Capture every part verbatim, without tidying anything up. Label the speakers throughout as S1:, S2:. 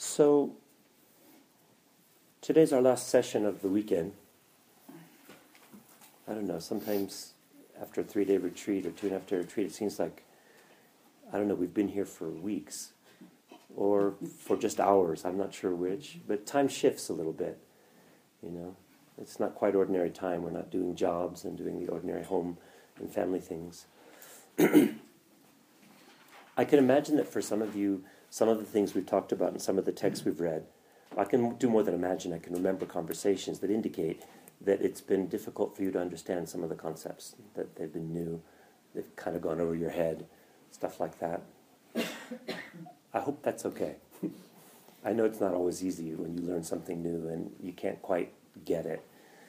S1: So, today's our last session of the weekend. I don't know, sometimes after a three-day retreat or two and a half day retreat, it seems like, I don't know, we've been here for weeks or for just hours, I'm not sure which, but time shifts a little bit, you know. It's not quite ordinary time. We're not doing jobs and doing the ordinary home and family things. I can imagine that for some of you, some of the things we've talked about and some of the texts we've read, I can do more than imagine. I can remember conversations that indicate that it's been difficult for you to understand some of the concepts, that they've been new, they've kind of gone over your head, stuff like that. I hope that's okay. I know it's not always easy when you learn something new and you can't quite get it.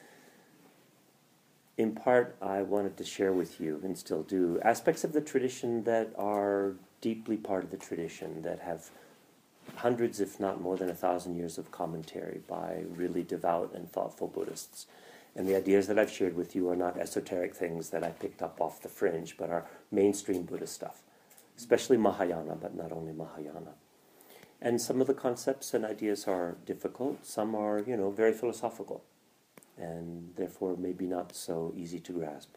S1: In part, I wanted to share with you, and still do, aspects of the tradition that are deeply part of the tradition, that have hundreds, if not more than a thousand years of commentary by really devout and thoughtful Buddhists. And the ideas that I've shared with you are not esoteric things that I picked up off the fringe, but are mainstream Buddhist stuff, especially Mahayana, but not only Mahayana. And some of the concepts and ideas are difficult, some are, you know, very philosophical, and therefore maybe not so easy to grasp.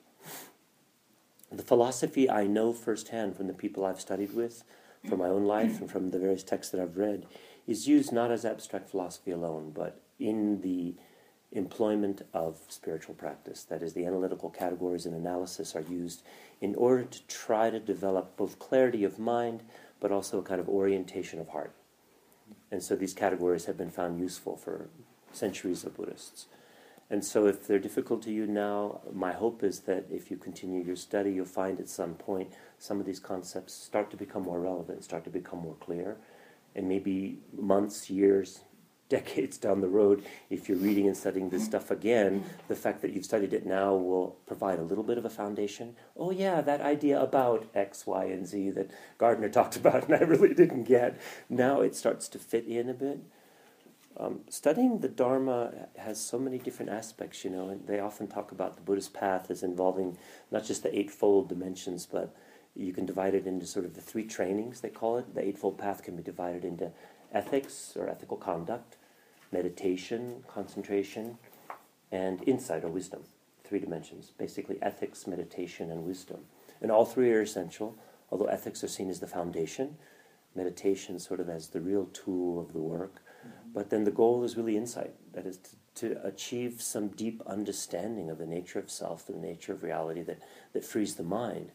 S1: The philosophy I know firsthand from the people I've studied with, from my own life and from the various texts that I've read, is used not as abstract philosophy alone, but in the employment of spiritual practice. That is, the analytical categories and analysis are used in order to try to develop both clarity of mind, but also a kind of orientation of heart. And so these categories have been found useful for centuries of Buddhists. And so if they're difficult to you now, my hope is that if you continue your study, you'll find at some point some of these concepts start to become more relevant, start to become more clear. And maybe months, years, decades down the road, if you're reading and studying this stuff again, the fact that you've studied it now will provide a little bit of a foundation. Oh yeah, that idea about X, Y, and Z that Gardner talked about and I really didn't get. Now it starts to fit in a bit. Um, studying the Dharma has so many different aspects, you know, and they often talk about the Buddhist path as involving not just the Eightfold Dimensions, but you can divide it into sort of the three trainings, they call it. The Eightfold Path can be divided into ethics or ethical conduct, meditation, concentration, and insight or wisdom. Three dimensions, basically ethics, meditation, and wisdom. And all three are essential, although ethics are seen as the foundation, meditation sort of as the real tool of the work. But then the goal is really insight, that is to, to achieve some deep understanding of the nature of self, the nature of reality that, that frees the mind.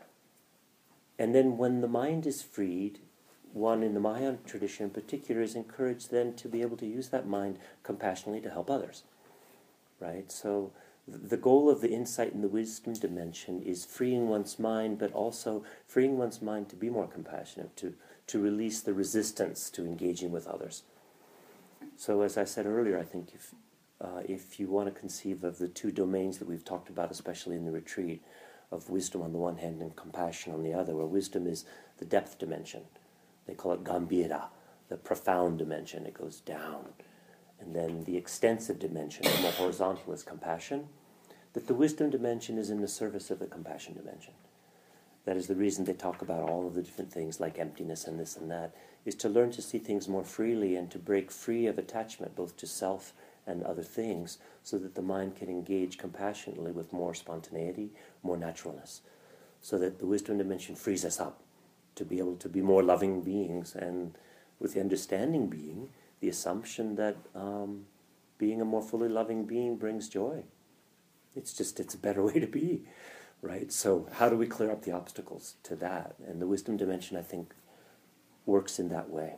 S1: And then when the mind is freed, one in the Mahayana tradition in particular is encouraged then to be able to use that mind compassionately to help others, right? So the goal of the insight and the wisdom dimension is freeing one's mind, but also freeing one's mind to be more compassionate, to, to release the resistance to engaging with others. So as I said earlier, I think if uh, if you want to conceive of the two domains that we've talked about, especially in the retreat, of wisdom on the one hand and compassion on the other, where wisdom is the depth dimension. They call it Gambhira, the profound dimension. It goes down. And then the extensive dimension, the more horizontal, is compassion. That the wisdom dimension is in the service of the compassion dimension. That is the reason they talk about all of the different things like emptiness and this and that, is to learn to see things more freely and to break free of attachment both to self and other things so that the mind can engage compassionately with more spontaneity, more naturalness. So that the wisdom dimension frees us up to be able to be more loving beings, and with the understanding being, the assumption that um, being a more fully loving being brings joy. It's just, it's a better way to be, right? So how do we clear up the obstacles to that? And the wisdom dimension, I think, works in that way.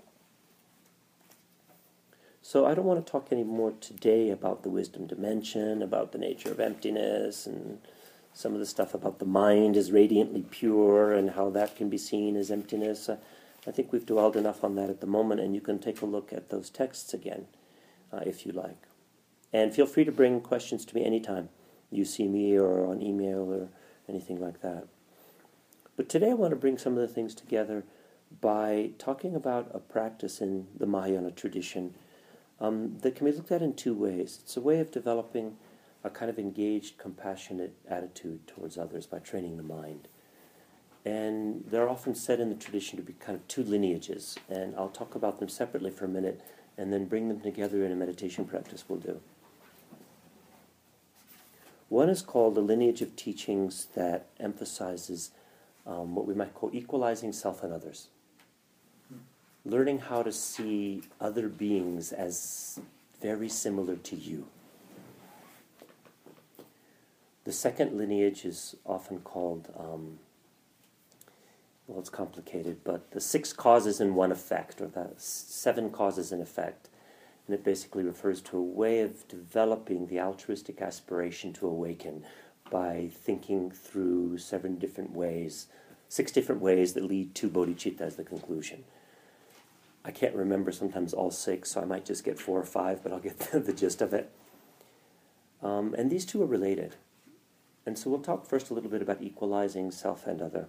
S1: So I don't want to talk any more today about the wisdom dimension, about the nature of emptiness, and some of the stuff about the mind is radiantly pure and how that can be seen as emptiness. Uh, I think we've dwelled enough on that at the moment, and you can take a look at those texts again, uh, if you like. And feel free to bring questions to me anytime you see me or on email or anything like that. But today I want to bring some of the things together by talking about a practice in the Mahayana tradition um, that can be looked at in two ways. It's a way of developing a kind of engaged, compassionate attitude towards others by training the mind. And they're often said in the tradition to be kind of two lineages, and I'll talk about them separately for a minute and then bring them together in a meditation practice we'll do. One is called the lineage of teachings that emphasizes um, what we might call equalizing self and others. Learning how to see other beings as very similar to you. The second lineage is often called, um, well, it's complicated, but the six causes in one effect, or the seven causes in effect. And it basically refers to a way of developing the altruistic aspiration to awaken by thinking through seven different ways, six different ways that lead to bodhicitta as the conclusion. I can't remember sometimes all six, so I might just get four or five, but I'll get the, the gist of it. Um, and these two are related. And so we'll talk first a little bit about equalizing self and other.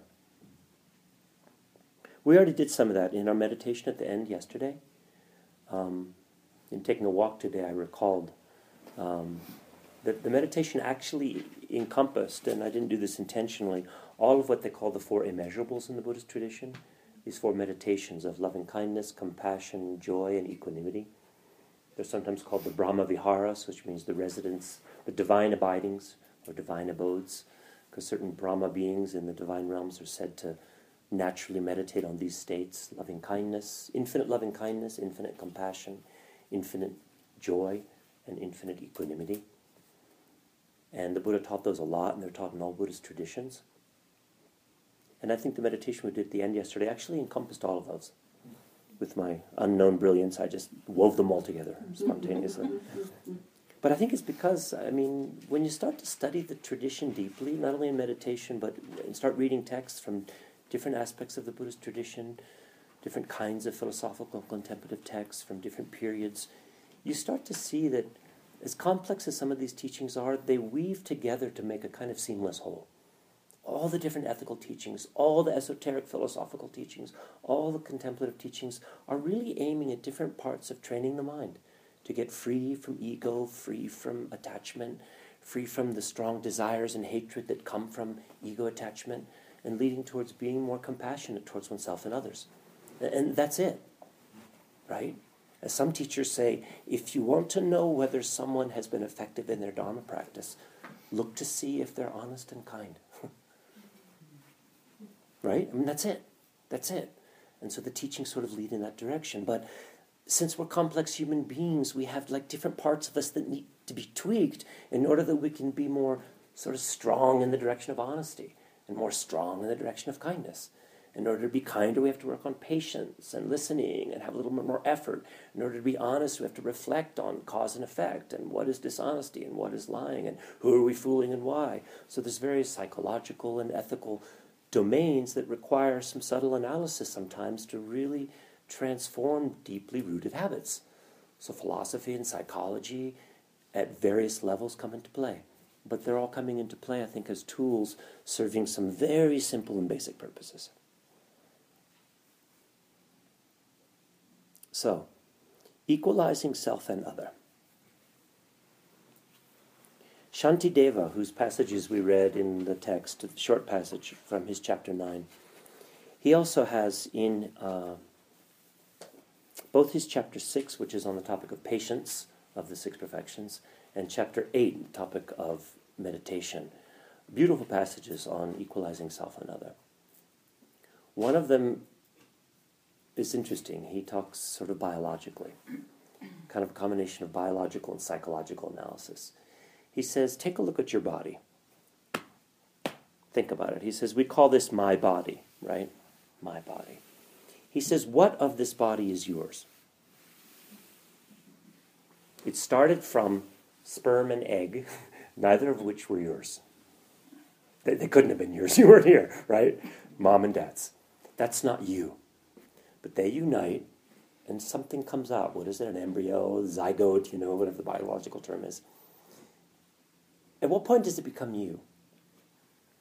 S1: We already did some of that in our meditation at the end yesterday. Um, in taking a walk today, I recalled um, that the meditation actually encompassed, and I didn't do this intentionally, all of what they call the four immeasurables in the Buddhist tradition. These four meditations of loving kindness, compassion, joy, and equanimity. They're sometimes called the Brahma Viharas, which means the residence, the divine abidings, or divine abodes, because certain Brahma beings in the divine realms are said to naturally meditate on these states: loving kindness, infinite loving kindness, infinite compassion, infinite joy, and infinite equanimity. And the Buddha taught those a lot, and they're taught in all Buddhist traditions. And I think the meditation we did at the end yesterday actually encompassed all of those. With my unknown brilliance, I just wove them all together spontaneously. But I think it's because, I mean, when you start to study the tradition deeply, not only in meditation, but start reading texts from different aspects of the Buddhist tradition, different kinds of philosophical contemplative texts from different periods, you start to see that as complex as some of these teachings are, they weave together to make a kind of seamless whole. All the different ethical teachings, all the esoteric philosophical teachings, all the contemplative teachings are really aiming at different parts of training the mind to get free from ego, free from attachment, free from the strong desires and hatred that come from ego attachment, and leading towards being more compassionate towards oneself and others. And that's it, right? As some teachers say, if you want to know whether someone has been effective in their Dharma practice, look to see if they're honest and kind. Right? I mean, that's it. That's it. And so the teachings sort of lead in that direction. But since we're complex human beings, we have like different parts of us that need to be tweaked in order that we can be more sort of strong in the direction of honesty and more strong in the direction of kindness. In order to be kinder, we have to work on patience and listening and have a little bit more effort. In order to be honest, we have to reflect on cause and effect and what is dishonesty and what is lying and who are we fooling and why. So there's various psychological and ethical domains that require some subtle analysis sometimes to really transform deeply rooted habits. So philosophy and psychology at various levels come into play. But they're all coming into play, I think, as tools serving some very simple and basic purposes. So, equalizing self and other. Shantideva, whose passages we read in the text, a short passage from his chapter nine, he also has in uh, both his chapter six, which is on the topic of patience, of the six perfections, and chapter eight, the topic of meditation, beautiful passages on equalizing self and other. One of them is interesting. He talks sort of biologically, kind of a combination of biological and psychological analysis. He says, take a look at your body. Think about it. He says, we call this my body, right? My body. He says, what of this body is yours? It started from sperm and egg, neither of which were yours. They, they couldn't have been yours. You weren't here, right? Mom and dad's. That's not you. But they unite, and something comes out. What is it? An embryo, zygote, you know, whatever the biological term is. At what point does it become you?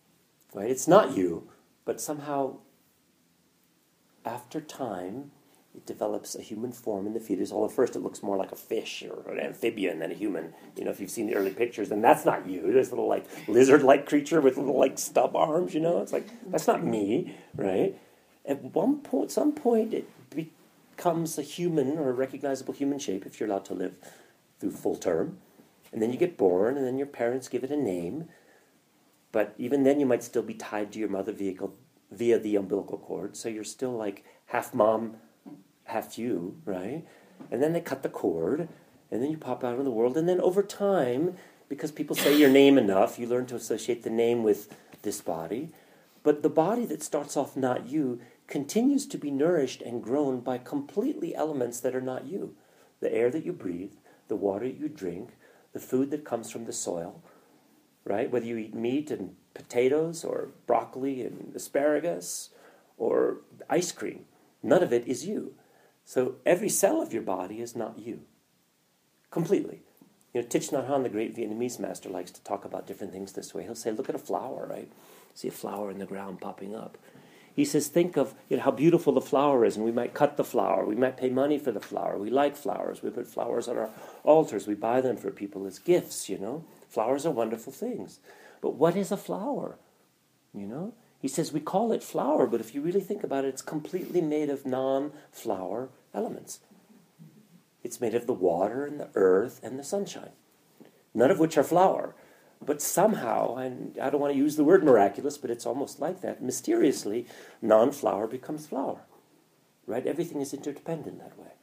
S1: Right? It's not you, but somehow, after time, it develops a human form in the fetus. Although first it looks more like a fish or an amphibian than a human. You know, if you've seen the early pictures, and that's not you. This little like lizard-like creature with little like stub arms. You know, it's like that's not me, right? At one point, some point, it becomes a human or a recognizable human shape if you're allowed to live through full term, and then you get born, and then your parents give it a name. But even then, you might still be tied to your mother vehicle via the umbilical cord, so you're still like half mom, half you, right? And then they cut the cord, and then you pop out in the world, and then over time, because people say your name enough, you learn to associate the name with this body. But the body that starts off not you continues to be nourished and grown by completely elements that are not you. The air that you breathe, the water you drink, the food that comes from the soil, right? Whether you eat meat and potatoes or broccoli and asparagus or ice cream, none of it is you. So every cell of your body is not you, completely. You know, Thich Nhat Hanh, the great Vietnamese master, likes to talk about different things this way. He'll say, look at a flower, right? See a flower in the ground popping up. He says, think of you know, how beautiful the flower is, and we might cut the flower. We might pay money for the flower. We like flowers. We put flowers on our altars. We buy them for people as gifts, you know. Flowers are wonderful things. But what is a flower, you know? He says we call it flower, but if you really think about it, it's completely made of non-flower elements. It's made of the water and the earth and the sunshine, none of which are flower. But somehow, and I don't want to use the word miraculous, but it's almost like that, mysteriously, non-flower becomes flower, right? Everything is interdependent that way.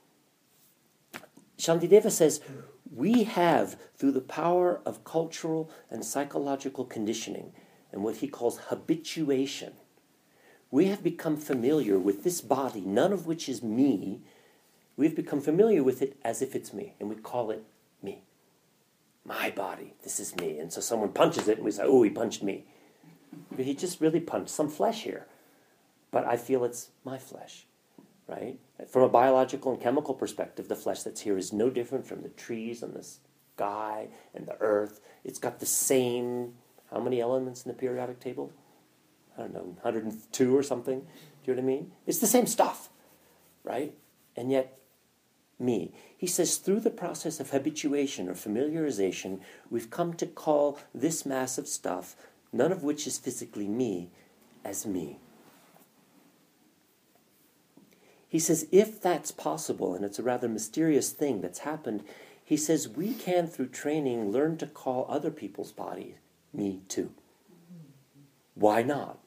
S1: Shantideva says, we have, through the power of cultural and psychological conditioning, and what he calls habituation, we have become familiar with this body, none of which is me. We've become familiar with it as if it's me, and we call it me. My body, this is me. And so someone punches it, and we say, oh, he punched me. But he just really punched some flesh here. But I feel it's my flesh, right? From a biological and chemical perspective, the flesh that's here is no different from the trees and the sky and the earth. It's got the same, how many elements in the periodic table? I don't know, one hundred two or something. Do you know what I mean? It's the same stuff, right? And yet, me. He says, through the process of habituation or familiarization, we've come to call this mass of stuff, none of which is physically me, as me. He says, if that's possible, and it's a rather mysterious thing that's happened, he says, we can, through training, learn to call other people's bodies me too. Why not?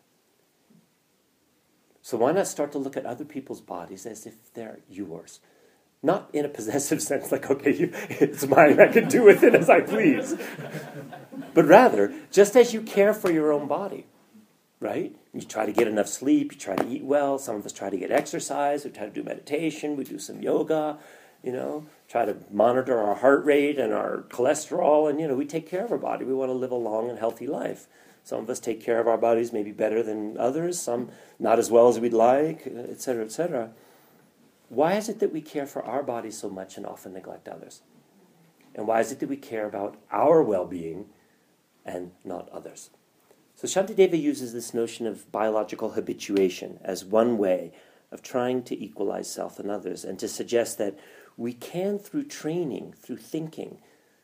S1: So why not start to look at other people's bodies as if they're yours? Not in a possessive sense, like, okay, you, it's mine, I can do with it as I please. But rather, just as you care for your own body, right? You try to get enough sleep, you try to eat well, some of us try to get exercise, we try to do meditation, we do some yoga, you know, try to monitor our heart rate and our cholesterol, and, you know, we take care of our body. We want to live a long and healthy life. Some of us take care of our bodies maybe better than others, some not as well as we'd like, et cetera, et cetera. Why is it that we care for our bodies so much and often neglect others? And why is it that we care about our well-being and not others? So Shantideva uses this notion of biological habituation as one way of trying to equalize self and others, and to suggest that we can, through training, through thinking,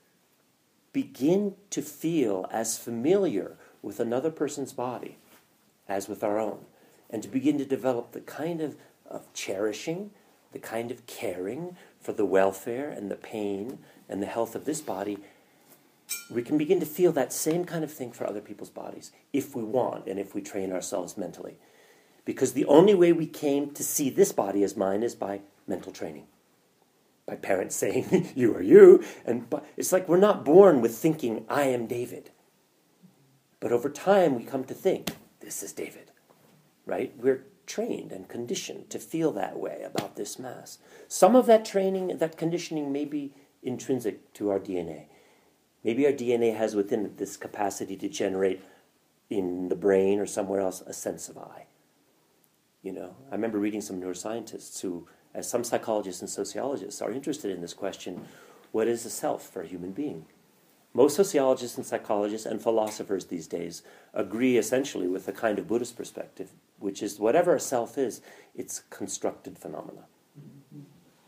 S1: begin to feel as familiar with another person's body as with our own, and to begin to develop the kind of, of cherishing, the kind of caring for the welfare and the pain and the health of this body. We can begin to feel that same kind of thing for other people's bodies, if we want and if we train ourselves mentally. Because the only way we came to see this body as mine is by mental training. By parents saying, you are you. And it's like we're not born with thinking, I am David. But over time we come to think, this is David. Right? We're trained and conditioned to feel that way about this mass. Some of that training, that conditioning may be intrinsic to our D N A. Maybe our D N A has within it this capacity to generate in the brain or somewhere else a sense of I. You know, I remember reading some neuroscientists who, as some psychologists and sociologists, are interested in this question, what is a self for a human being? Most sociologists and psychologists and philosophers these days agree essentially with the kind of Buddhist perspective, which is whatever a self is, it's constructed phenomena.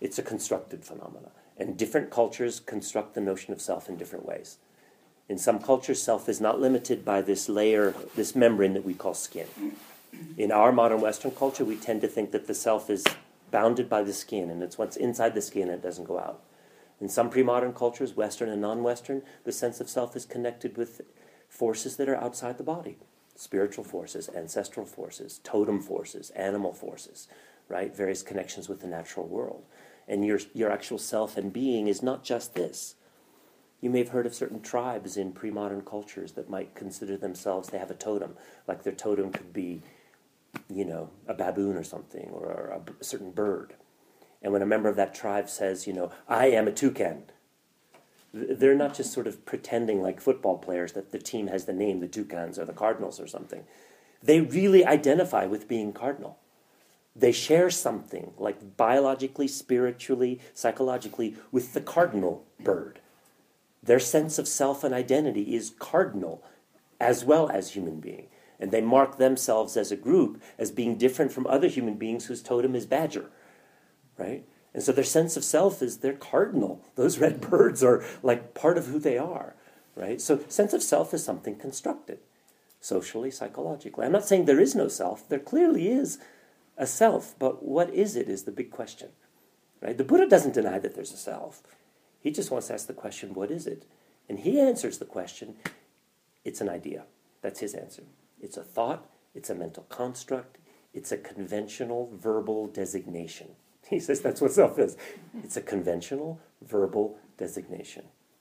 S1: It's a constructed phenomena. And different cultures construct the notion of self in different ways. In some cultures, self is not limited by this layer, this membrane that we call skin. In our modern Western culture, we tend to think that the self is bounded by the skin, and it's what's inside the skin and it doesn't go out. In some pre-modern cultures, Western and non-Western, the sense of self is connected with forces that are outside the body. Spiritual forces, ancestral forces, totem forces, animal forces, right? Various connections with the natural world. And your, your actual self and being is not just this. You may have heard of certain tribes in pre-modern cultures that might consider themselves, they have a totem, like their totem could be, you know, a baboon or something, or a, a certain bird. And when a member of that tribe says, you know, I am a toucan, they're not just sort of pretending like football players that the team has the name, the Toucans or the Cardinals or something. They really identify with being cardinal. They share something, like biologically, spiritually, psychologically, with the cardinal bird. Their sense of self and identity is cardinal as well as human being. And they mark themselves as a group as being different from other human beings whose totem is badger, right? And so their sense of self is they're cardinal. Those red birds are like part of who they are, right? So sense of self is something constructed, socially, psychologically. I'm not saying there is no self. There clearly is a self, but what is it is the big question, right? The Buddha doesn't deny that there's a self. He just wants to ask the question, what is it? And he answers the question, it's an idea. That's his answer. It's a thought, it's a mental construct, it's a conventional verbal designation. He says that's what self is. It's a conventional verbal designation.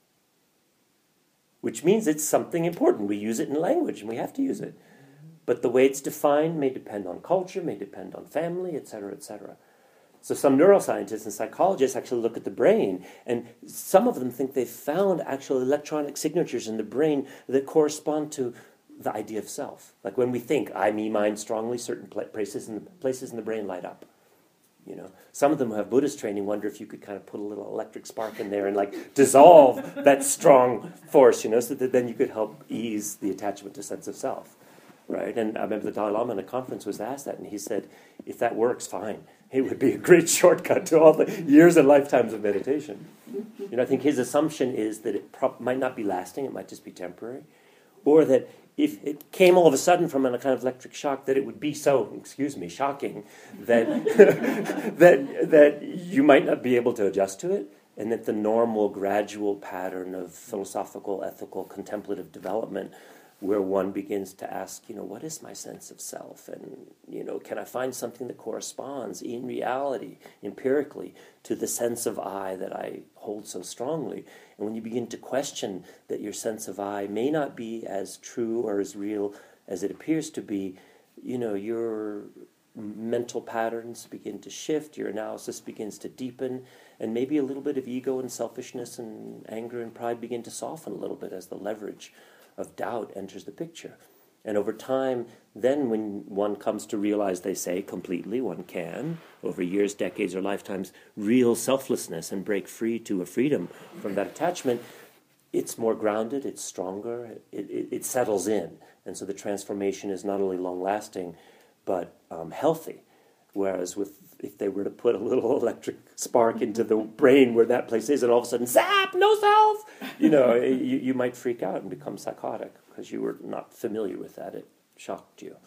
S1: Which means it's something important. We use it in language, and we have to use it. But the way it's defined may depend on culture, may depend on family, et cetera, et cetera. So some neuroscientists and psychologists actually look at the brain, and some of them think they've found actual electronic signatures in the brain that correspond to the idea of self. Like when we think, I, me, mine strongly, certain places in the, places in the brain light up. You know, some of them who have Buddhist training wonder if you could kind of put a little electric spark in there and like dissolve that strong force, you know, so that then you could help ease the attachment to sense of self, right? And I remember the Dalai Lama in a conference was asked that, and he said, if that works, fine. It would be a great shortcut to all the years and lifetimes of meditation. You know, I think his assumption is that it pro- might not be lasting, it might just be temporary, or that if it came all of a sudden from a kind of electric shock, that it would be so, excuse me, shocking that that that you might not be able to adjust to it, and that the normal, gradual pattern of philosophical, ethical, contemplative development, where one begins to ask, you know, what is my sense of self? And, you know, can I find something that corresponds in reality, empirically, to the sense of I that I hold so strongly? And when you begin to question that your sense of I may not be as true or as real as it appears to be, you know, your mental patterns begin to shift, your analysis begins to deepen, and maybe a little bit of ego and selfishness and anger and pride begin to soften a little bit as the leverage of doubt enters the picture. And over time, then when one comes to realize, they say, completely, one can, over years, decades, or lifetimes, real selflessness and break free to a freedom from that attachment, it's more grounded, it's stronger, it, it, it settles in. And so the transformation is not only long-lasting, but um, healthy. Whereas with if they were to put a little electric spark into the brain where that place is, and all of a sudden, zap, no self, you know, you, you might freak out and become psychotic because you were not familiar with that. It shocked you.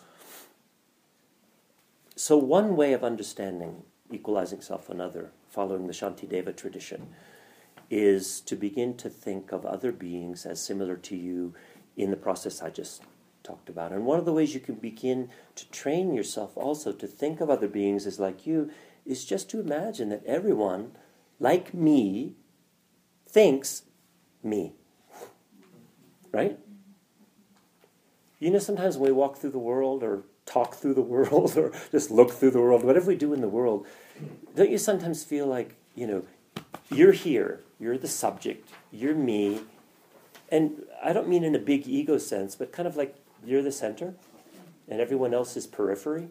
S1: So one way of understanding equalizing self and other, following the Shantideva tradition, is to begin to think of other beings as similar to you in the process I just talked about. And one of the ways you can begin to train yourself also to think of other beings as like you is just to imagine that everyone, like me, thinks me. Right? You know, sometimes when we walk through the world or talk through the world or just look through the world, whatever we do in the world, don't you sometimes feel like, you know, you're here, you're the subject, you're me, and I don't mean in a big ego sense, but kind of like you're the center, and everyone else is periphery.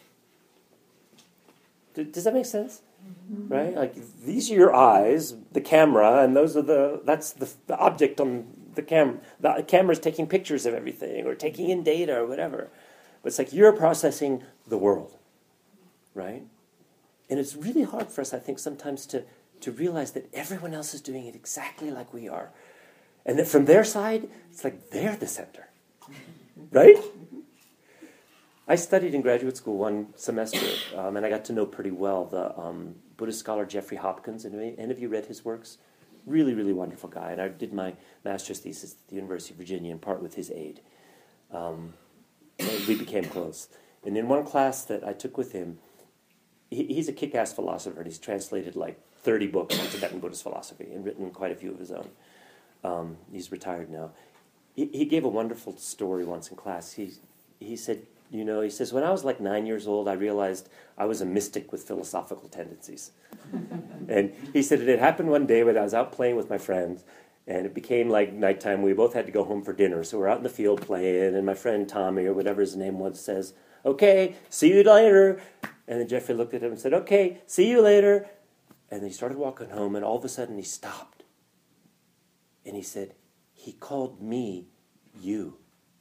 S1: Does that make sense? Mm-hmm. Right? Like these are your eyes, the camera, and those are the that's the, the object on the camera. The camera's taking pictures of everything, or taking in data, or whatever. But it's like you're processing the world, right? And it's really hard for us, I think, sometimes to, to realize that everyone else is doing it exactly like we are. And that from their side, it's like they're the center. Right? I studied in graduate school one semester, um, and I got to know pretty well the um, Buddhist scholar Jeffrey Hopkins. Any, any of you read his works? Really, really wonderful guy. And I did my master's thesis at the University of Virginia, in part with his aid. Um, we became close. And in one class that I took with him, he, he's a kick-ass philosopher, and he's translated like thirty books on Tibetan Buddhist philosophy and written quite a few of his own. Um, he's retired now. He, he gave a wonderful story once in class. He, he said, you know, he says, when I was like nine years old, I realized I was a mystic with philosophical tendencies. And he said it had happened one day when I was out playing with my friends, and it became like nighttime. We both had to go home for dinner. So we're out in the field playing, and my friend Tommy, or whatever his name was, says, okay, see you later. And then Jeffrey looked at him and said, okay, see you later. And he started walking home, and all of a sudden he stopped. And he said, he called me you.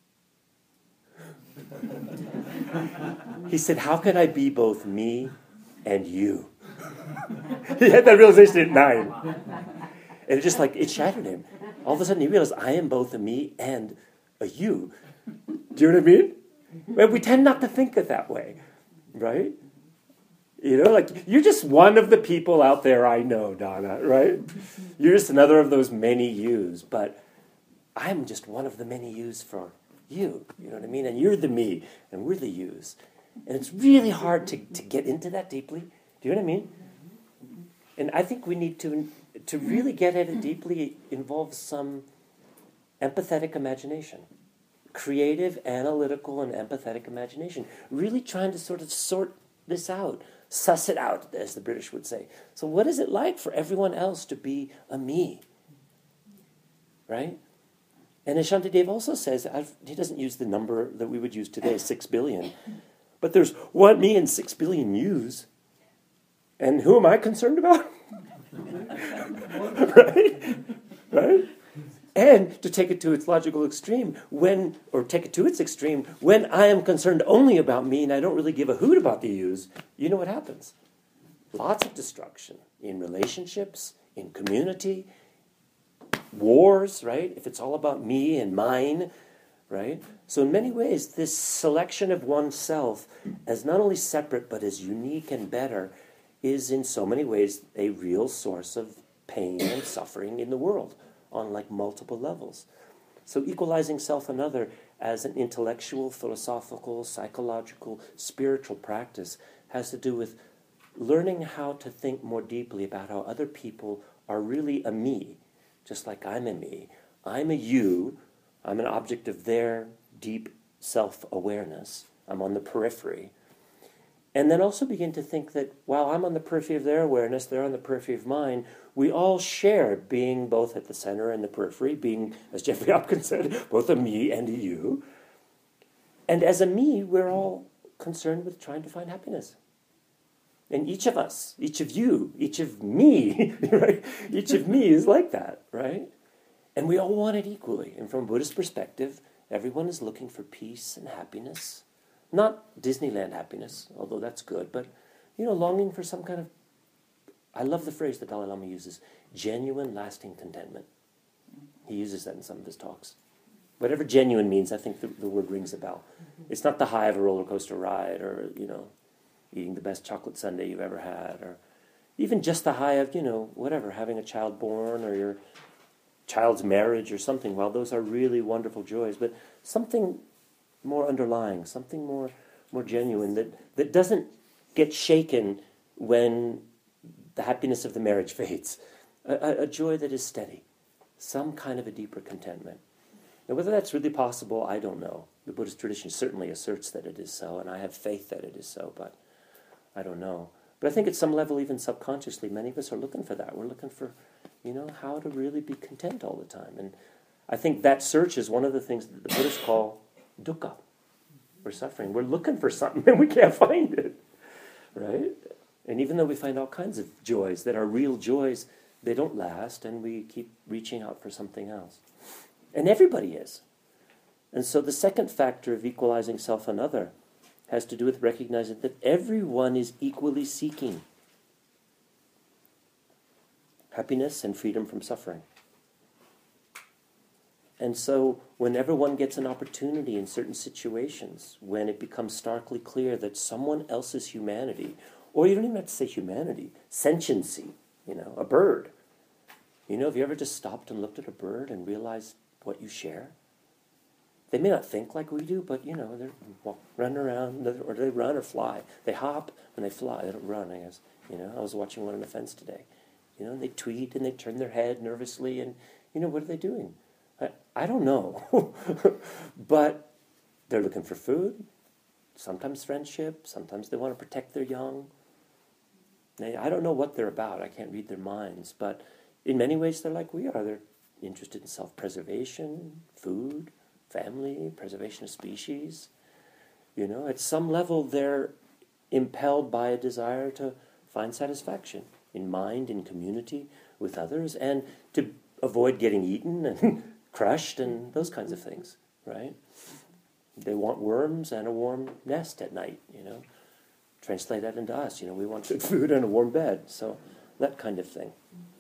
S1: He said, how can I be both me and you? He had that realization at nine. And it just like, it shattered him. All of a sudden he realized, I am both a me and a you. Do you know what I mean? Well, we tend not to think it that way, right? You know, like, you're just one of the people out there I know, Donna, right? You're just another of those many yous, but I'm just one of the many yous for you, you know what I mean? And you're the me, and we're the yous. And it's really hard to, to get into that deeply. Do you know what I mean? And I think we need to, to really get at it deeply, involves some empathetic imagination. Creative, analytical, and empathetic imagination. Really trying to sort of sort this out. Suss it out, as the British would say. So what is it like for everyone else to be a me? Right? And as Shantideva also says, I've, he doesn't use the number that we would use today, six billion. But there's one me and six billion yous. And who am I concerned about? Right? Right? And to take it to its logical extreme, when, or take it to its extreme, when I am concerned only about me and I don't really give a hoot about the yous, you know what happens? Lots of destruction in relationships, in community, wars, right? If it's all about me and mine, right? So in many ways, this selection of oneself as not only separate but as unique and better is in so many ways a real source of pain and suffering in the world on like multiple levels. So equalizing self and other as an intellectual, philosophical, psychological, spiritual practice has to do with learning how to think more deeply about how other people are really a me, just like I'm a me. I'm a you. I'm an object of their deep self-awareness. I'm on the periphery. And then also begin to think that while I'm on the periphery of their awareness, they're on the periphery of mine, we all share being both at the center and the periphery, being, as Jeffrey Hopkins said, both a me and a you. And as a me, we're all concerned with trying to find happiness. And each of us, each of you, each of me, right? Each of me is like that, right? And we all want it equally. And from a Buddhist perspective, everyone is looking for peace and happiness. Not Disneyland happiness, although that's good, but, you know, longing for some kind of, I love the phrase that Dalai Lama uses, genuine, lasting contentment. He uses that in some of his talks. Whatever genuine means, I think the, the word rings a bell. It's not the high of a roller coaster ride or, you know, eating the best chocolate sundae you've ever had, or even just the high of, you know, whatever, having a child born or your child's marriage or something. While those are really wonderful joys, but something more underlying, something more more genuine that, that doesn't get shaken when the happiness of the marriage fades. A, a, a joy that is steady, some kind of a deeper contentment. Now, whether that's really possible, I don't know. The Buddhist tradition certainly asserts that it is so, and I have faith that it is so, but I don't know. But I think at some level, even subconsciously, many of us are looking for that. We're looking for, you know, how to really be content all the time. And I think that search is one of the things that the Buddhists call dukkha, or suffering. We're looking for something and we can't find it, right? And even though we find all kinds of joys that are real joys, they don't last, and we keep reaching out for something else. And everybody is. And so the second factor of equalizing self and other has to do with recognizing that everyone is equally seeking happiness and freedom from suffering. And so whenever one gets an opportunity in certain situations, when it becomes starkly clear that someone else's humanity, or you don't even have to say humanity, sentiency, you know, a bird. You know, have you ever just stopped and looked at a bird and realized what you share? They may not think like we do, but, you know, they're walk, running around, or they run or fly. They hop when they fly. They don't run, I guess. You know, I was watching one on the fence today. You know, and they tweet and they turn their head nervously, and, you know, what are they doing? I, I don't know. But they're looking for food, sometimes friendship, sometimes they want to protect their young. They, I don't know what they're about. I can't read their minds. But in many ways, they're like we are. They're interested in self-preservation, food, family, preservation of species. You know, at some level, they're impelled by a desire to find satisfaction in mind, in community, with others, and to avoid getting eaten and crushed and those kinds of things, right? They want worms and a warm nest at night, you know. Translate that into us, you know, we want good food and a warm bed, so that kind of thing.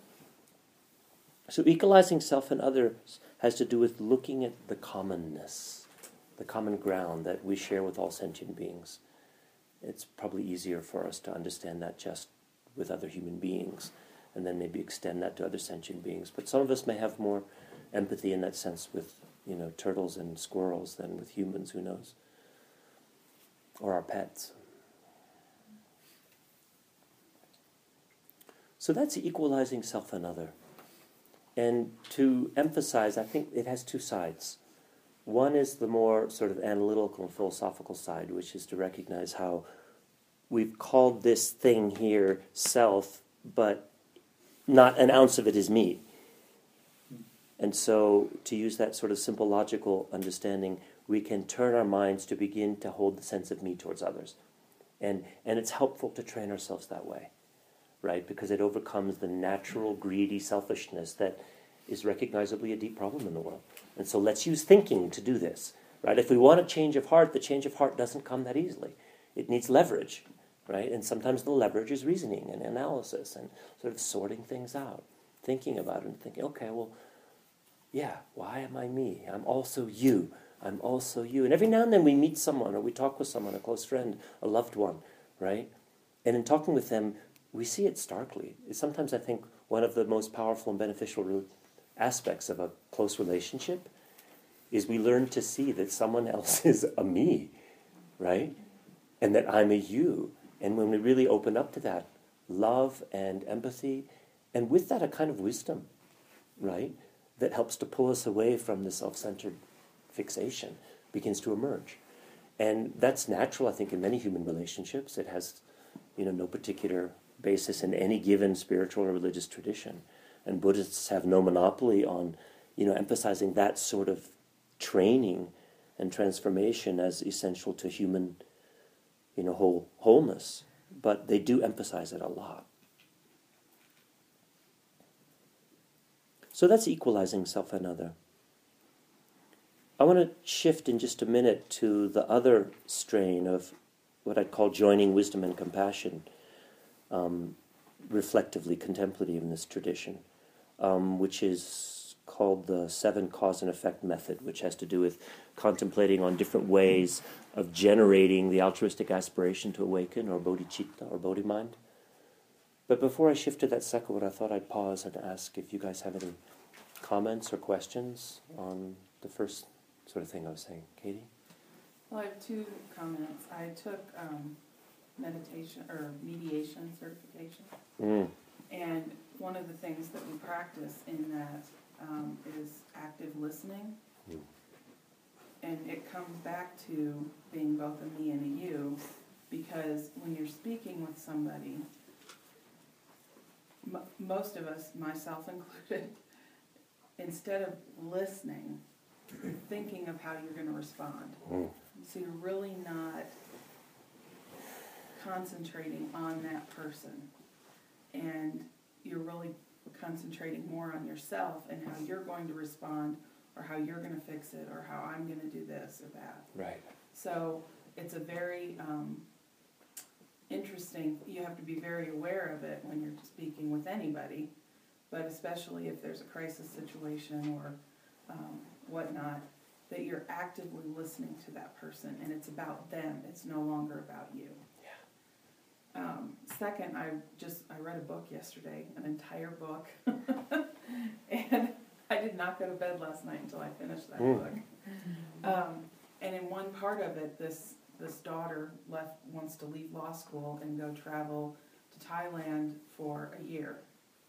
S1: So equalizing self and others has to do with looking at the commonness, the common ground that we share with all sentient beings. It's probably easier for us to understand that just with other human beings, and then maybe extend that to other sentient beings. But some of us may have more empathy in that sense with, you know, turtles and squirrels than with humans, who knows? Or our pets. So that's equalizing self and other. And to emphasize, I think it has two sides. One is the more sort of analytical and philosophical side, which is to recognize how we've called this thing here self, but not an ounce of it is me. And so to use that sort of simple logical understanding, we can turn our minds to begin to hold the sense of me towards others. And and it's helpful to train ourselves that way, right? Because it overcomes the natural greedy selfishness that is recognizably a deep problem in the world. And so let's use thinking to do this, right? If we want a change of heart, the change of heart doesn't come that easily. It needs leverage, right? And sometimes the leverage is reasoning and analysis and sort of sorting things out, thinking about it and thinking, okay, well, yeah, why am I me? I'm also you. I'm also you. And every now and then we meet someone or we talk with someone, a close friend, a loved one, right? And in talking with them, we see it starkly. Sometimes I think one of the most powerful and beneficial aspects of a close relationship is we learn to see that someone else is a me, right? And that I'm a you. And when we really open up to that love and empathy, and with that a kind of wisdom, right, that helps to pull us away from the self-centered fixation, begins to emerge. And that's natural, I think, in many human relationships. It has, you know, no particular basis in any given spiritual or religious tradition. And Buddhists have no monopoly on, you know, emphasizing that sort of training and transformation as essential to human, you know, whole wholeness. But they do emphasize it a lot. So that's equalizing self and other. I want to shift in just a minute to the other strain of what I'd call joining wisdom and compassion, um, reflectively, contemplative in this tradition, um, which is called the seven cause and effect method, which has to do with contemplating on different ways of generating the altruistic aspiration to awaken, or bodhicitta, or bodhi mind. But before I shift to that second one, I thought I'd pause and ask if you guys have any comments or questions on the first sort of thing I was saying. Katie?
S2: Well, I have two comments. I took um, meditation or mediation certification,
S1: Mm.
S2: and one of the things that we practice in that um, is active listening,
S1: Mm.
S2: and it comes back to being both a me and a you, because when you're speaking with somebody, m- most of us, myself included, instead of listening, you're thinking of how you're going to respond.
S1: Mm.
S2: So you're really not concentrating on that person. And you're really concentrating more on yourself and how you're going to respond, or how you're going to fix it, or how I'm going to do this or that.
S1: Right.
S2: So it's a very um, interesting, you have to be very aware of it when you're speaking with anybody, but especially if there's a crisis situation or um, whatnot, that you're actively listening to that person, and it's about them. It's no longer about you.
S1: Yeah.
S2: Um, second, I just I read a book yesterday, an entire book, and I did not go to bed last night until I finished that
S1: Mm.
S2: book. Um, and in one part of it, this this daughter left wants to leave law school and go travel to Thailand for a year,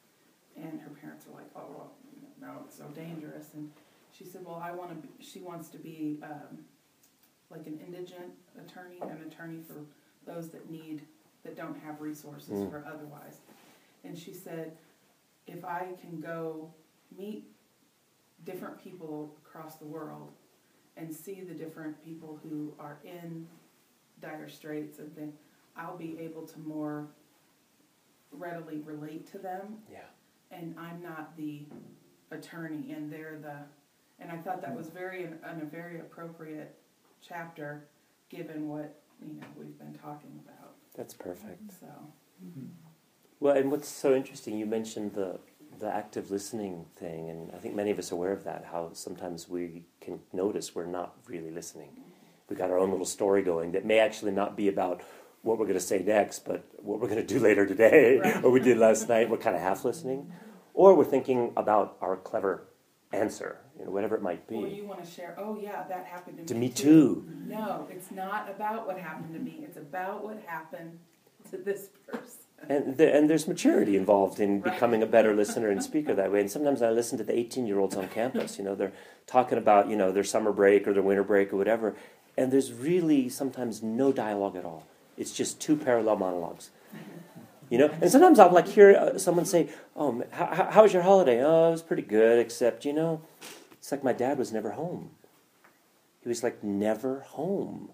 S2: and her parents are like, "Oh, well, no, it's so dangerous." And she said, "Well, I want to." Be, she wants to be um, like an indigent attorney, an attorney for those that need that don't have resources
S1: Mm.
S2: for otherwise. And she said, "If I can go meet different people across the world and see the different people who are in dire straits, and then I'll be able to more readily relate to them.
S1: Yeah.
S2: And I'm not the attorney, and they're the." And I thought that was very an, a very appropriate chapter, given what you know we've been talking about.
S1: That's perfect.
S2: So.
S1: Well, and what's so interesting, you mentioned the the active listening thing, and I think many of us are aware of that, how sometimes we can notice we're not really listening. We got our own little story going that may actually not be about what we're going to say next, but what we're going to do later today,
S2: Right.
S1: or we did last night. We're kind of half listening. Or we're thinking about our clever answer, you know, whatever it might be.
S2: Or you want to share, "Oh yeah, that happened to,
S1: To
S2: me
S1: me too.
S2: No, it's not about what happened to me. It's about what happened to this person.
S1: And, the, and there's maturity involved in
S2: Right.
S1: becoming a better listener and speaker that way. And sometimes I listen to the eighteen-year-olds on campus. You know, they're talking about, you know, their summer break or their winter break or whatever. And there's really sometimes no dialogue at all. It's just two parallel monologues. You know, and sometimes I'll like hear uh, someone say, "Oh, how, how was your holiday?" "Oh, it was pretty good, except, you know, it's like my dad was never home. He was like never home."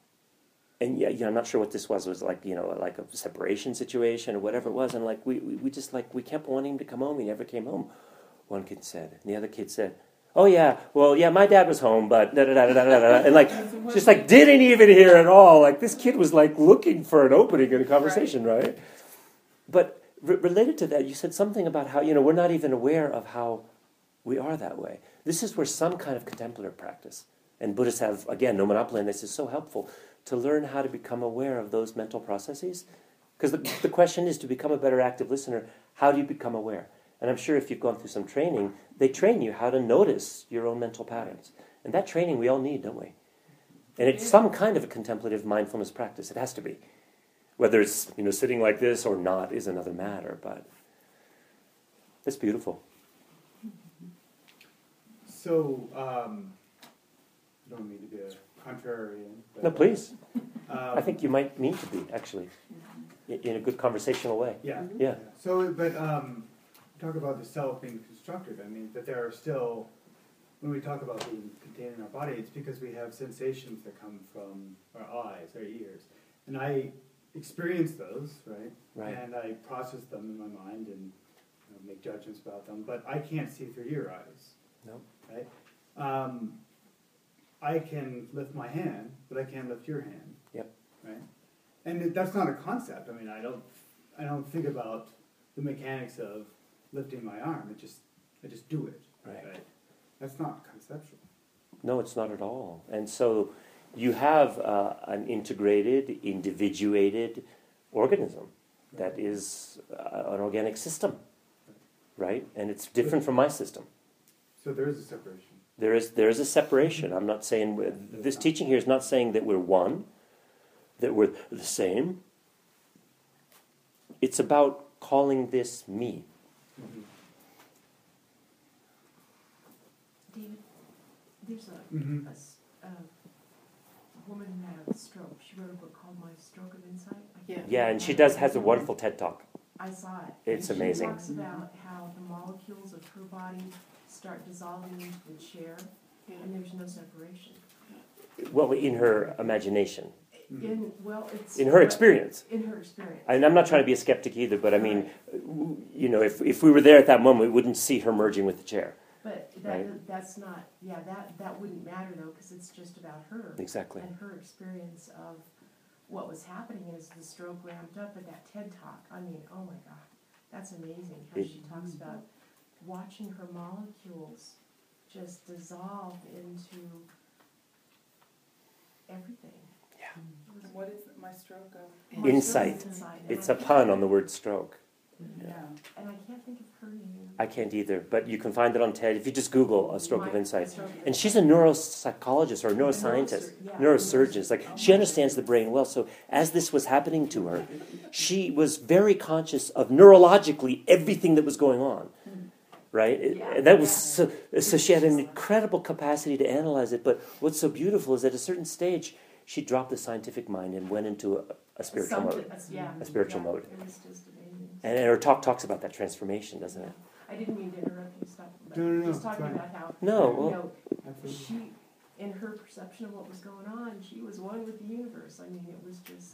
S1: And yeah, you know, I'm not sure what this was. It was like, you know, like a separation situation or whatever it was. And like we, we, we just like we kept wanting him to come home. He never came home. One kid said, and the other kid said, "Oh yeah, well yeah, my dad was home, but da da da da da da," and like just like didn't even hear at all. Like this kid was like looking for an opening in a conversation, right? right? But re- related to that, you said something about how you know we're not even aware of how we are that way. This is where some kind of contemplative practice, and Buddhists have again no monopoly on this, is so helpful to learn how to become aware of those mental processes. Because the, the question is, to become a better active listener, how do you become aware? And I'm sure if you've gone through some training, they train you how to notice your own mental patterns. And that training we all need, don't we? And it's some kind of a contemplative mindfulness practice. It has to be. Whether it's you know sitting like this or not is another matter, but it's beautiful.
S3: So, um, I don't mean to be a contrarian. But,
S1: No, please.
S3: Um,
S1: I think you might need to be, actually, i- in a good conversational way.
S3: Yeah.
S1: Yeah.
S3: So, but um, talk about the self being constructed. I mean, that there are still, when we talk about being contained in our body, it's because we have sensations that come from our eyes, our ears. And I experience those, right?
S1: Right.
S3: And I process them in my mind and you know, make judgments about them. But I can't see through your eyes.
S1: No.
S3: Right? Um, I can lift my hand, but I can't lift your hand.
S1: Yep.
S3: Right? And it, that's not a concept. I mean, I don't, I don't think about the mechanics of lifting my arm. It just, I just do it.
S1: Right.
S3: That's not conceptual.
S1: No, it's not at all. And so you have uh, an integrated, individuated organism that is uh, an organic system, right? And it's different from my system.
S3: So there is a separation.
S1: There is there is a separation. I'm not saying we're- this teaching here is not saying that we're one, that we're the same. It's about calling this me.
S3: Mm-hmm.
S4: David, there's a,
S3: Mm-hmm.
S4: a s- a woman who had a stroke. She wrote a book called My Stroke of Insight. I
S2: Yeah.
S4: can't
S1: Yeah,
S4: remember
S1: and she
S4: the
S1: does
S4: title.
S1: has a wonderful TED Talk.
S4: I saw it.
S1: It's
S4: And
S1: amazing.
S4: She talks about how the molecules of her body start dissolving into the chair, and there's no separation.
S1: Well, in her imagination,
S3: Mm-hmm.
S4: In well, it's
S1: in her experience.
S4: In her experience.
S1: And I'm not trying to be a skeptic either, but I mean, you know, if if we were there at that moment, we wouldn't see her merging with the chair.
S4: But that
S1: Right.
S4: that's not. Yeah, that that wouldn't matter though, because it's just about her
S1: Exactly.
S4: and her experience of what was happening as the stroke ramped up at that TED Talk. I mean, oh my God. That's amazing, how
S1: It-
S4: she talks about watching her molecules just dissolve into everything.
S1: Yeah.
S4: It was-
S2: What is it, my stroke of?
S4: My
S1: Insight.
S4: stroke inside, and
S1: It's
S4: I
S1: a
S4: can't-
S1: pun on the word stroke.
S2: Yeah.
S4: And I can't think of her name.
S1: I can't either, but you can find it on TED if you just Google a stroke of
S4: My-
S1: insight.
S4: stroke of
S1: And she's a neuropsychologist or a
S4: A
S1: neuroscientist,
S4: neurosur- yeah,
S1: neurosurgeon. It's like
S2: Oh
S1: she
S2: my
S1: understands the
S2: goodness.
S1: brain well. So as this was happening to her, she was very conscious of neurologically everything that was going on. Right? It-
S4: Yeah,
S1: and that was
S4: yeah.
S1: so, so she had an incredible capacity to analyze it. But what's so beautiful is at a certain stage, she dropped the scientific mind and went into a, a spiritual
S4: Something-
S1: mode.
S4: uh, Yeah.
S1: A spiritual
S4: yeah,
S1: mode.
S4: It was just amazing.
S1: And, and her talk talks about that transformation, doesn't it?
S4: I didn't mean to interrupt you, stop, but
S3: No, no, no,
S4: just talking
S3: fine.
S4: about how,
S1: No,
S4: you
S1: well,
S4: know,
S3: Absolutely.
S4: she, in her perception of what was going on, she was one with the universe. I mean, it was just,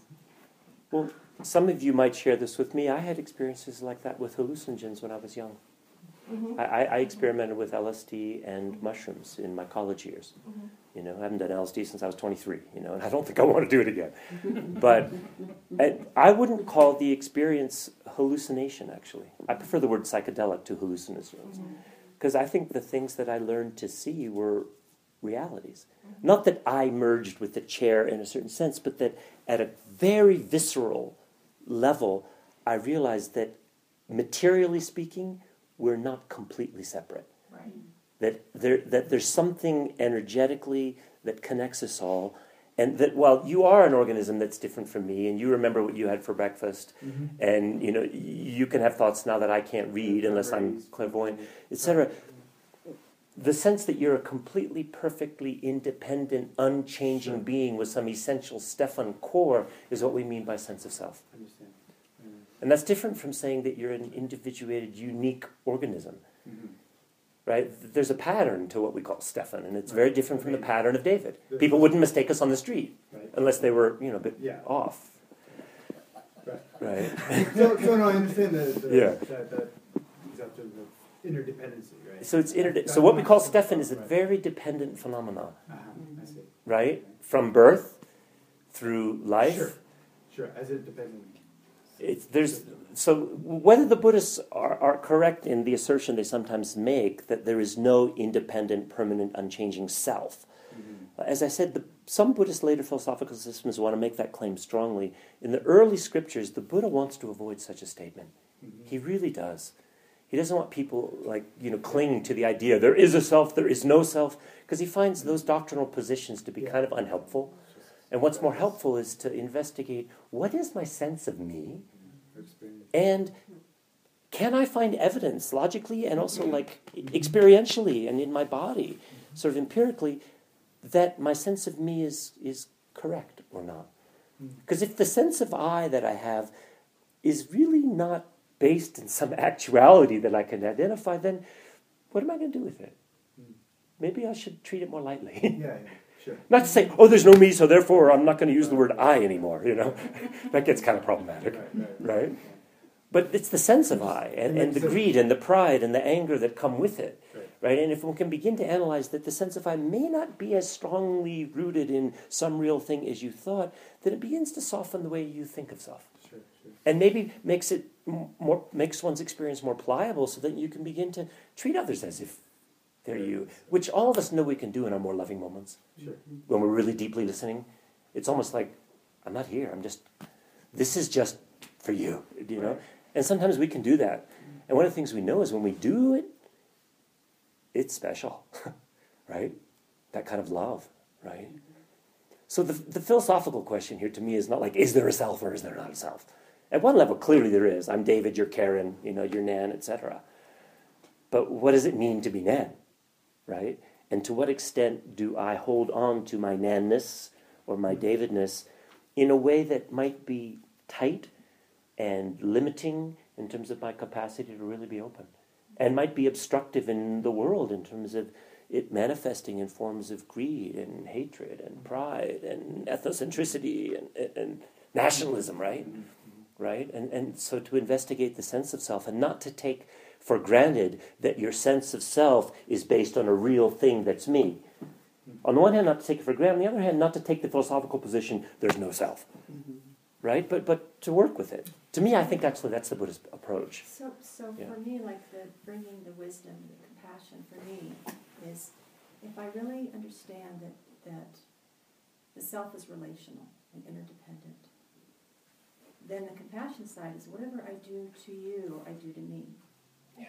S1: some of you might share this with me. I had experiences like that with hallucinogens when I was young.
S4: mhm,
S1: I, I, I experimented with L S D and mushrooms in my college years.
S4: mhm.
S1: You know, I haven't done L S D since I was twenty-three, you know, and I don't think I want to do it again. But and I wouldn't call the experience hallucination, actually. I prefer the word psychedelic to hallucinogens.
S4: Mhm.
S1: Because I think the things that I learned to see were realities. Not that I merged with the chair in a certain sense, but that at a very visceral level, I realized that materially speaking, we're not completely separate.
S4: Right.
S1: That there that there's something energetically that connects us all, and that while you are an organism that's different from me, and you remember what you had for breakfast,
S3: Mhm.
S1: and you know y- you can have thoughts now that I can't read unless I'm clairvoyant, et cetera. The sense that you're a completely, perfectly independent, unchanging
S3: Sure.
S1: being with some essential Stefan core is what we mean by sense of self.
S3: Understand. Yeah.
S1: And that's different from saying that you're an individuated, unique organism.
S3: Mhm.
S1: Right? There's a pattern to what we call Stefan, and it's
S3: Right.
S1: very different from the
S3: Right.
S1: pattern of David.
S3: The-
S1: People wouldn't mistake us on the street
S3: Right.
S1: unless they were, you know, a bit
S3: Yeah.
S1: off.
S3: Right.
S1: Right?
S3: So, so no, I understand the, the
S1: Yeah.
S3: that, that concept of interdependency, right?
S1: So it's inter-
S3: That's
S1: so what we call
S3: not-
S1: Stefan is a
S3: right.
S1: very dependent phenomenon,
S3: Uh-huh, I see.
S1: right? From birth through life.
S3: Sure, sure, as it depends on.
S1: It's there's so whether the Buddhists are, are correct in the assertion they sometimes make that there is no independent, permanent, unchanging self.
S3: Mhm.
S1: As I said, the, some Buddhist later philosophical systems want to make that claim strongly. In the early scriptures, the Buddha wants to avoid such a statement.
S3: Mhm.
S1: He really does. He doesn't want people like you know clinging to the idea there is a self, there is no self, because he finds those doctrinal positions to be
S3: Yeah.
S1: kind of unhelpful. And what's more helpful is to investigate what is my sense of me,
S3: Experience.
S1: and can I find evidence logically and also like experientially and in my body, sort of empirically, that my sense of me is is correct or not? Because if the sense of I that I have is really not based in some actuality that I can identify, then what am I going to do with it?
S3: Mm.
S1: Maybe I should treat it more lightly.
S3: Yeah, yeah, sure.
S1: Not to say, oh, there's no me, so therefore I'm not going to use the word I anymore, you know. That gets kind of problematic,
S3: Right, right,
S1: right? But it's the sense of I, and, and the greed and the pride and the anger that come with it,
S3: Right.
S1: right? And if one can begin to analyze that the sense of I may not be as strongly rooted in some real thing as you thought, then it begins to soften the way you think of self.
S3: Sure, sure.
S1: And maybe makes it m- more makes one's experience more pliable, so that you can begin to treat others as if they're you, which all of us know we can do in our more loving moments
S3: Sure.
S1: when we're really deeply listening. It's almost like I'm not here. I'm just. This is just for you, you know.
S3: Right.
S1: And sometimes we can do that. And one of the things we know is when we do it, it's special, right? That kind of love, right? So the the philosophical question here to me is not like, is there a self or is there not a self? At one level, clearly there is. I'm David, you're Karen, you know, you're Nan, et cetera. But what does it mean to be Nan, right? And to what extent do I hold on to my Nanness or my Davidness in a way that might be tight and limiting in terms of my capacity to really be open, and might be obstructive in the world in terms of it manifesting in forms of greed and hatred and pride and ethnocentricity and, and, and nationalism, right? Right? And, and so to investigate the sense of self and not to take for granted that your sense of self is based on a real thing that's me. On the one hand, not to take it for granted. On the other hand, not to take the philosophical position, there's no self. Right? But but to work with it, To me, I think actually that's the Buddhist approach.
S5: So, so
S1: Yeah.
S5: for me, like the bringing the wisdom, the compassion for me is if I really understand that, that the self is relational and interdependent, then the compassion side is whatever I do to you, I do to me.
S1: Yeah.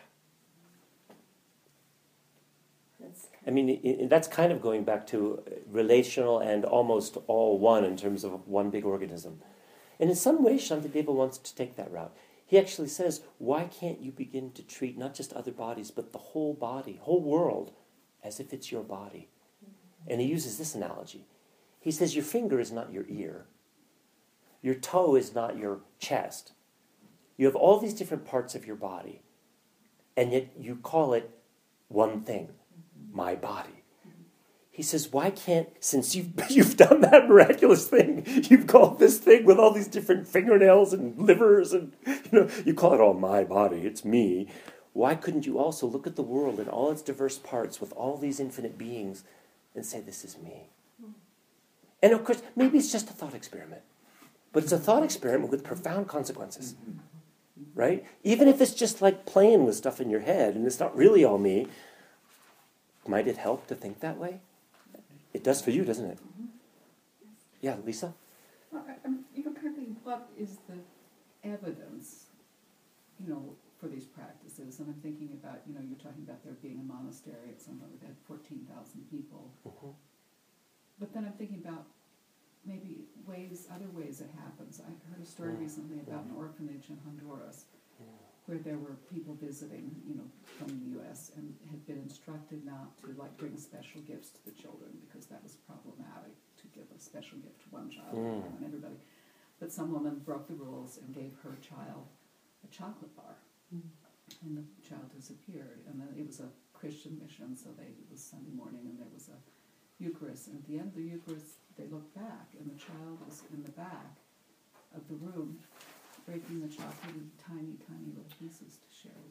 S5: That's kind
S1: I mean, i i that's kind of going back to relational and almost all one in terms of one big organism. And in some ways, Shantideva wants to take that route. He actually says, why can't you begin to treat not just other bodies, but the whole body, whole world, as if it's your body? And he uses this analogy. He says, your finger is not your ear. Your toe is not your chest. You have all these different parts of your body, and yet you call it one thing, my body. He says, why can't, since you've, you've done that miraculous thing, you've called this thing with all these different fingernails and livers, and you know, you call it all my body, it's me. Why couldn't you also look at the world and all its diverse parts with all these infinite beings and say, this is me? And of course, maybe it's just a thought experiment. But it's a thought experiment with profound consequences. Right? Even if it's just like playing with stuff in your head and it's not really all me, might it help to think that way? It does for you, doesn't it?
S6: Mm-hmm.
S1: Yeah, Lisa?
S6: Well, I, I'm, you know, kind of thinking, what is the evidence, you know, for these practices? And I'm thinking about, you know, you're talking about there being a monastery at some point that had fourteen thousand people.
S1: Mm-hmm.
S6: But then I'm thinking about maybe ways, other ways it happens. I heard a story
S1: Mm.
S6: recently about an orphanage in Honduras where there were people visiting, you know, from the U S and had been instructed not to, like, bring special gifts to the children because that was problematic to give a special gift to one child
S1: Mm.
S6: and everybody. But some woman broke the rules and gave her child a chocolate bar,
S4: Mm.
S6: and the child disappeared. And then it was a Christian mission, so they, it was Sunday morning, and there was a Eucharist. And at the end of the Eucharist, they looked back, and the child was in the back of the room, breaking the chocolate in tiny, tiny little pieces to share with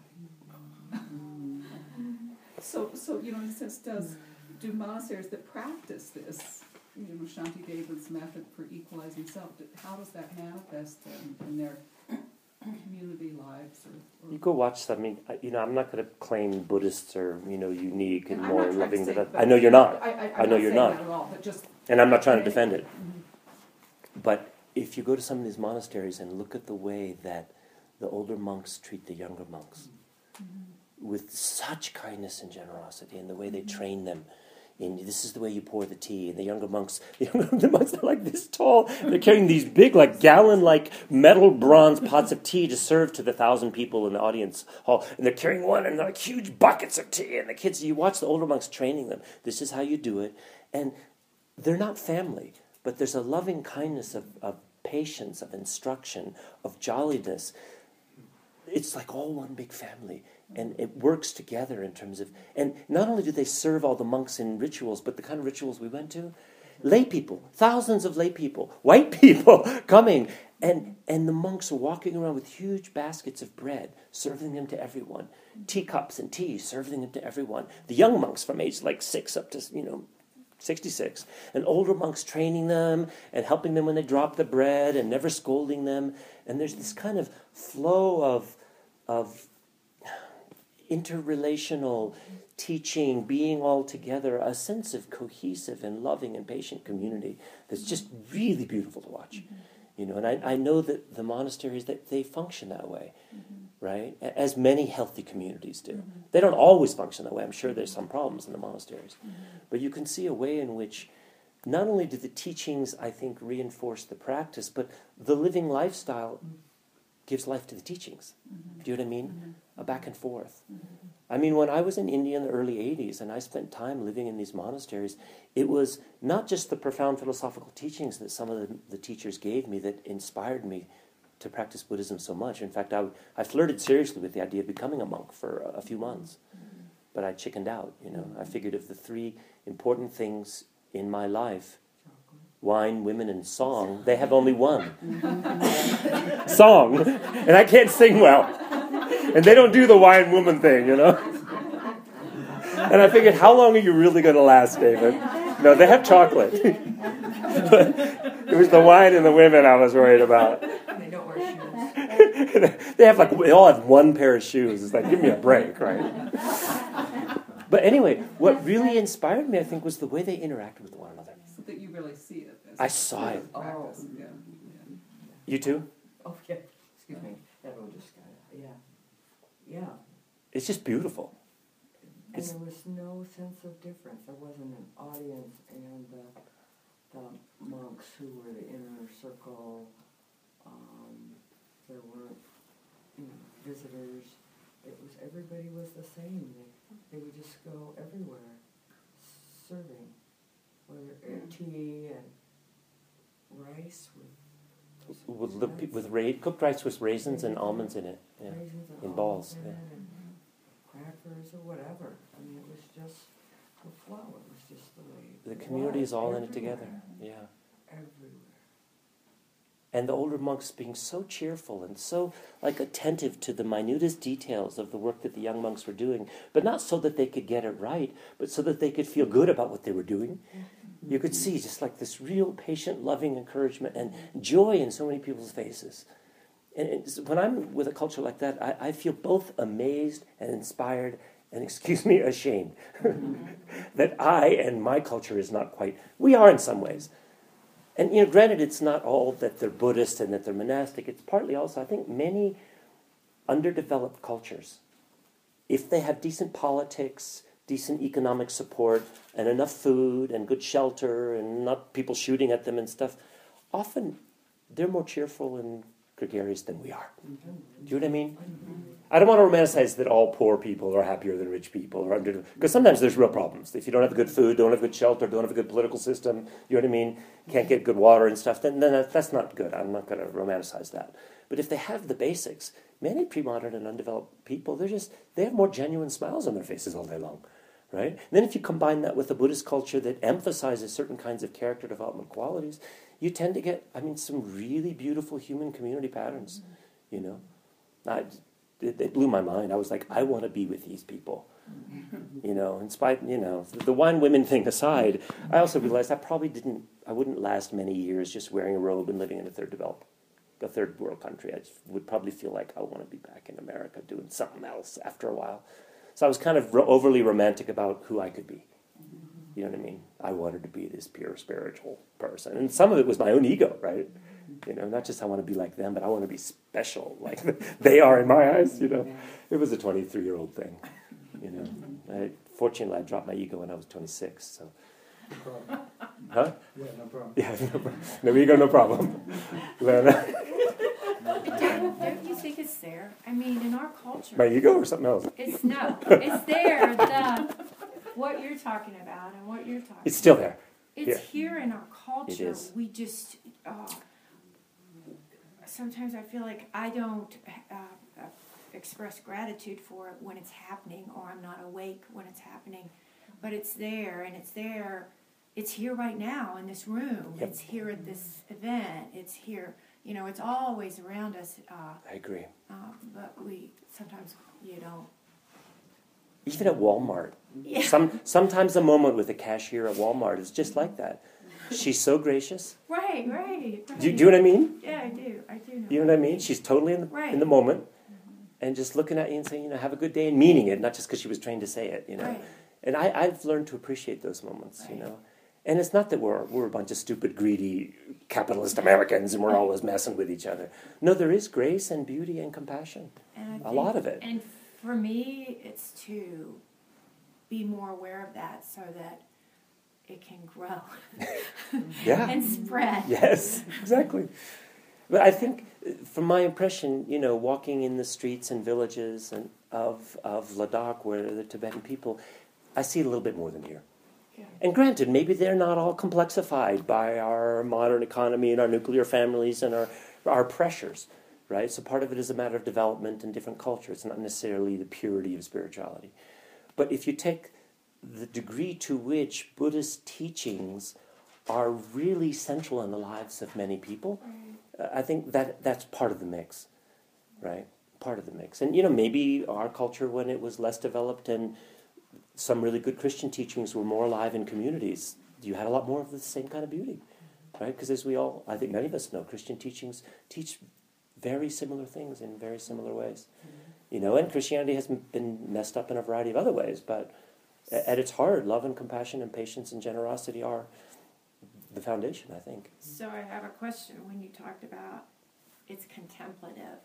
S6: everybody. so, so you know, in a sense, does do monasteries that practice this, you know, Shantideva's method for equalizing self, how does that manifest in, in their community lives? Or, or
S1: You go watch them. I mean, I- you know, I'm not going to claim Buddhists are, you know, unique and,
S6: and I'm
S1: more
S6: not trying
S1: loving
S6: to
S1: than
S6: say,
S1: others.
S6: but-
S1: I know you're not.
S6: I, I, I'm
S1: I know
S6: not
S1: you're
S6: saying
S1: not.
S6: that at all, but just
S1: And I'm not trying to defend it.
S6: Mhm.
S1: But if you go to some of these monasteries and look at the way that the older monks treat the younger monks,
S6: Mm-hmm.
S1: with such kindness and generosity, and the way they train them in this is the way you pour the tea, and the younger monks, the younger the monks are like this tall, they're carrying these big, like gallon-like metal bronze pots of tea to serve to the thousand people in the audience hall, and they're carrying one and like huge buckets of tea, and the kids, you watch the older monks training them, this is how you do it, and they're not family, but there's a loving kindness of, of patience, of instruction, of jolliness. It's like all one big family, and it works together in terms of, and not only do they serve all the monks in rituals, but the kind of rituals we went to, lay people, thousands of lay people, white people coming, and and the monks are walking around with huge baskets of bread, serving them to everyone, teacups and tea, serving them to everyone. The young monks from age like six up to, you know, sixty-six, and older monks training them and helping them when they drop the bread and never scolding them. And there's this kind of flow of of interrelational teaching, being all together, a sense of cohesive and loving and patient community that's just really beautiful to watch. Mm-hmm. You know, and I, I know that the monasteries, that they function that way, mm-hmm. right? As many healthy communities do. Mm-hmm. They don't always function that way. I'm sure there's some problems in the monasteries. Mm-hmm. But you can see a way in which not only do the teachings, I think, reinforce the practice, but the living lifestyle mm-hmm. gives life to the teachings. Mm-hmm. Do you know what I mean? Mm-hmm. A back and forth. Mm-hmm. I mean, when I was in India in the early eighties and I spent time living in these monasteries, it was not just the profound philosophical teachings that some of the, the teachers gave me that inspired me to practice Buddhism so much. In fact, I, I flirted seriously with the idea of becoming a monk for a, a few months. Mm-hmm. But I chickened out, you know. I figured if the three important things in my life, wine, women, and song, they have only one. Song. And I can't sing well. And they don't do the wine woman thing, you know. And I figured, how long are you really going to last, David? No, they have chocolate. But it was the wine and the women I was worried about.
S5: They don't wear shoes.
S1: They have like, they all have one pair of shoes. It's like, give me a break, right? But anyway, what really inspired me, I think, was the way they interacted with one another.
S6: So that you really see it. As
S1: I
S6: a
S1: saw it.
S6: practice, yeah.
S1: You too?
S7: Oh, yeah, excuse me, that one just got, yeah, yeah.
S1: It's just beautiful.
S7: And
S1: It's-
S7: there was no sense of difference, there wasn't an audience and the, the monks who were the inner circle, um, there weren't, you know, visitors, it was, everybody was the same, they, they would just go everywhere, serving, whether uh, tea and rice with
S1: With, the, with ra- cooked rice with raisins and almonds in it. Yeah.
S7: raisins and
S1: in
S7: almonds
S1: balls,
S7: in
S1: yeah.
S7: it and crackers or whatever. I mean, it was just the flow. It was just the way.
S1: The
S7: it
S1: community
S7: was
S1: is all in it
S7: everywhere.
S1: together. Yeah.
S7: Everywhere.
S1: And the older monks being so cheerful and so like attentive to the minutest details of the work that the young monks were doing, but not so that they could get it right, but so that they could feel good about what they were doing. You could see just like this real patient, loving encouragement and joy in so many people's faces. And it's, when I'm with a culture like that, I, I feel both amazed and inspired and, excuse me, ashamed that I and my culture is not quite, we are in some ways. And, you know, granted, it's not all that they're Buddhist and that they're monastic. It's partly also, I think, many underdeveloped cultures, if they have decent politics, decent economic support, and enough food and good shelter and not people shooting at them and stuff, often they're more cheerful and gregarious than we are. Do you know what I mean? I don't want to romanticize that all poor people are happier than rich people, or under, because sometimes there's real problems. If you don't have good food, don't have good shelter, don't have a good political system, you know what I mean, can't get good water and stuff, then, then that, that's not good. I'm not going to romanticize that. But if they have the basics, many pre-modern and undeveloped people, they're just, they have more genuine smiles on their faces all day long. Right? And then if you combine that with a Buddhist culture that emphasizes certain kinds of character development qualities, you tend to get, I mean, some really beautiful human community patterns, you know. I, it, it blew my mind. I was like, I want to be with these people, you know, in spite, you know, the wine women thing aside, I also realized I probably didn't, I wouldn't last many years just wearing a robe and living in a third developed, a third world country. I just would probably feel like I want to be back in America doing something else after a while. So I was kind of ro- overly romantic about who I could be. You know what I mean? I wanted to be this pure spiritual person. And some of it was my own ego, right? You know, not just I want to be like them, but I want to be special like they are in my eyes, you know. It was a twenty-three-year-old thing, you know. I, fortunately, I dropped my ego when I was twenty-six, so.
S3: No problem.
S1: Huh?
S3: Yeah, no problem.
S1: Yeah, no problem. No ego, no problem. Lana.
S8: But don't, don't you think it's there? I mean, in our culture,
S1: My ego or something else?
S8: it's no, it's there. The what you're talking about and what you're talking.
S1: It's still there.
S8: It's
S1: yeah.
S8: here in our culture.
S1: is.
S8: We just uh, sometimes I feel like I don't uh, uh, express gratitude for it when it's happening, or I'm not awake when it's happening. But it's there, and it's there. It's here right now in this room.
S1: Yep.
S8: It's here at this event. It's here. You know, it's always around us. Uh,
S1: I agree.
S8: Um, but we sometimes you don't.
S1: Even at Walmart.
S8: Yeah.
S1: Some sometimes a moment with a cashier at Walmart is just like that. She's so gracious.
S8: Right, right. right.
S1: Do, you- do you know what I mean?
S8: Yeah, I do. I do know.
S1: You know what I mean? She's totally in the,
S8: Right.
S1: in the moment and just looking at you and saying, you know, have a good day, and meaning it, not just because she was trained to say it, you know.
S8: Right.
S1: And I, I've learned to appreciate those moments, you
S8: Right.
S1: know. And it's not that we're we're a bunch of stupid, greedy, capitalist Americans and we're always messing with each other. No, there is grace and beauty and compassion.
S8: And I
S1: A
S8: think,
S1: lot of it.
S8: And for me, it's to be more aware of that so that it can grow
S1: Yeah.
S8: and spread.
S1: Yes, exactly. But I think, uh, from my impression, you know, walking in the streets and villages and of of Ladakh, where the Tibetan people, I see it a little bit more than here.
S8: Yeah.
S1: And granted, maybe they're not all complexified by our modern economy and our nuclear families and our our pressures, right? So part of it is a matter of development and different cultures, not necessarily the purity of spirituality. But if you take the degree to which Buddhist teachings are really central in the lives of many people, uh, I think that that's part of the mix, right? Part of the mix. And, you know, maybe our culture, when it was less developed and some really good Christian teachings were more alive in communities, you had a lot more of the same kind of beauty, right? Because as we all, I think many of us know, Christian teachings teach very similar things in very similar ways. You know, and Christianity has m- been messed up in a variety of other ways, but a- at its heart, love and compassion and patience and generosity are the foundation, I think.
S8: So I have a question. When you talked about it's contemplative,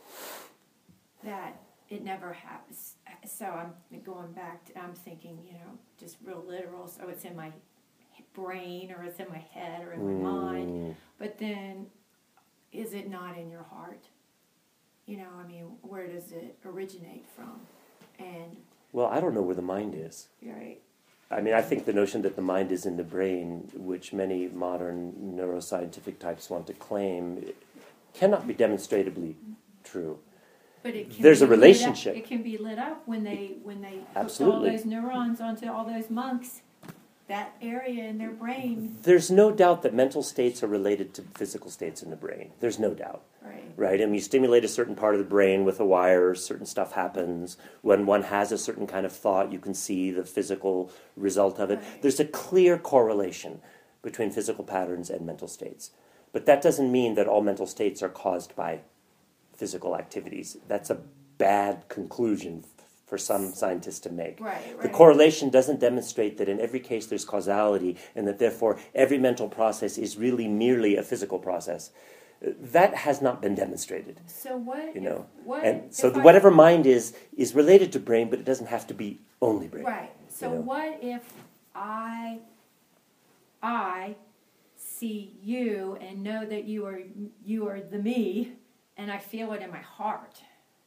S8: that it never happens. So I'm going back to, I'm thinking, you know, just real literal. So it's in my brain or it's in my head or in my mind.
S1: Mm.
S8: But then, is it not in your heart? You know, I mean, where does it originate from? And,
S1: Well, I don't know where the mind is.
S8: right,
S1: I mean, I think the notion that the mind is in the brain, which many modern neuroscientific types want to claim, cannot be demonstrably true.
S8: but it can
S1: There's
S8: be
S1: a
S8: lit up-
S1: relationship.
S8: It can be lit up when they when they hooked all
S1: Absolutely.
S8: those neurons onto all those monks. That area in their brain,
S1: There's no doubt that mental states are related to physical states in the brain. There's no doubt.
S8: right?
S1: Right, and you stimulate a certain part of the brain with a wire, certain stuff happens. When one has a certain kind of thought, you can see the physical result of it.
S8: Right.
S1: There's a clear correlation between physical patterns and mental states. But that doesn't mean that all mental states are caused by physical activities. That's a bad conclusion f- for some scientists to make.
S8: Right, right.
S1: The correlation doesn't demonstrate that in every case there's causality and that therefore every mental process is really merely a physical process. That has not been demonstrated.
S8: So what?
S1: You
S8: if-
S1: know,
S8: what?
S1: And so
S8: if
S1: the,
S8: I-
S1: whatever mind is, is related to brain, but it doesn't have to be only brain.
S8: Right. So
S1: you know.
S8: what if I, I see you and know that you are you are the me, and I feel it in my heart.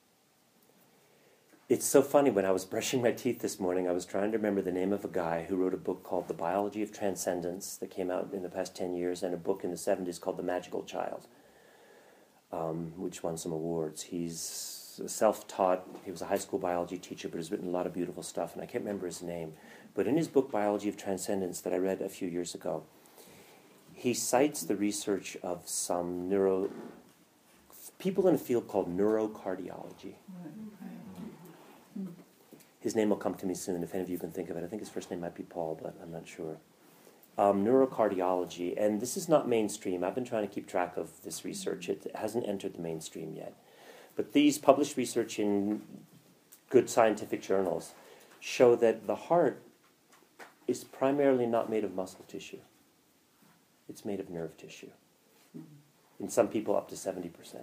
S1: It's so funny, when I was brushing my teeth this morning, I was trying to remember the name of a guy who wrote a book called The Biology of Transcendence that came out in the past ten years, and a book in the seventies called The Magical Child, um, which won some awards. He's self-taught, he was a high school biology teacher, but has written a lot of beautiful stuff, and I can't remember his name. But in his book, Biology of Transcendence, that I read a few years ago, he cites the research of some neuro... people in a field called neurocardiology. His name will come to me soon, if any of you can think of it. I think his first name might be Paul, but I'm not sure. Um, neurocardiology, and this is not mainstream. I've been trying to keep track of this research. It hasn't entered the mainstream yet. But these published research in good scientific journals show that the heart is primarily not made of muscle tissue. It's made of nerve tissue. In some people, up to seventy percent.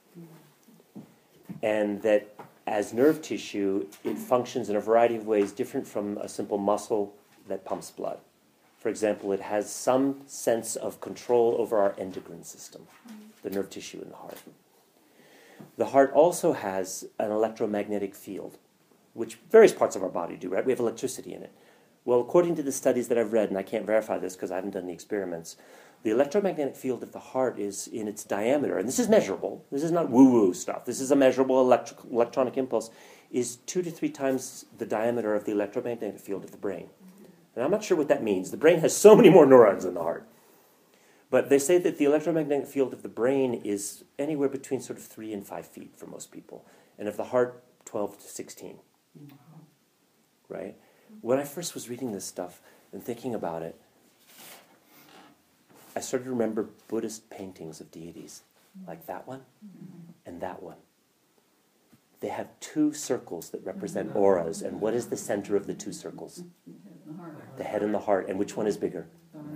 S1: And that as nerve tissue, it functions in a variety of ways different from a simple muscle that pumps blood. For example, it has some sense of control over our endocrine system, the nerve tissue in the heart. The heart also has an electromagnetic field, which various parts of our body do, right? We have electricity in it. Well, according to the studies that I've read, and I can't verify this because I haven't done the experiments, the electromagnetic field of the heart is in its diameter, and this is measurable, this is not woo-woo stuff, this is a measurable electric, electronic impulse, is two to three times the diameter of the electromagnetic field of the brain. And I'm not sure what that means. The brain has so many more neurons than the heart. But they say that the electromagnetic field of the brain is anywhere between sort of three and five feet for most people, and of the heart, twelve to sixteen. Right? When I first was reading this stuff and thinking about it, I started to remember Buddhist paintings of deities, like that one and that one. They have two circles that represent auras, and what is the center of the two circles? The head and the heart, and which one is bigger?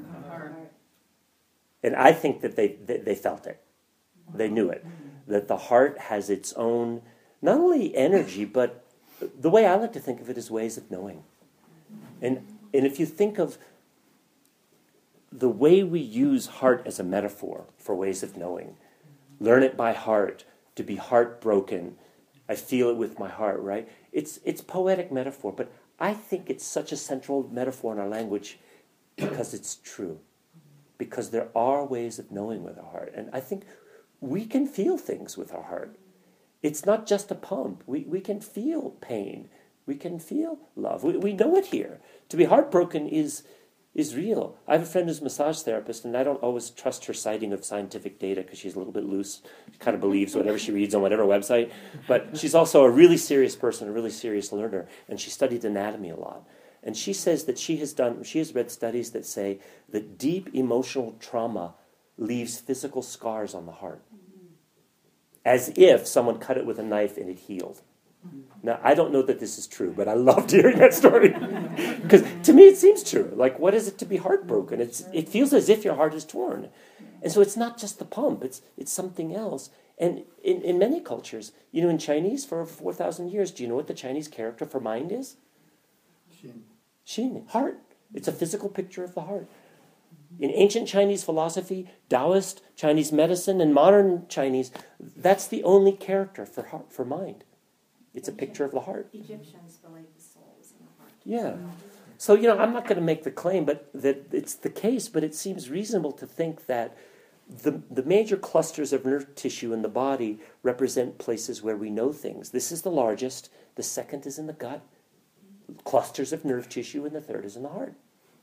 S1: And I think that they, they, they felt it. They knew it. That the heart has its own, not only energy, but the way I like to think of it is ways of knowing. And and if you think of the way we use heart as a metaphor for ways of knowing, learn it by heart, to be heartbroken, I feel it with my heart, right? It's it's poetic metaphor, but I think it's such a central metaphor in our language because it's true. Because there are ways of knowing with our heart. And I think we can feel things with our heart. It's not just a pump. We we can feel pain. We can feel love. We we know it here. To be heartbroken is is real. I have a friend who's a massage therapist, and I don't always trust her citing of scientific data because she's a little bit loose. She kind of believes whatever she reads on whatever website. But she's also a really serious person, a really serious learner, and she studied anatomy a lot. And she says that she has done, she has read studies that say that deep emotional trauma leaves physical scars on the heart. as if someone cut it with a knife and it healed. Now, I don't know that this is true, but I loved hearing that story. Because to me it seems true. Like, what is it to be heartbroken? It's, it feels as if your heart is torn. And so it's not just the pump, it's, it's something else. And in, in many cultures, you know, in Chinese for over four thousand years, do you know what the Chinese character for mind is?
S3: Shin.
S1: Xin, heart. It's a physical picture of the heart. In ancient Chinese philosophy, Taoist, Chinese medicine, and modern Chinese, that's the only character for heart, for mind. It's a picture of the heart.
S5: Egyptians believe the soul is in the heart.
S1: Yeah. So, you know, I'm not going to make the claim but that it's the case, but it seems reasonable to think that the, the major clusters of nerve tissue in the body represent places where we know things. This is the largest. The second is in the gut. Clusters of nerve tissue, and the third is in the heart.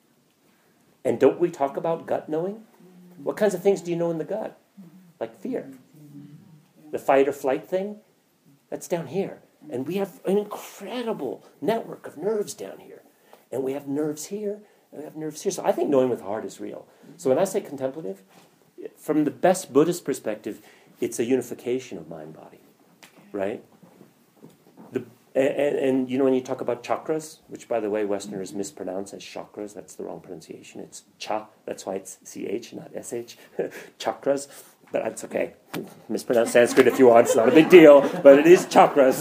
S1: And don't we talk about gut knowing? What kinds of things do you know in the gut? Like fear. The fight or flight thing, that's down here. And we have an incredible network of nerves down here. And we have nerves here, and we have nerves here. So I think knowing with the heart is real. So when I say contemplative, from the best Buddhist perspective, it's a unification of mind-body, right? The, and, and, you know, when you talk about chakras, which, by the way, Westerners mispronounce as chakras, that's the wrong pronunciation. It's cha, that's why it's C H, not S H, chakras. But that's okay. Mispronounce Sanskrit if you want. It's not a big deal, but it is chakras.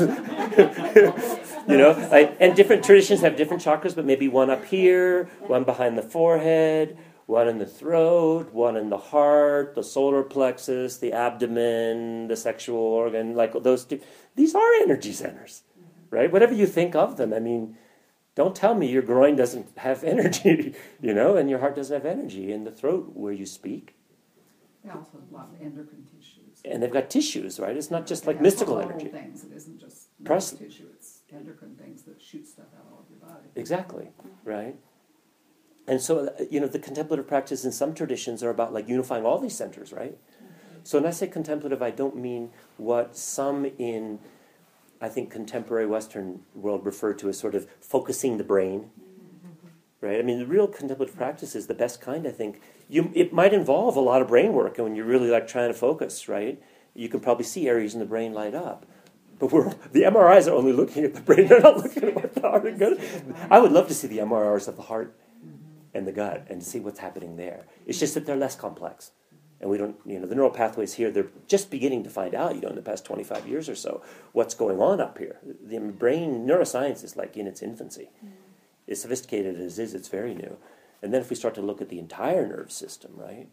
S1: You know, like, and different traditions have different chakras, but maybe one up here, one behind the forehead, one in the throat, one in the heart, the solar plexus, the abdomen, the sexual organ, like those two. These are energy centers, right? Whatever you think of them. I mean, don't tell me your groin doesn't have energy, you know, and your heart doesn't have energy, and the throat where you speak.
S6: They also have a lot of endocrine tissues.
S1: And they've got tissues, right? It's not just like
S6: They have
S1: mystical
S6: hormonal
S1: energy.
S6: things. It isn't just
S1: Pres-
S6: nerve tissue. It's endocrine things that shoot stuff out all of your body.
S1: Exactly, right? And so, uh, you know, the contemplative practice in some traditions are about like unifying all these centers, right? So when I say contemplative, I don't mean what some in, I think, contemporary Western world refer to as sort of focusing the brain, right? I mean, the real contemplative practice is the best kind, I think. You, it might involve a lot of brain work, and when you're really like trying to focus, right? You can probably see areas in the brain light up. But we're, the M R Is are only looking at the brain, they're not looking at what the heart and gut. I would love to see the M R Is of the heart and the gut and to see what's happening there. It's just that they're less complex. And we don't, you know, the neural pathways here, they're just beginning to find out, you know, in the past twenty-five years or so, what's going on up here. The brain, neuroscience is like in its infancy. As sophisticated as it is, it's very new. And then if we start to look at the entire nerve system, right,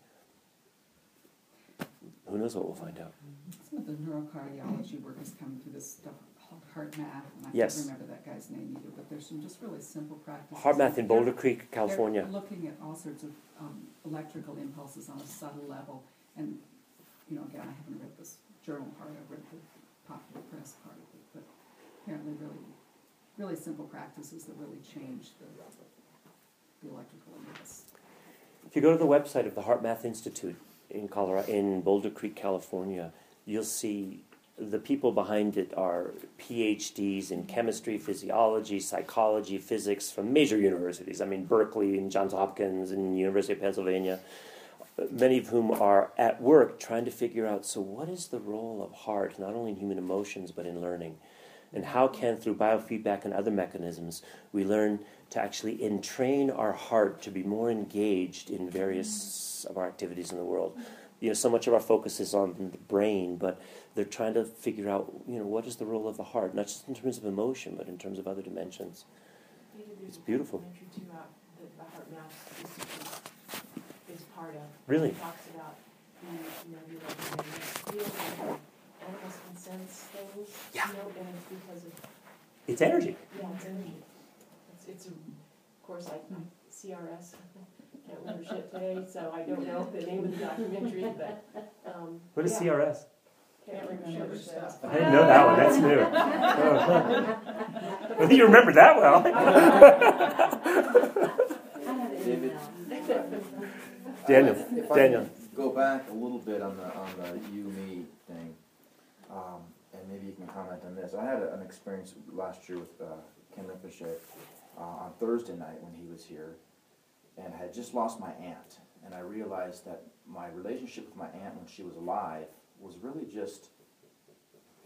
S1: who knows what we'll find out.
S6: Some of the neurocardiology work is coming through this stuff called Heart Math, and I
S1: Yes.
S6: can't remember that guy's name either, but there's some just really simple practices.
S1: Heart Math in Boulder
S6: They're-
S1: Creek, California.
S6: They're looking at all sorts of um, electrical impulses on a subtle level, and, you know, again, I haven't read this journal part, I've read the popular press part of it, but apparently really, really simple practices that really change the, the electrical impulse.
S1: If you go to the website of the Heart Math Institute in Colorado, in Boulder Creek, California, you'll see the people behind it are P H Ds in chemistry, physiology, psychology, physics from major universities. I mean, Berkeley and Johns Hopkins and University of Pennsylvania, many of whom are at work trying to figure out, so what is the role of heart, not only in human emotions, but in learning? And how can, through biofeedback and other mechanisms, we learn to actually entrain our heart to be more engaged in various of our activities in the world? You know, so much of our focus is on the brain, but they're trying to figure out, you know, what is the role of the heart, not just in terms of emotion, but in terms of other dimensions. It's beautiful.
S4: Documentary too, uh, that the Heart Math Institute is part of.
S1: Really?
S4: It talks about the, you know, the electromagnetic field, and animals can sense things,
S1: Yeah.
S4: you know, and it's because of,
S1: It's energy.
S4: yeah, it's energy. It's, it's, a- of course, like C R S, can't remember shit today, so I don't know the name of the documentary, but, um.
S1: What is
S4: yeah,
S1: C R S?
S4: Can't remember shit.
S1: I didn't know that one. That's new. Oh. You remember that well.
S5: David.
S1: Daniel.
S9: Uh, if I
S1: Daniel.
S9: can go back a little bit on the on the you me thing, um, and maybe you can comment on this. I had a, an experience last year with uh, Ken Rinpoche uh, on Thursday night when he was here, and I had just lost my aunt, and I realized that my relationship with my aunt when she was alive was really just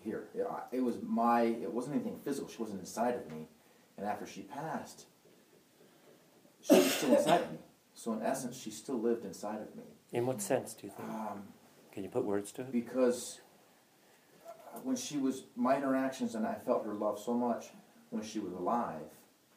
S9: here. It, I- it was my, it wasn't anything physical. She wasn't inside of me. And after she passed, she was still inside of me. So in essence, she still lived inside of me.
S1: In what sense do you think?
S9: Um,
S1: Can you put words to it?
S9: because when she was, my interactions, and I felt her love so much when she was alive,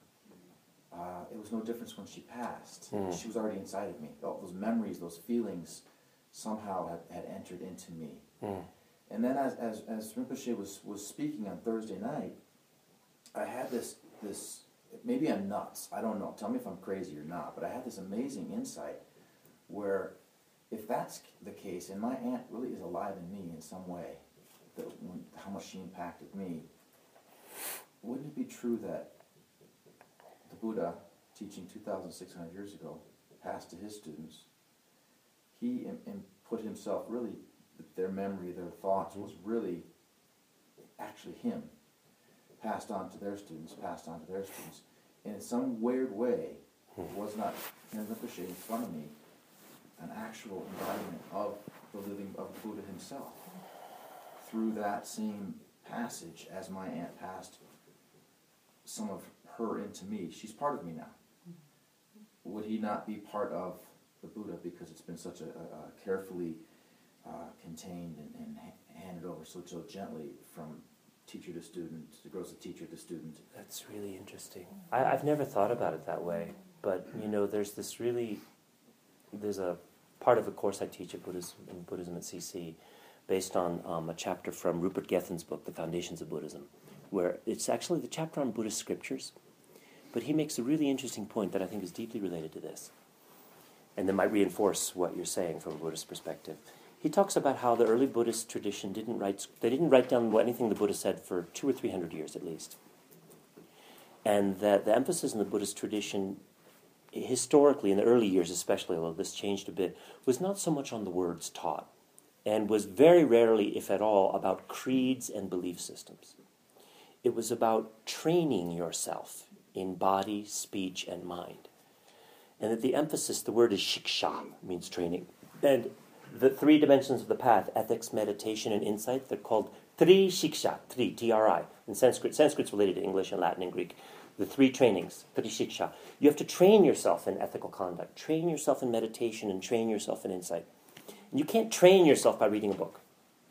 S9: uh, it was no difference when she passed.
S1: Mm.
S9: She was already inside of me. All those memories, those feelings somehow had, had entered into me.
S1: Mm.
S9: And then as, as, as Rinpoche was, was speaking on Thursday night, I had this, this, maybe I'm nuts, I don't know, tell me if I'm crazy or not, but I had this amazing insight where if that's the case, and my aunt really is alive in me in some way, the, when, how much she impacted me, wouldn't it be true that the Buddha, teaching two thousand six hundred years ago, passed to his students, he im- im- put himself really, their memory, their thoughts was really actually him, passed on to their students, passed on to their students. And in some weird way, it was not Ken Rinpoche in front of me, an actual embodiment of the living, of the Buddha himself. Through that same passage, as my aunt passed some of her into me, she's part of me now. Would he not be part of the Buddha because it's been such a, a, a carefully uh, contained and, and ha- handed over so, so gently from teacher to student, it goes to teacher to student.
S1: That's really interesting. I, I've never thought about it that way, but you know, there's this really, there's a part of a course I teach at Buddhism, in Buddhism at C C, based on um, a chapter from Rupert Gethin's book, The Foundations of Buddhism, where it's actually the chapter on Buddhist scriptures, but he makes a really interesting point that I think is deeply related to this, and that might reinforce what you're saying from a Buddhist perspective. He talks about how the early Buddhist tradition didn't write, they didn't write down anything the Buddha said for two or three hundred years at least. And that the emphasis in the Buddhist tradition, historically, in the early years especially, although this changed a bit, was not so much on the words taught, and was very rarely, if at all, about creeds and belief systems. It was about training yourself in body, speech, and mind. And that the emphasis, the word is shiksha, means training. And the three dimensions of the path, ethics, meditation, and insight, they're called tri shiksha, tri, T R I. In Sanskrit, Sanskrit's related to English and Latin and Greek. The three trainings, tri shiksha. You have to train yourself in ethical conduct, train yourself in meditation, and train yourself in insight. And you can't train yourself by reading a book.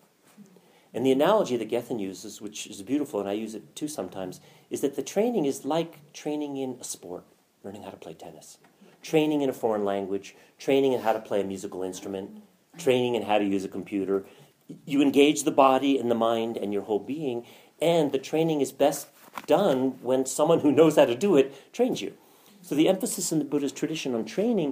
S1: And the analogy that Gethin uses, which is beautiful, and I use it too sometimes, is that the training is like training in a sport, learning how to play tennis, training in a foreign language, training in how to play a musical instrument, training in how to use a computer. You engage the body and the mind and your whole being, and the training is best done when someone who knows how to do it trains you. So the emphasis in the Buddhist tradition on training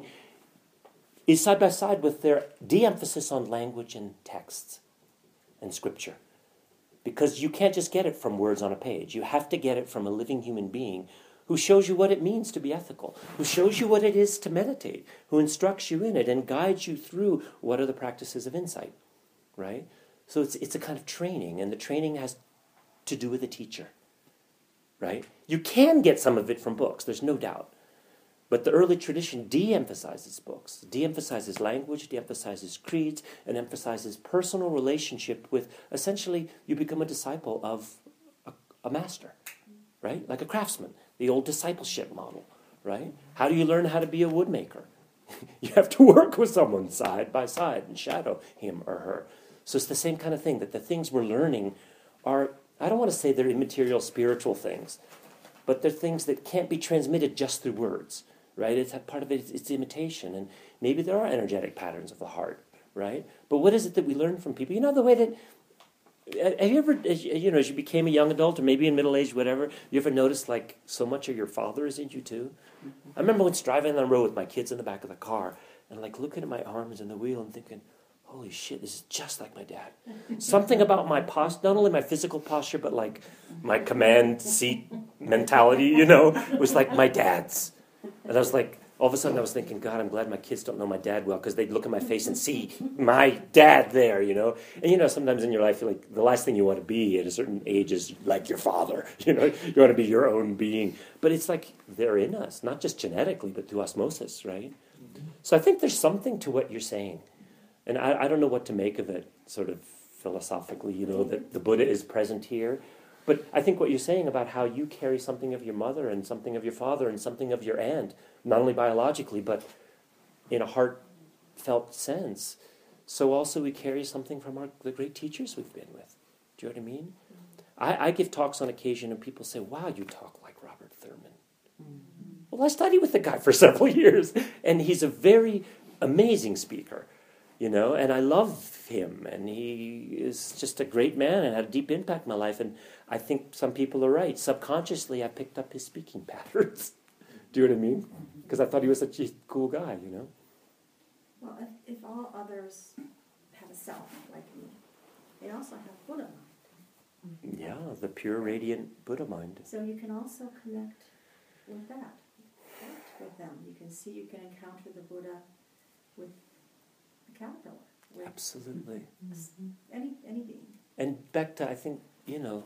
S1: is side by side with their de-emphasis on language and texts and scripture. Because you can't just get it from words on a page. You have to get it from a living human being who shows you what it means to be ethical, who shows you what it is to meditate, who instructs you in it and guides you through what are the practices of insight, right? So it's it's a kind of training, and the training has to do with a teacher, right? You can get some of it from books, there's no doubt. But the early tradition de-emphasizes books, de-emphasizes language, de-emphasizes creeds, and emphasizes personal relationship with, essentially, you become a disciple of a, a master, right? Like a craftsman, the old discipleship model, right? How do you learn how to be a woodmaker? You have to work with someone side by side and shadow him or her. So it's the same kind of thing, that the things we're learning are, I don't want to say they're immaterial spiritual things, but they're things that can't be transmitted just through words. Right, it's a part of it. It's, it's imitation, and maybe there are energetic patterns of the heart, right? But what is it that we learn from people? You know, the way that have you ever, as you, you know, as you became a young adult, or maybe in middle age, whatever, you ever noticed like so much of your father is in you too? Mm-hmm. I remember once driving on the road with my kids in the back of the car, and like looking at my arms and the wheel and thinking, holy shit, this is just like my dad. Something about my posture, not only my physical posture, but like my command seat mentality, you know, was like my dad's. And I was like, all of a sudden I was thinking, God, I'm glad my kids don't know my dad well, because they'd look at my face and see my dad there, you know. And, you know, sometimes in your life, you're like, the last thing you want to be at a certain age is like your father, you know. You want to be your own being. But it's like they're in us, not just genetically, but through osmosis, right? So I think there's something to what you're saying. And I, I don't know what to make of it, sort of philosophically, you know, that the Buddha is present here. But I think what you're saying about how you carry something of your mother and something of your father and something of your aunt, not only biologically, but in a heartfelt sense. So also we carry something from our, the great teachers we've been with. Do you know what I mean? I, I give talks on occasion and people say, wow, you talk like Robert Thurman. Mm-hmm. Well, I studied with the guy for several years, and he's a very amazing speaker, you know, and I love him, and he is just a great man and had a deep impact in my life, and I think some people are right. Subconsciously, I picked up his speaking patterns. Do you know what I mean? Because I thought he was such a cool guy, you know?
S5: Well, if, if all others have a self like me, they also have Buddha mind.
S1: Yeah, the pure, radiant Buddha mind.
S5: So you can also connect with that, connect with them. You can see, you can encounter the Buddha with the caterpillar. With
S1: Absolutely.
S5: any any being.
S1: And back to, I think, you know,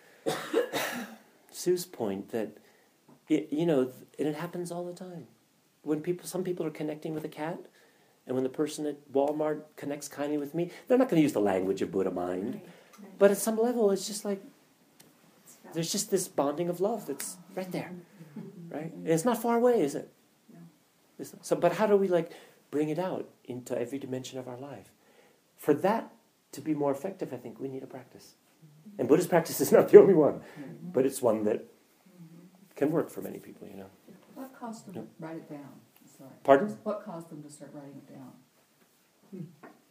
S1: Sue's point that, it, you know, and it happens all the time. When people, some people are connecting with a cat, and when the person at Walmart connects kindly with me, they're not going to use the language of Buddha mind.
S5: Right, right.
S1: But at some level, it's just like,
S5: It's felt.
S1: there's just this bonding of love that's right there, right? And it's not far away, is it?
S5: No.
S1: It's not- So, but how do we, like, bring it out into every dimension of our life? For that to be more effective, I think we need a practice. And Buddhist practice is not the only one, but it's one that can work for many people, you know.
S6: What caused them to write it down? Sorry.
S1: Pardon?
S6: What caused them to start writing it down?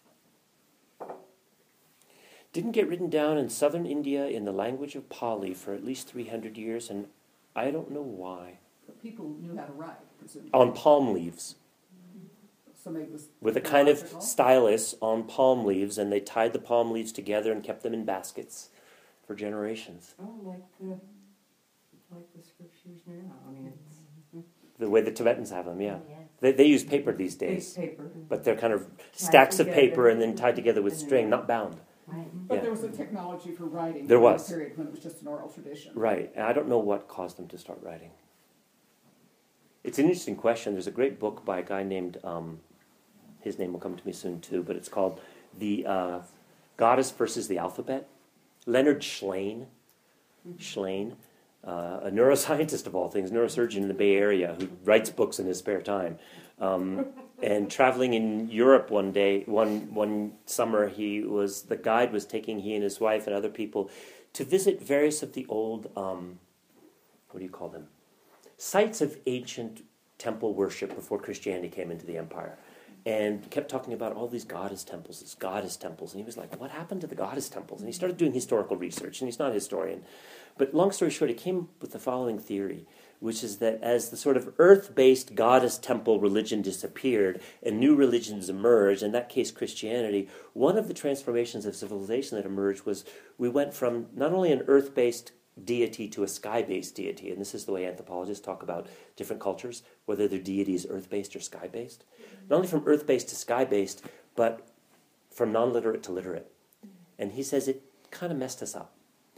S1: Didn't get written down in southern India in the language of Pali for at least three hundred years, and I don't know why.
S6: But people knew how to write, presumably.
S1: On palm leaves,
S6: So maybe it was
S1: with a kind of
S6: theological?
S1: stylus on palm leaves, and they tied the palm leaves together and kept them in baskets for generations.
S7: Oh, like the, like the scriptures now, I mean, it's
S1: The way the Tibetans have them, yeah.
S7: yes.
S1: They, they use paper these days,
S7: paper.
S1: but they're kind of stacks of paper and then tied together with
S7: And then-
S1: string, not bound.
S7: Right.
S6: But
S1: Yeah.
S6: there was a technology for writing.
S1: There
S6: during
S1: was.
S6: a period when it was just an oral tradition.
S1: Right, and I don't know what caused them to start writing. It's an interesting question. There's a great book by a guy named, um, his name will come to me soon too, but it's called The uh, Goddess versus the Alphabet. Leonard Schlein, Schlein, uh, a neuroscientist of all things, neurosurgeon in the Bay Area who writes books in his spare time. Um, and traveling in Europe one day, one one summer, he was the guide was taking he and his wife and other people to visit various of the old, um, what do you call them? Sites of ancient temple worship before Christianity came into the empire. And kept talking about all these goddess temples, these goddess temples. And he was like, what happened to the goddess temples? And he started doing historical research, and he's not a historian. But long story short, he came with the following theory, which is that as the sort of earth-based goddess temple religion disappeared and new religions emerged, in that case Christianity, one of the transformations of civilization that emerged was we went from not only an earth-based deity to a sky-based deity, and this is the way anthropologists talk about different cultures, whether their deity is earth-based or sky-based. Not only from earth-based to sky-based, but from non-literate to literate. And he says it kind of messed us up.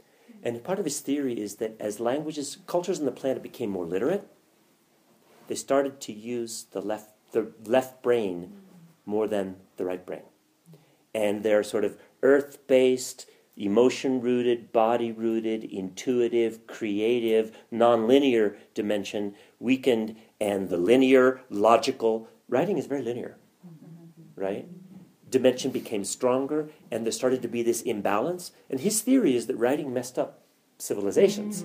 S1: And part of his theory is that as languages, cultures on the planet became more literate, they started to use the left, the left brain more than the right brain. And their sort of earth-based, emotion-rooted, body-rooted, intuitive, creative, non-linear dimension weakened, and the linear, logical, writing is very linear, right? Dimension became stronger, and there started to be this imbalance. And his theory is that writing messed up civilizations,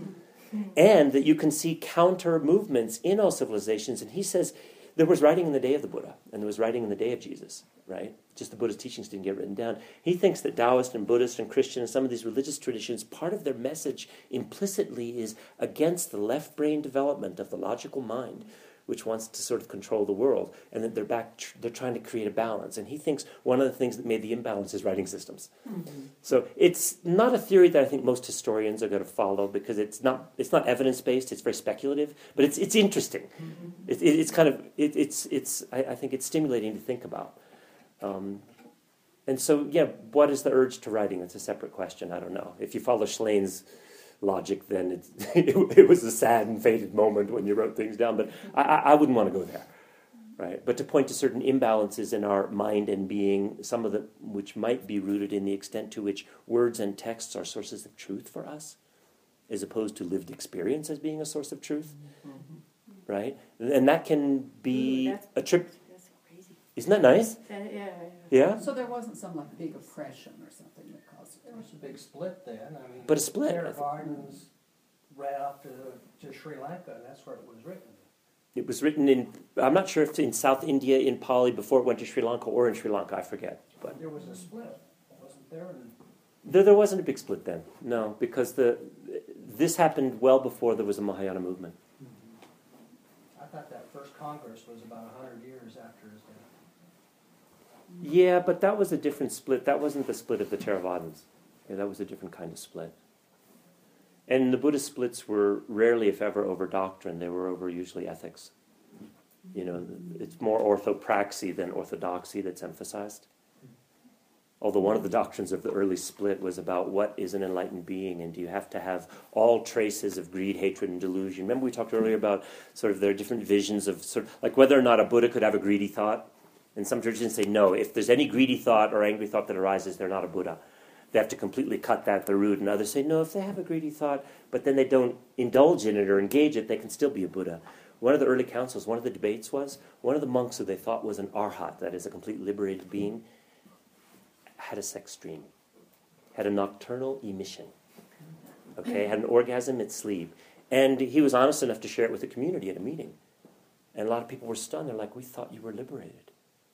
S1: and that you can see counter movements in all civilizations. And he says there was writing in the day of the Buddha, and there was writing in the day of Jesus, right? Just the Buddha's teachings didn't get written down. He thinks that Taoist and Buddhist and Christian and some of these religious traditions, part of their message implicitly is against the left brain development of the logical mind, which wants to sort of control the world, and that they're back, tr- they're trying to create a balance. And he thinks one of the things that made the imbalance is writing systems. Mm-hmm. So it's not a theory that I think most historians are going to follow, because it's not it's not evidence based. It's very speculative, but it's it's interesting. Mm-hmm. It, it, it's kind of it, it's it's I, I think it's stimulating to think about. Um, and so yeah, what is the urge to writing? It's a separate question. I don't know. If you follow Schlein's logic, then it's, it, it was a sad and fated moment when you wrote things down, but I, I wouldn't want to go there. right? But to point to certain imbalances in our mind and being, some of the which might be rooted in the extent to which words and texts are sources of truth for us, as opposed to lived experience as being a source of truth, right? And that can be
S8: Ooh, that's-
S1: a trip.
S8: That's crazy.
S1: Isn't that nice?
S8: That, yeah,
S1: Yeah?
S6: So there wasn't some like big oppression or something that caused it.
S10: There was a big split then, I mean.
S1: But a split.
S10: Theravadins right out to, to Sri Lanka, and that's where it was written.
S1: It was written in, I'm not sure if it's in South India, in Pali, before it went to Sri Lanka, or in Sri Lanka, I forget. But
S10: There was a split, wasn't there? And
S1: there, there wasn't a big split then, no, because the this happened well before there was a Mahayana movement.
S10: I thought that first Congress was about a hundred years after his death.
S1: Yeah, but that was a different split. That wasn't the split of the Theravadins. Yeah, that was a different kind of split. And the Buddhist splits were rarely, if ever, over doctrine. They were over usually ethics. You know, it's more orthopraxy than orthodoxy that's emphasized. Although one of the doctrines of the early split was about what is an enlightened being, and do you have to have all traces of greed, hatred, and delusion. Remember we talked earlier about sort of their different visions of sort of, like whether or not a Buddha could have a greedy thought. And some traditions say no, if there's any greedy thought or angry thought that arises, they're not a Buddha. They have to completely cut that at the root. And others say no, if they have a greedy thought, but then they don't indulge in it or engage it, they can still be a Buddha. One of the early councils, one of the debates was, one of the monks who they thought was an arhat, that is a complete liberated being, had a sex dream, had a nocturnal emission, okay, had an orgasm at sleep. And he was honest enough to share it with the community at a meeting. And a lot of people were stunned. They're like, we thought you were liberated,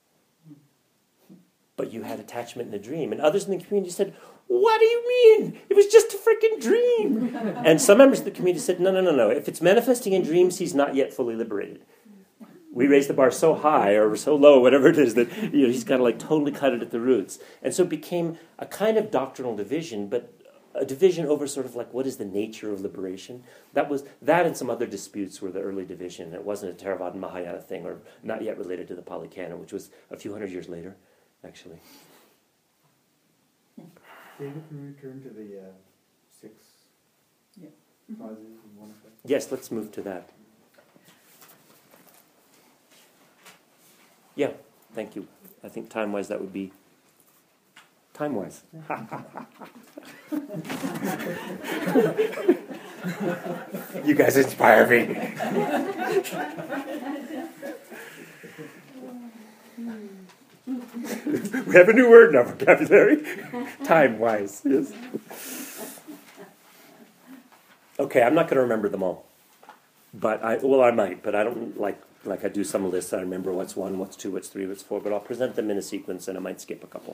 S1: but you had attachment in a dream. And others in the community said, what do you mean? It was just a freaking dream. And some members of the community said, no, no, no, no. If it's manifesting in dreams, he's not yet fully liberated. We raised the bar so high or so low, whatever it is, that you know, he's got to like totally cut it at the roots. And so it became a kind of doctrinal division, but a division over sort of like what is the nature of liberation. That was that and some other disputes were the early division. It wasn't a Theravada Mahayana thing, or not yet related to the Pali Canon, which was a few hundred years later, actually.
S3: David, can we return to the uh, six
S6: Yeah.
S3: causes and one effect?
S1: Yes, let's move to that. Yeah, thank you. I think time-wise that would be... Time-wise. You guys inspire me. We have a new word in our vocabulary. Time-wise, yes. Okay, I'm not going to remember them all. But I, well, I might, but I don't like... Like I do some lists, I remember what's one, what's two, what's three, what's four, but I'll present them in a sequence and I might skip a couple.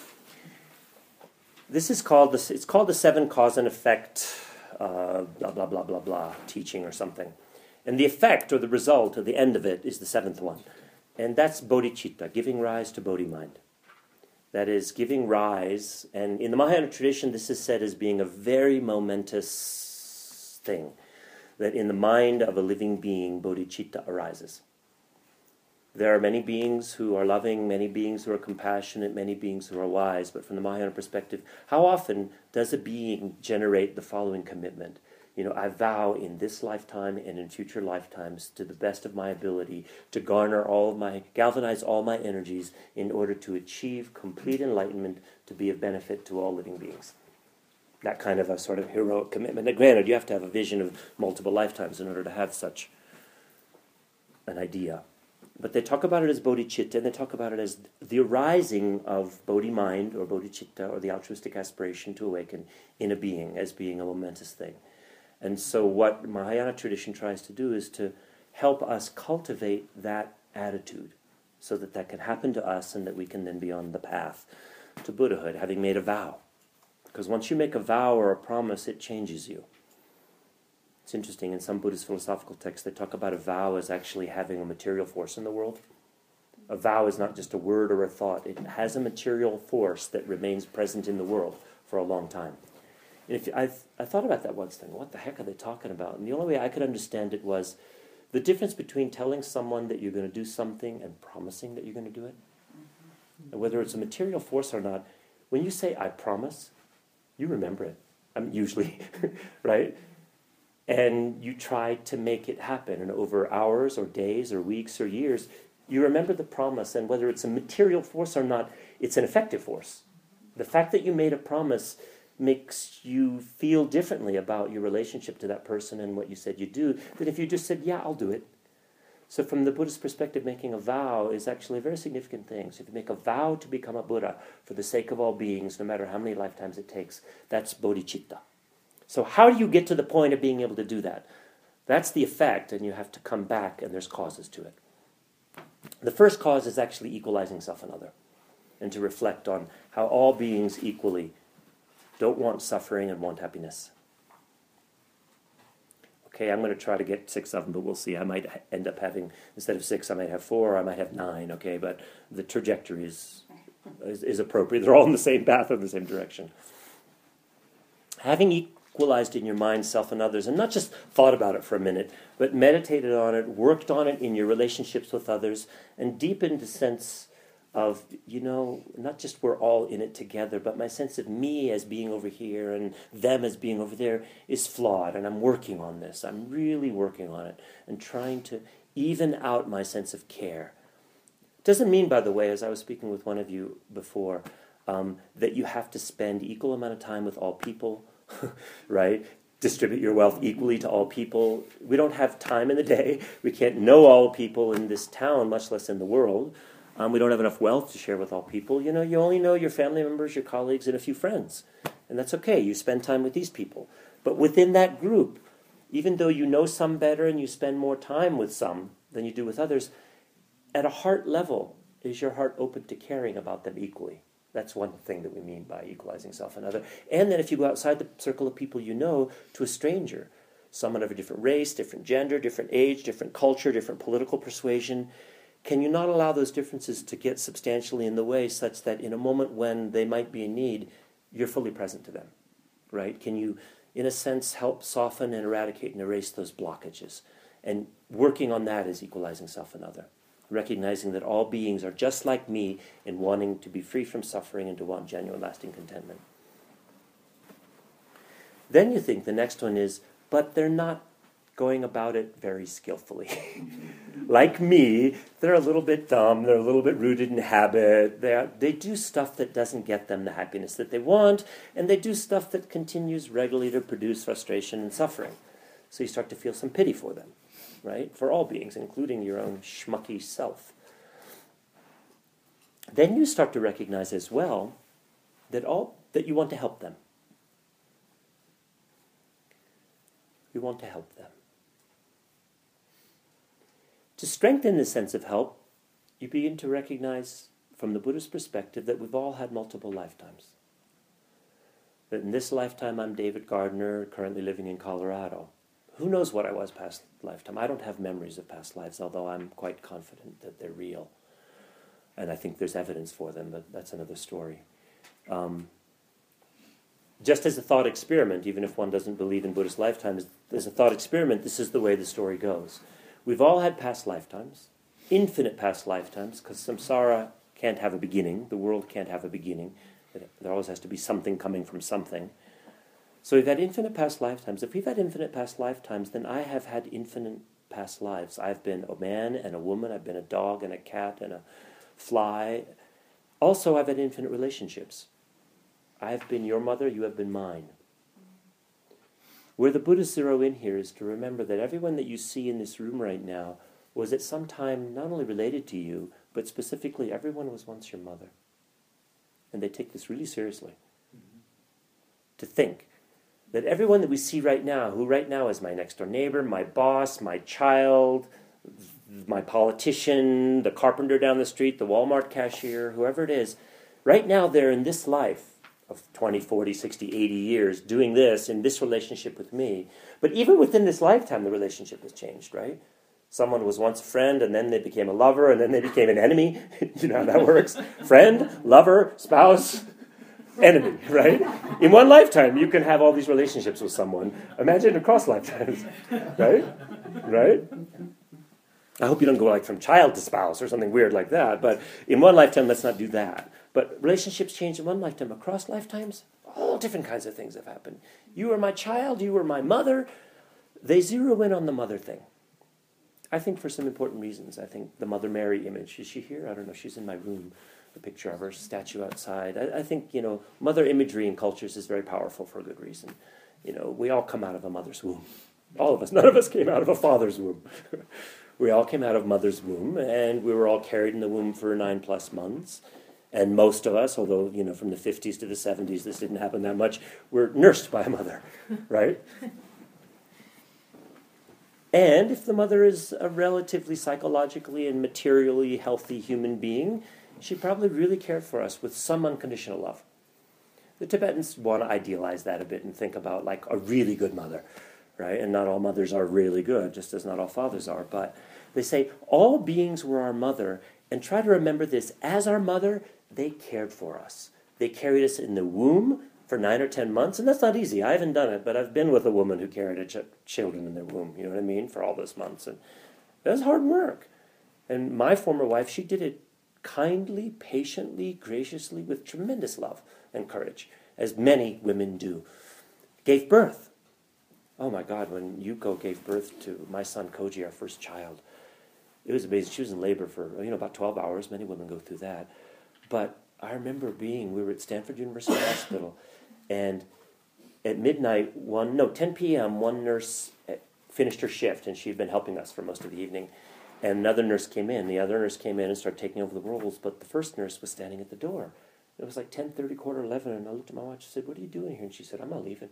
S1: This is called, the, it's called the seven cause and effect, uh, blah, blah, blah, blah, blah, teaching or something. And the effect or the result or the end of it is the seventh one. And that's bodhicitta, giving rise to bodhi mind. That is giving rise, and in the Mahayana tradition this is said as being a very momentous thing. That in the mind of a living being, bodhicitta arises. There are many beings who are loving, many beings who are compassionate, many beings who are wise, but from the Mahayana perspective, how often does a being generate the following commitment? You know, I vow in this lifetime and in future lifetimes, to the best of my ability, to garner all of my, galvanize all my energies in order to achieve complete enlightenment, to be of benefit to all living beings. That kind of a sort of heroic commitment. Now, granted, you have to have a vision of multiple lifetimes in order to have such an idea. But they talk about it as bodhicitta, and they talk about it as the arising of bodhi mind, or bodhicitta, or the altruistic aspiration to awaken in a being, as being a momentous thing. And so what Mahayana tradition tries to do is to help us cultivate that attitude, so that that can happen to us, and that we can then be on the path to Buddhahood, having made a vow. Because once you make a vow or a promise, it changes you. It's interesting, in some Buddhist philosophical texts, they talk about a vow as actually having a material force in the world. A vow is not just a word or a thought. It has a material force that remains present in the world for a long time. And if I, I thought about that once, thinking, what the heck are they talking about? And the only way I could understand it was the difference between telling someone that you're going to do something and promising that you're going to do it. And whether it's a material force or not, when you say, I promise, you remember it, I mean, usually, right? And you try to make it happen. And over hours or days or weeks or years, You remember the promise, and whether it's a material force or not, it's an effective force. The fact that you made a promise makes you feel differently about your relationship to that person and what you said you'd do than if you just said, yeah, I'll do it. So from the Buddhist perspective, making a vow is actually a very significant thing. So if you make a vow to become a Buddha for the sake of all beings, no matter how many lifetimes it takes, that's bodhicitta. So how do you get to the point of being able to do that? That's the effect, and you have to come back, and there's causes to it. The first cause is actually equalizing self and other, and to reflect on how all beings equally don't want suffering and want happiness. Okay, I'm going to try to get six of them, but we'll see. I might end up having, instead of six, I might have four, or I might have nine, okay? But the trajectory is, is, is appropriate. They're all in the same path or the same direction. Having equalized in your mind self and others, and not just thought about it for a minute, but meditated on it, worked on it in your relationships with others, and deepened the sense of, you know, not just we're all in it together, but my sense of me as being over here and them as being over there is flawed, and I'm working on this. I'm really working on it and trying to even out my sense of care. Doesn't mean, by the way, as I was speaking with one of you before, um, that you have to spend equal amount of time with all people, right? Distribute your wealth equally to all people. We don't have time in the day. We can't know all people in this town, much less in the world. Um, we don't have enough wealth to share with all people. You know, you only know your family members, your colleagues, and a few friends. And that's okay. You spend time with these people. But within that group, even though you know some better and you spend more time with some than you do with others, at a heart level, is your heart open to caring about them equally? That's one thing that we mean by equalizing self and other. And then if you go outside the circle of people you know to a stranger, someone of a different race, different gender, different age, different culture, different political persuasion, can you not allow those differences to get substantially in the way such that in a moment when they might be in need, you're fully present to them, right? Can you, in a sense, help soften and eradicate and erase those blockages? And working on that is equalizing self and other. Recognizing that all beings are just like me in wanting to be free from suffering and to want genuine lasting contentment. Then you think the next one is, but they're not going about it very skillfully. Like me, they're a little bit dumb, they're a little bit rooted in habit, they they do stuff that doesn't get them the happiness that they want, and they do stuff that continues regularly to produce frustration and suffering. So you start to feel some pity for them, right? For all beings, including your own schmucky self. Then you start to recognize as well that all that you want to help them. You want to help them. To strengthen this sense of help, you begin to recognize from the Buddhist perspective that we've all had multiple lifetimes. That in this lifetime I'm David Gardner, currently living in Colorado. Who knows what I was past lifetime? I don't have memories of past lives, although I'm quite confident that they're real. And I think there's evidence for them, but that's another story. Um, just as a thought experiment, even if one doesn't believe in Buddhist lifetimes, as a thought experiment, this is the way the story goes. We've all had past lifetimes, infinite past lifetimes, because samsara can't have a beginning. The world can't have a beginning. There always has to be something coming from something. So we've had infinite past lifetimes. If we've had infinite past lifetimes, then I have had infinite past lives. I've been a man and a woman. I've been a dog and a cat and a fly. Also, I've had infinite relationships. I have been your mother. You have been mine. Where the Buddhists zero in here is to remember that everyone that you see in this room right now was at some time not only related to you, but specifically everyone was once your mother. And they take this really seriously. Mm-hmm. To think that everyone that we see right now, who right now is my next door neighbor, my boss, my child, my politician, the carpenter down the street, the Walmart cashier, whoever it is, right now they're in this life of twenty, forty, sixty, eighty years doing this in this relationship with me. But even within this lifetime, the relationship has changed, right? Someone was once a friend, and then they became a lover, and then they became an enemy. You know how that works? Friend, lover, spouse, enemy, right? In one lifetime, you can have all these relationships with someone. Imagine across lifetimes, right? Right? I hope you don't go like from child to spouse or something weird like that, but in one lifetime, let's not do that. But relationships change in one lifetime. Across lifetimes, all different kinds of things have happened. You were my child, you were my mother. They zero in on the mother thing. I think for some important reasons. I think the Mother Mary image, is she here? I don't know, she's in my room, a picture of her, statue outside. I, I think, you know, mother imagery in cultures is very powerful for a good reason. You know, we all come out of a mother's womb. All of us. None of us came out of a father's womb. We all came out of mother's womb, and we were all carried in the womb for nine plus months. And most of us, although, you know, from the fifties to the seventies, this didn't happen that much, were nursed by a mother, right? And if the mother is a relatively psychologically and materially healthy human being, she probably really cared for us with some unconditional love. The Tibetans want to idealize that a bit and think about like a really good mother, right? And not all mothers are really good, just as not all fathers are. But they say all beings were our mother, and try to remember this. As our mother, they cared for us. They carried us in the womb for nine or ten months, and that's not easy. I haven't done it, but I've been with a woman who carried a ch- children in their womb, you know what I mean, for all those months. And it was hard work. And my former wife, she did it kindly, patiently, graciously, with tremendous love and courage, as many women do. Gave birth. Oh my God, when Yuko gave birth to my son Koji, our first child, it was amazing. She was in labor for, you know, about twelve hours. Many women go through that. But I remember being, we were at Stanford University Hospital, and at midnight, one, no, ten p.m., one nurse finished her shift, and she had been helping us for most of the evening. And another nurse came in. The other nurse came in and started taking over the roles, but the first nurse was standing at the door. It was like ten thirty, quarter eleven, and I looked at my watch and said, "What are you doing here?" And she said, "I'm not leaving."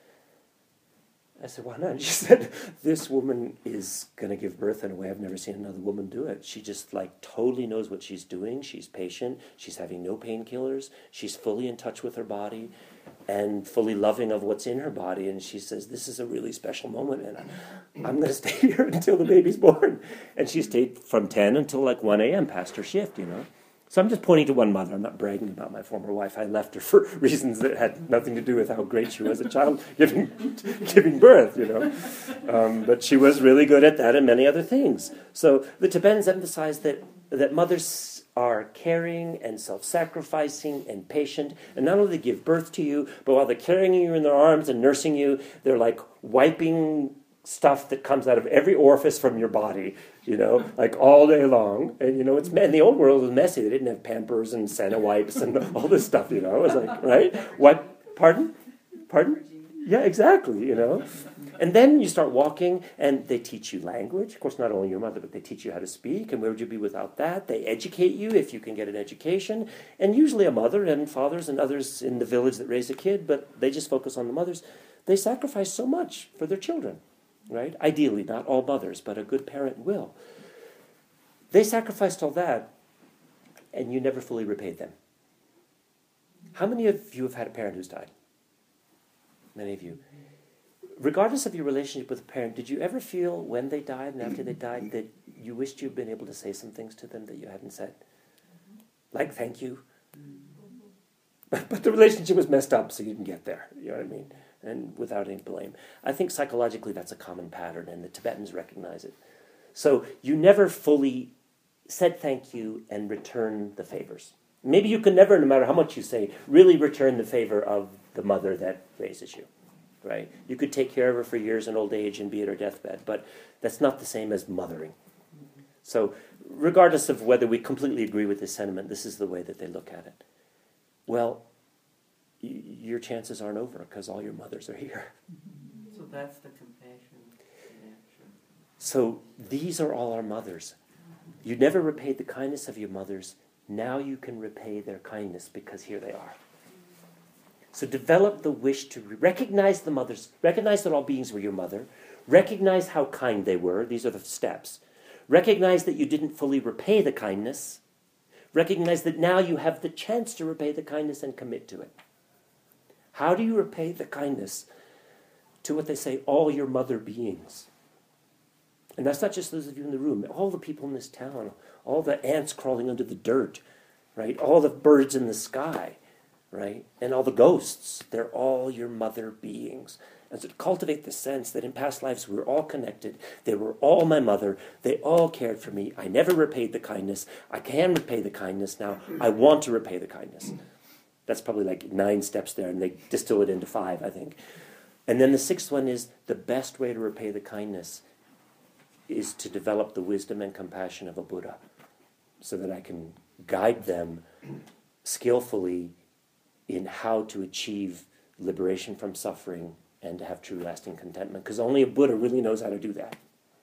S1: I said, "Why not?" And she said, "This woman is going to give birth in a way I've never seen another woman do it. She just like totally knows what she's doing. She's patient. She's having no painkillers. She's fully in touch with her body and fully loving of what's in her body." And she says, "This is a really special moment, and I'm, I'm going to stay here until the baby's born." And she stayed from ten until like one a.m. past her shift, you know. So I'm just pointing to one mother. I'm not bragging about my former wife. I left her for reasons that had nothing to do with how great she was at child giving, giving birth, you know. Um, but she was really good at that and many other things. So the Tibetans emphasize that, that mothers are caring and self-sacrificing and patient. And not only they give birth to you, but while they're carrying you in their arms and nursing you, they're like wiping stuff that comes out of every orifice from your body, you know, like all day long. And, you know, it's in the old world, it was messy. They didn't have Pampers and Santa wipes and all this stuff, you know. It was like, right? What? Pardon? Pardon? Yeah, exactly, you know. And then you start walking, and they teach you language. Of course, not only your mother, but they teach you how to speak. And where would you be without that? They educate you if you can get an education. And usually a mother and fathers and others in the village that raise a kid, but they just focus on the mothers. They sacrifice so much for their children. Right? Ideally, not all mothers, but a good parent will. They sacrificed all that, and you never fully repaid them. How many of you have had a parent who's died? Many of you. Regardless of your relationship with a parent, did you ever feel when they died and after they died that you wished you'd been able to say some things to them that you hadn't said? Like, thank you. But, but the relationship was messed up, so you didn't get there. You know what I mean? And without any blame. I think psychologically that's a common pattern, and the Tibetans recognize it. So you never fully said thank you and return the favors. Maybe you can never, no matter how much you say, really return the favor of the mother that raises you, right? You could take care of her for years in old age and be at her deathbed, but that's not the same as mothering. So regardless of whether we completely agree with this sentiment, this is the way that they look at it. Well, your chances aren't over because all your mothers are here.
S11: So that's the compassion in action.
S1: So these are all our mothers. You never repaid the kindness of your mothers. Now you can repay their kindness because here they are. So develop the wish to recognize the mothers, recognize that all beings were your mother, recognize how kind they were. These are the steps. Recognize that you didn't fully repay the kindness. Recognize that now you have the chance to repay the kindness and commit to it. How do you repay the kindness to what they say, all your mother beings? And that's not just those of you in the room, all the people in this town, all the ants crawling under the dirt, right? All the birds in the sky, right? And all the ghosts, they're all your mother beings. And so to cultivate the sense that in past lives we were all connected, they were all my mother, they all cared for me, I never repaid the kindness, I can repay the kindness now, I want to repay the kindness. That's probably like nine steps there, and they distill it into five, I think. And then the sixth one is the best way to repay the kindness is to develop the wisdom and compassion of a Buddha so that I can guide them skillfully in how to achieve liberation from suffering and to have true lasting contentment, because only a Buddha really knows how to do that.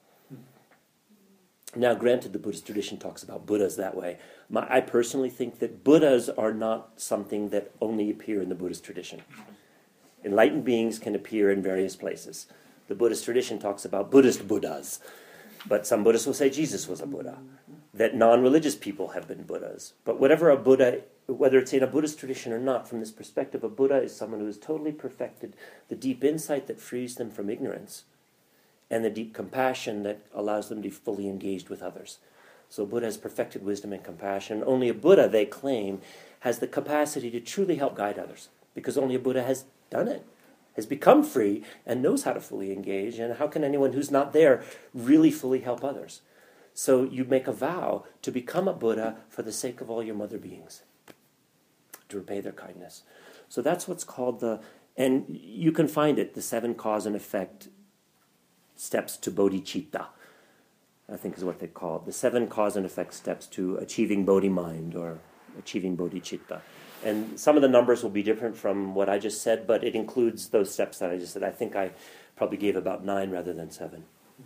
S1: Now, granted, the Buddhist tradition talks about Buddhas that way. My, I personally think that Buddhas are not something that only appear in the Buddhist tradition. Enlightened beings can appear in various places. The Buddhist tradition talks about Buddhist Buddhas, but some Buddhists will say Jesus was a Buddha, that non-religious people have been Buddhas. But whatever a Buddha, whether it's in a Buddhist tradition or not, from this perspective, a Buddha is someone who has totally perfected the deep insight that frees them from ignorance and the deep compassion that allows them to be fully engaged with others. So Buddha has perfected wisdom and compassion. Only a Buddha, they claim, has the capacity to truly help guide others, because only a Buddha has done it, has become free, and knows how to fully engage. And how can anyone who's not there really fully help others? So you make a vow to become a Buddha for the sake of all your mother beings, to repay their kindness. So that's what's called the, and you can find it, the seven cause and effect steps to bodhicitta, I think is what they call it. The seven cause and effect steps to achieving bodhi mind or achieving bodhicitta. And some of the numbers will be different from what I just said, but it includes those steps that I just said. I think I probably gave about nine rather than seven.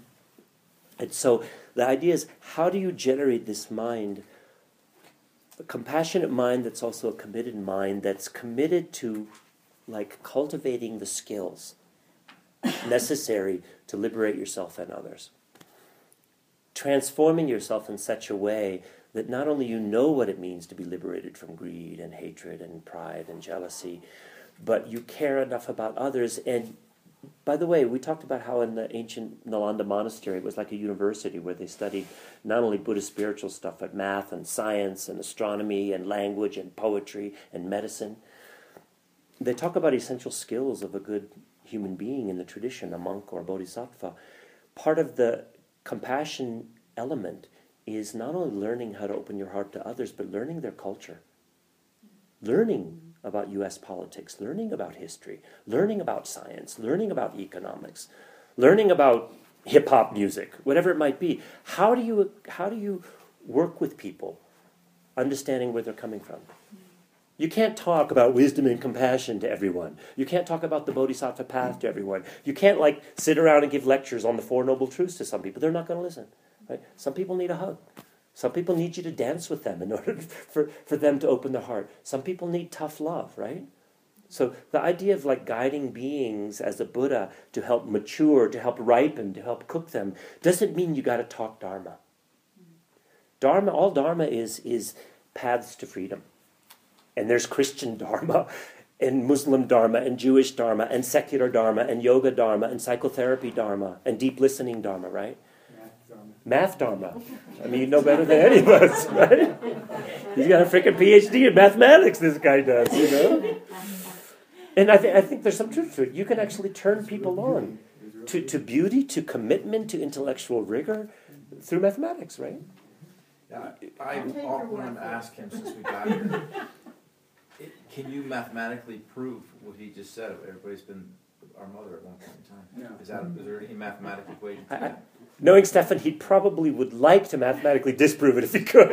S1: And so the idea is, how do you generate this mind, a compassionate mind that's also a committed mind, that's committed to like cultivating the skills necessary to liberate yourself and others. Transforming yourself in such a way that not only you know what it means to be liberated from greed and hatred and pride and jealousy, but you care enough about others. And by the way, we talked about how in the ancient Nalanda monastery it was like a university where they studied not only Buddhist spiritual stuff, but math and science and astronomy and language and poetry and medicine. They talk about essential skills of a good human being in the tradition, a monk or a bodhisattva. Part of the compassion element is not only learning how to open your heart to others, but learning their culture. Learning about U S politics, learning about history, learning about science, learning about economics, learning about hip-hop music, whatever it might be. How do you, how do you work with people, understanding where they're coming from? You can't talk about wisdom and compassion to everyone. You can't talk about the Bodhisattva path to everyone. You can't like sit around and give lectures on the Four Noble Truths to some people. They're not going to listen. Right? Some people need a hug. Some people need you to dance with them in order for, for them to open their heart. Some people need tough love, right? So the idea of like guiding beings as a Buddha to help mature, to help ripen, to help cook them, doesn't mean you got to talk Dharma. Dharma, all Dharma is is paths to freedom. And there's Christian Dharma, and Muslim Dharma, and Jewish Dharma, and secular Dharma, and yoga Dharma, and psychotherapy Dharma, and deep listening Dharma, right? Math Dharma. I mean, you know better than any of us, right? He's got a freaking P H D in mathematics, this guy does, you know? And I, th- I think there's some truth to it. You can actually turn people on to, to beauty, to commitment, to intellectual rigor through mathematics, right?
S9: Yeah, I, I've often asked him since we got here, it, can you mathematically prove what he just said? Everybody's been our mother at one point in time. Yeah. Is that is there any mathematical equation to
S1: I,
S9: that?
S1: Knowing Stefan, he probably would like to mathematically disprove it if he could.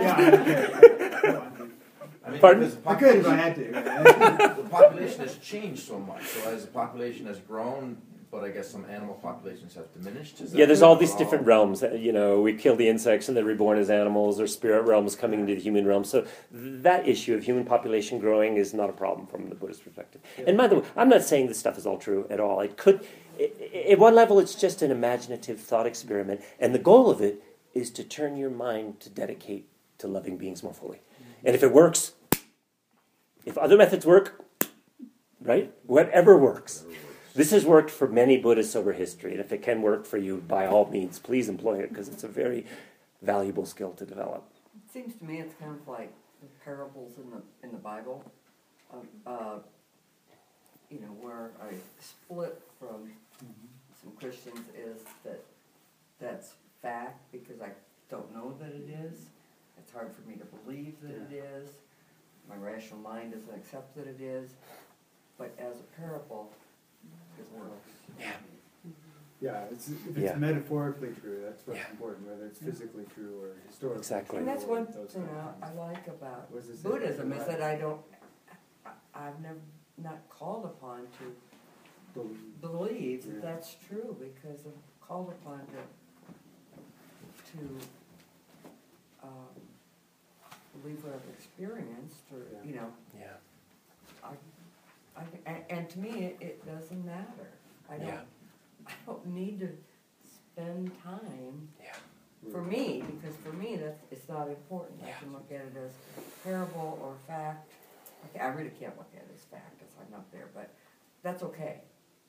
S9: I mean,
S1: Pardon?
S9: because the
S3: I could if I
S9: population,
S3: had to.
S9: the population has changed so much. So as the population has grown, but I guess some animal populations have diminished. Is
S1: Yeah, there's
S9: that
S1: all these
S9: at
S1: different realms. uh, You know, we kill the insects and they're reborn as animals, or spirit realms coming into the human realm. So that issue of human population growing is not a problem from the Buddhist perspective. And by the way, I'm not saying this stuff is all true at all. It could, i- i- at one level, it's just an imaginative thought experiment. And the goal of it is to turn your mind to dedicate to loving beings more fully. And if it works, if other methods work, right? Whatever works. This has worked for many Buddhists over history, and if it can work for you, by all means, please employ it, because it's a very valuable skill to develop.
S7: It seems to me it's kind of like the parables in the in the Bible, of, uh, you know, where I split from some Christians is that that's fact because I don't know that it is. It's hard for me to believe that it is. My rational mind doesn't accept that it is. But as a parable, it works.
S1: Yeah.
S3: Yeah, it's, if it's
S1: Yeah.
S3: metaphorically true, that's what's
S1: Yeah.
S3: important, whether it's physically true or historically
S1: Exactly.
S3: true.
S7: And that's
S3: or
S7: one
S3: those
S7: thing
S3: kind of
S7: I, I
S3: things.
S7: like about
S3: What does it say?
S7: Buddhism is
S3: Right.
S7: that I don't, I, I've never, not called upon to
S3: Believe.
S7: believe that
S3: Yeah.
S7: that's true, because I'm called upon to, to, um, believe what I've experienced, or,
S3: Yeah.
S7: you know,
S1: Yeah.
S7: I, I, and, and to me, it, it doesn't matter. I don't,
S1: Yeah.
S7: I don't need to spend time,
S1: Yeah.
S7: for me, because for me, that's, it's not important. I
S1: Yeah.
S7: can look at it as parable or fact. Okay, I really can't look at it as fact, because I'm not there, but that's okay.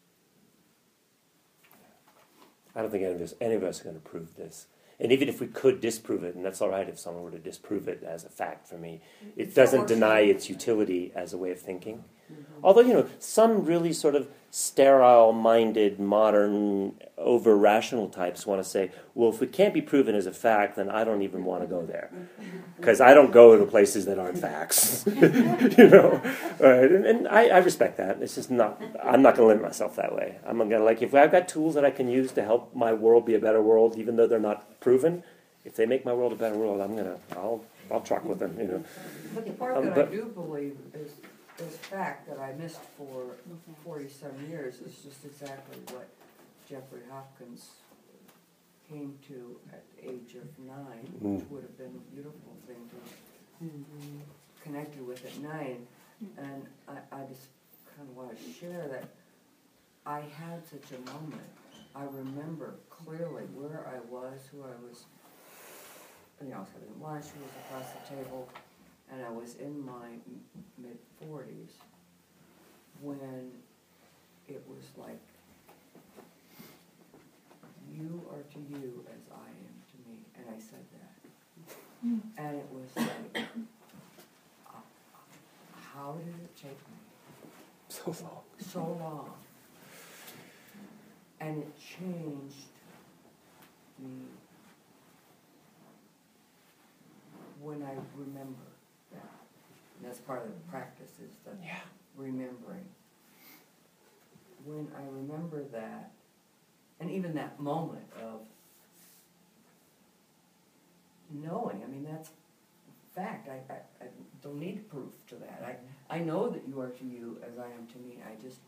S1: I don't think any of us, any of us are going to prove this. And even if we could disprove it, and that's all right if someone were to disprove it as a fact for me, it
S7: It's not
S1: doesn't
S7: worth
S1: deny
S7: it.
S1: its utility as a way of thinking.
S7: Mhm.
S1: Although, you know, some really sort of sterile-minded, modern, over-rational types want to say, well, if it can't be proven as a fact, then I don't even want to go there. Because I don't go to places that aren't facts. You know? Right? And, and I, I respect that. It's just not, I'm not going to limit myself that way. I'm going to, like, if I've got tools that I can use to help my world be a better world, even though they're not proven, if they make my world a better world, I'm going to, I'll, I'll truck with them, you know.
S7: But the part
S1: Um,
S7: that
S1: but-
S7: I do believe is, is fact that I missed for forty-some years is just exactly what Jeffrey Hopkins came to at the age of nine, which
S1: Mm.
S7: would have been a beautiful thing to connected with at nine. And I, I just kind of want to share that I had such a moment. I remember clearly where I was, who I was, you know, I was having lunch, who was across the table, and I was in my mid-forties when it was like, you are to you as I am to me, and I said that. And it was like, uh, how did it take me
S1: So long.
S7: so long? And it changed me when I remember that. And that's part of the practice, is the
S1: Yeah.
S7: remembering. When I remember that, and even that moment of knowing, I mean, that's fact. I, I, I don't need proof to that. I, I know that you are to you as I am to me. I just,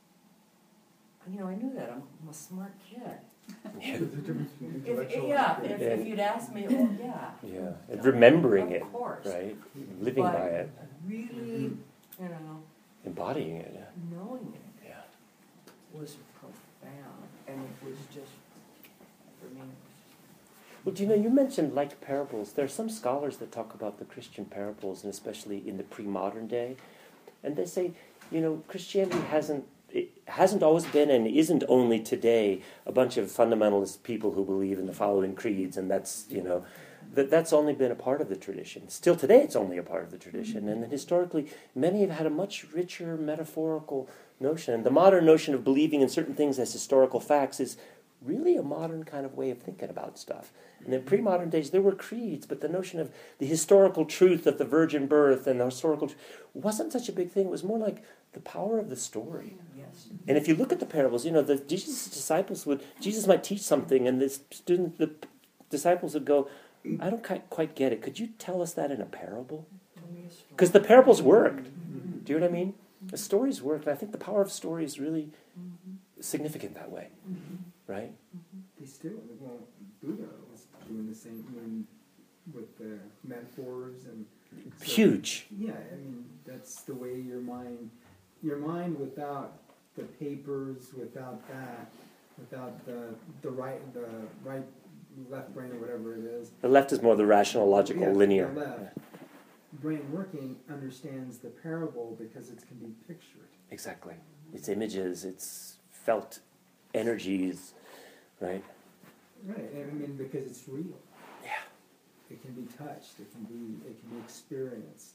S7: you know, I knew that. I'm, I'm a smart kid.
S1: Yeah.
S3: There's a difference between
S7: If,
S3: intellectual
S7: yeah,
S3: and
S7: if,
S3: creative.
S7: if you'd asked me, well, yeah.
S1: Yeah. And remembering
S7: Of
S1: it,
S7: course.
S1: right? Living
S7: But
S1: by it,
S7: really, you know,
S1: embodying it. Yeah.
S7: knowing it
S1: Yeah.
S7: was profound, and it was just, for me, it was
S1: Well, do you know, you mentioned like parables. There are some scholars that talk about the Christian parables, and especially in the pre-modern day, and they say, you know, Christianity hasn't it hasn't always been and isn't only today a bunch of fundamentalist people who believe in the following creeds, and that's, you know, that that's only been a part of the tradition. Still today, it's only a part of the tradition, and then historically, many have had a much richer metaphorical notion. And the modern notion of believing in certain things as historical facts is really a modern kind of way of thinking about stuff. And in pre-modern days, there were creeds, but the notion of the historical truth of the virgin birth and the historical tr- wasn't such a big thing. It was more like the power of the story.
S7: yes.
S1: And if you look at the parables, you know, the Jesus' disciples would, Jesus might teach something, and the student, the disciples would go, I don't quite, quite get it. Could you tell us that in a parable?
S7: Tell me a story.
S1: Because the parables worked. Do you know what I mean? The stories worked. And I think the power of story is really significant that way, right?
S12: They still, well, Buddha was doing the same thing with the metaphors and so-
S1: Huge.
S12: Yeah, I mean, that's the way your mind, your mind without the papers, without that, without the the right, the right, left brain or whatever it is.
S1: The left is more the rational, logical,
S12: Yeah,
S1: linear.
S12: The left brain working understands the parable because it can be pictured.
S1: Exactly. It's images, it's felt energies, right?
S12: Right, I mean, because it's real.
S1: Yeah.
S12: It can be touched, it can be, it can be experienced.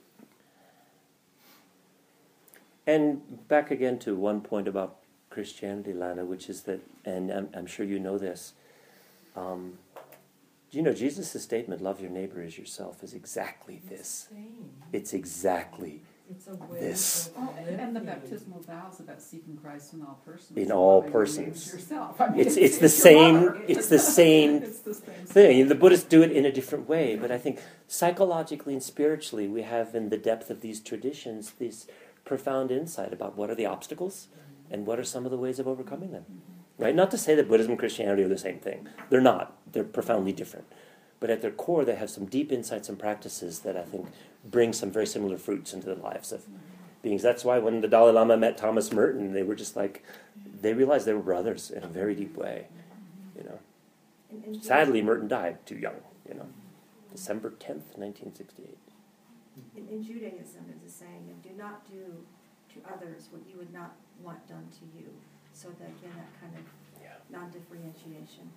S1: And back again to one point about Christianity, Lana, which is that, and I'm, I'm sure you know this, um, you know, Jesus' statement, love your neighbor as yourself, is exactly this.
S7: Same.
S1: It's exactly
S7: It's a way
S1: this.
S7: of
S6: Oh, and the
S7: living.
S6: baptismal vows about seeking Christ in all persons.
S1: In
S6: so
S1: all
S6: why you
S1: persons.
S6: use Yourself. I mean,
S1: It's it's the
S6: your
S1: same.
S6: mother.
S1: It's the same
S6: It's the same
S1: thing. And the Buddhists do it in a different way, but I think psychologically and spiritually, we have in the depth of these traditions this profound insight about what are the obstacles and what are some of the ways of overcoming them. Right? Not to say that Buddhism and Christianity are the same thing. They're not. They're profoundly different. But at their core, they have some deep insights and practices that I think bring some very similar fruits into the lives of beings. That's why when the Dalai Lama met Thomas Merton, they were just like, they realized they were brothers in a very deep way. You know.
S5: And- and
S1: Sadly, Merton died too young. You know, December tenth, nineteen sixty-eight.
S5: In, in Judaism, there's a saying, and do not do to others what you would not want done to you. So that, again, that kind of
S1: Yeah.
S5: non-differentiation.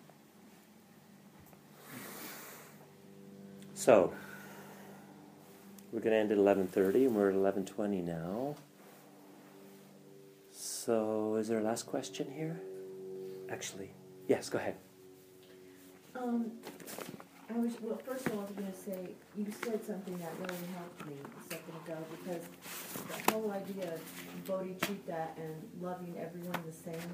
S1: So, we're going to end at eleven thirty, and we're at eleven twenty now. So, is there a last question here? Actually, yes, go ahead.
S13: Um, I was, well, first of all, I was gonna say, you said something that really helped me a second ago, because the whole idea of bodhicitta and loving everyone the same,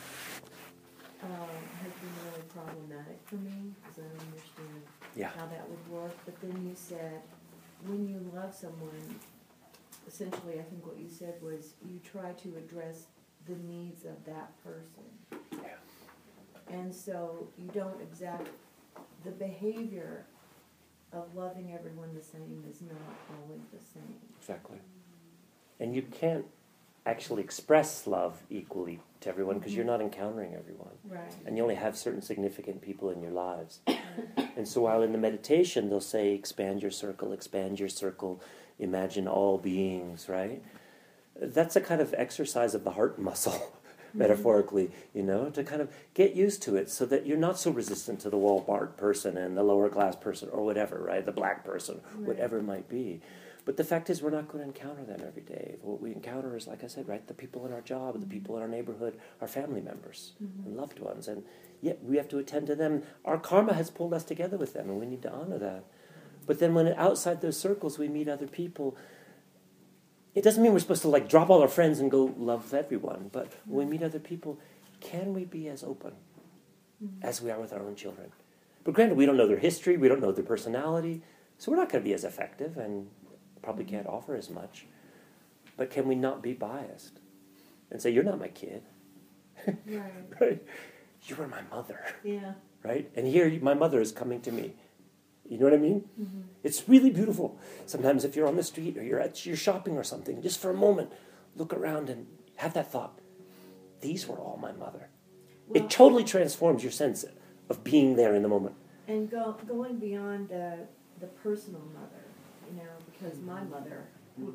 S13: um, has been really problematic for me, because I don't understand
S1: Yeah.
S13: how that would work. But then you said, when you love someone, essentially, I think what you said was, you try to address the needs of that person.
S1: Yeah.
S13: And so you don't exact, the behavior of loving everyone the same is not always the same.
S1: Exactly. And you can't actually express love equally to everyone because you're not encountering everyone.
S13: Right.
S1: And you only have certain significant people in your lives. And so while in the meditation they'll say, expand your circle, expand your circle, imagine all beings, right? That's a kind of exercise of the heart muscle, metaphorically, you know, to kind of get used to it so that you're not so resistant to the Walmart person and the lower class person or whatever, right? The black person,
S13: Right.
S1: whatever it might be. But the fact is we're not going to encounter them every day. What we encounter is, like I said, right, the people in our job, the people in our neighborhood, our family members and loved ones. And yet we have to attend to them. Our karma has pulled us together with them, and we need to honor that. But then when outside those circles we meet other people, it doesn't mean we're supposed to like drop all our friends and go love everyone. But when we meet other people, can we be as open as we are with our own children? But granted, we don't know their history, we don't know their personality, so we're not going to be as effective and probably can't offer as much. But can we not be biased and say, you're not my kid,
S13: Right.
S1: right? You are my mother,
S13: Yeah.
S1: right? And here my mother is coming to me. You know what I mean?
S13: Mm-hmm.
S1: It's really beautiful. Sometimes if you're on the street or you're at you're shopping or something, just for a moment, look around and have that thought. These were all my mother.
S13: Well,
S1: It totally transforms your sense of being there in the moment.
S13: and go, going beyond the, the personal mother, you know, because my mother,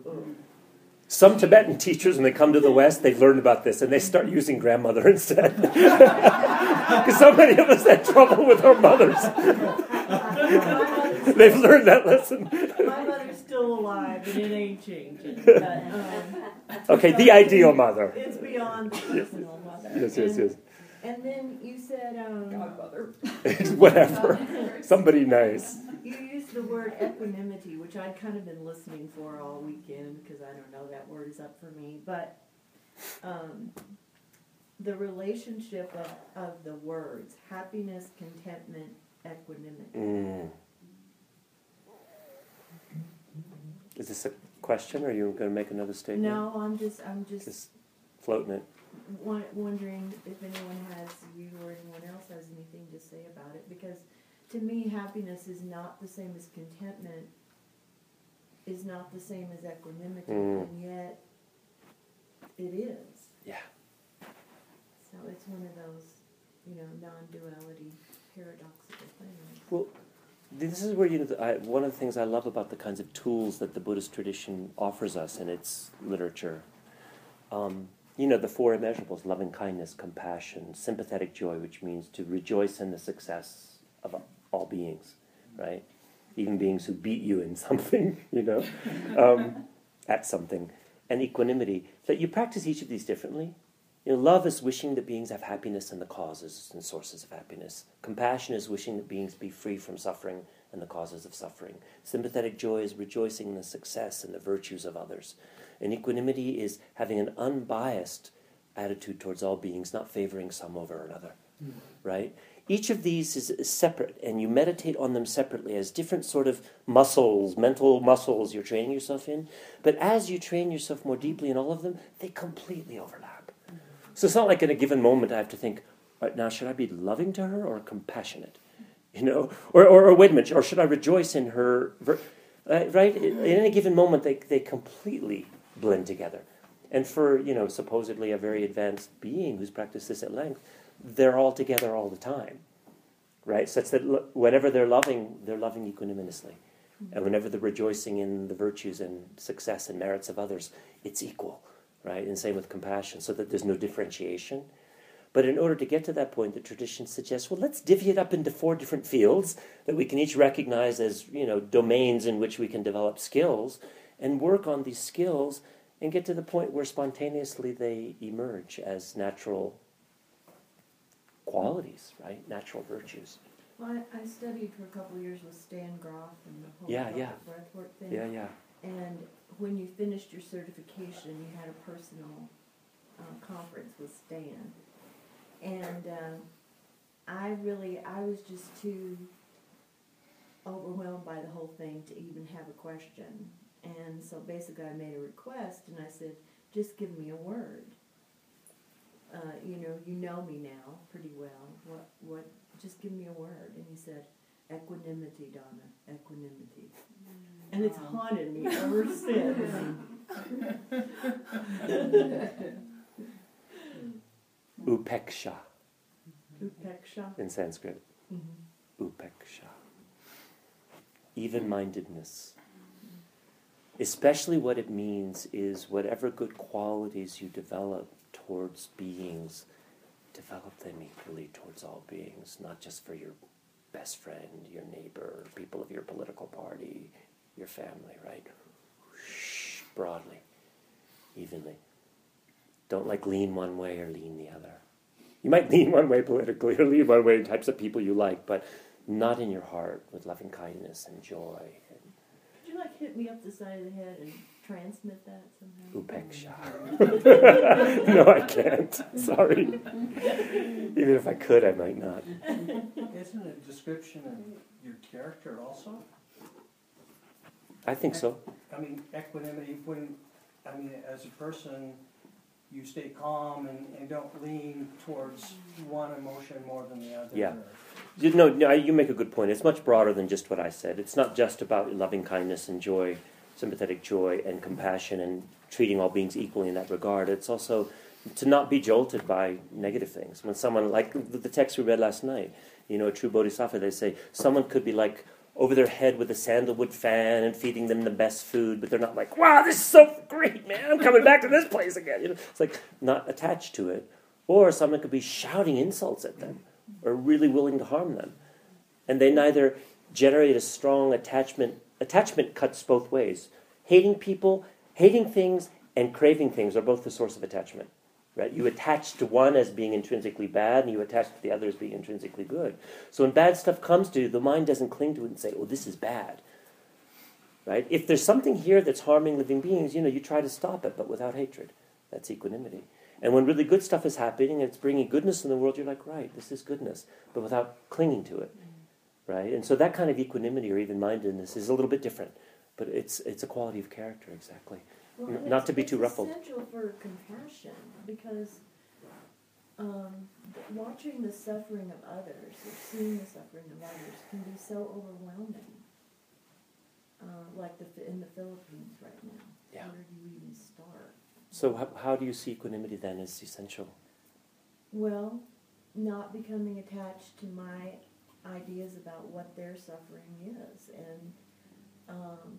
S1: Some Tibetan teachers, when they come to the West, they've learned about this, and they start using grandmother instead. Because so many of us had trouble with our mothers. They've learned that lesson.
S13: my mother's still alive and it ain't changing. But, um,
S1: Okay, the ideal mother.
S13: it's beyond the personal mother.
S1: Yes, yes,
S13: And-
S1: yes.
S13: And then you said, um,
S6: Godmother.
S1: Whatever. Somebody nice.
S13: you used the word equanimity, which I'd kind of been listening for all weekend because I don't know, that word is up for me. But um, the relationship of, of the words, happiness, contentment, equanimity.
S1: Mm. Is this a question, or are you going to make another statement?
S13: No, I'm just, I'm just
S1: Just floating it.
S13: won- wondering if anyone has, you or anyone else has anything to say about it, because to me, happiness is not the same as contentment, is not the same as equanimity,
S1: Mm.
S13: and yet it is.
S1: Yeah.
S13: So it's one of those, you know, non-duality, paradoxical things.
S1: Well, this is where you know, the- I, one of the things I love about the kinds of tools that the Buddhist tradition offers us in its literature. Um, you know, the four immeasurables: loving kindness, compassion, sympathetic joy, which means to rejoice in the success of all beings, right? Even beings who beat you in something, you know, um, at something. And equanimity, that you practice each of these differently. You know, love is wishing that beings have happiness and the causes and sources of happiness. Compassion is wishing that beings be free from suffering and the causes of suffering. Sympathetic joy is rejoicing in the success and the virtues of others. And equanimity is having an unbiased attitude towards all beings, not favoring some over another, mm. right? Each of these is, is separate, and you meditate on them separately as different sort of muscles, mental muscles you're training yourself in. But as you train yourself more deeply in all of them, they completely overlap. Mm. So it's not like in a given moment I have to think, right now, should I be loving to her or compassionate? You know, or, or, or wait a minute, or should I rejoice in her? Ver- uh, right? In any given moment, they they completely blend together. And for, you know, supposedly a very advanced being who's practiced this at length, they're all together all the time, right? Such that lo- whenever they're loving, they're loving equanimously. Mm-hmm. And whenever they're rejoicing in the virtues and success and merits of others, it's equal, right? And same with compassion, so that there's no differentiation. But in order to get to that point, the tradition suggests, well, let's divvy it up into four different fields that we can each recognize as, you know, domains in which we can develop skills and work on these skills and get to the point where spontaneously they emerge as natural qualities, right? Natural virtues.
S13: Well, I, I studied for a couple of years with Stan Groff and the whole
S1: Yeah, yeah.
S13: breathwork thing.
S1: Yeah, yeah.
S13: And when you finished your certification, you had a personal uh, conference with Stan. And um, I really, I was just too overwhelmed by the whole thing to even have a question. And so basically I made a request and I said, just give me a word. Uh, you know, you know me now pretty well. What, what, just give me a word. And he said, equanimity, Donna, equanimity. Mm. And it's haunted me ever since.
S1: Upeksha.
S13: Upeksha?
S1: In Sanskrit.
S13: Mm-hmm.
S1: Upeksha. Even-mindedness. Especially what it means is whatever good qualities you develop towards beings, develop them equally towards all beings, not just for your best friend, your neighbor, people of your political party, your family, right? Shh, broadly, evenly. Don't like lean one way or lean the other. You might lean one way politically or lean one way in types of people you like, but not in your heart with loving kindness and joy. And
S13: could you like hit me up the side of the head and transmit that somehow?
S1: Upeksha. No, I can't. Sorry. Even if I could, I might not.
S10: Isn't it a description of your character also?
S1: I think so.
S10: I mean, equanimity, when, I mean, as a person, you stay calm and, and don't lean towards one emotion more than the other.
S1: Yeah. You know, no, you make a good point. It's much broader than just what I said. It's not just about loving kindness and joy, sympathetic joy and compassion and treating all beings equally in that regard. It's also to not be jolted by negative things. When someone, like the text we read last night, you know, a true bodhisattva, they say, someone could be like over their head with a sandalwood fan and feeding them the best food, but they're not like, wow, this is so great, man, I'm coming back to this place again. You know, it's like not attached to it. Or someone could be shouting insults at them or really willing to harm them. And they neither generate a strong attachment. Attachment cuts both ways. Hating people, hating things, and craving things are both the source of attachment. Right? You attach to one as being intrinsically bad, and you attach to the other as being intrinsically good. So when bad stuff comes to you, the mind doesn't cling to it and say, oh, this is bad. Right? If there's something here that's harming living beings, you know, you try to stop it, but without hatred. That's equanimity. And when really good stuff is happening and it's bringing goodness in the world, you're like, right, this is goodness, but without clinging to it. Right? And so that kind of equanimity or even-mindedness is a little bit different, but it's it's a quality of character, exactly.
S13: Well,
S1: N- not to be
S13: it's
S1: too ruffled.
S13: It's essential for compassion because um, watching the suffering of others, or seeing the suffering of others, can be so overwhelming. Uh, like the in the Philippines right now.
S1: Yeah.
S13: Where do you even start?
S1: So how, how do you see equanimity then as essential?
S13: Well, not becoming attached to my ideas about what their suffering is, and um,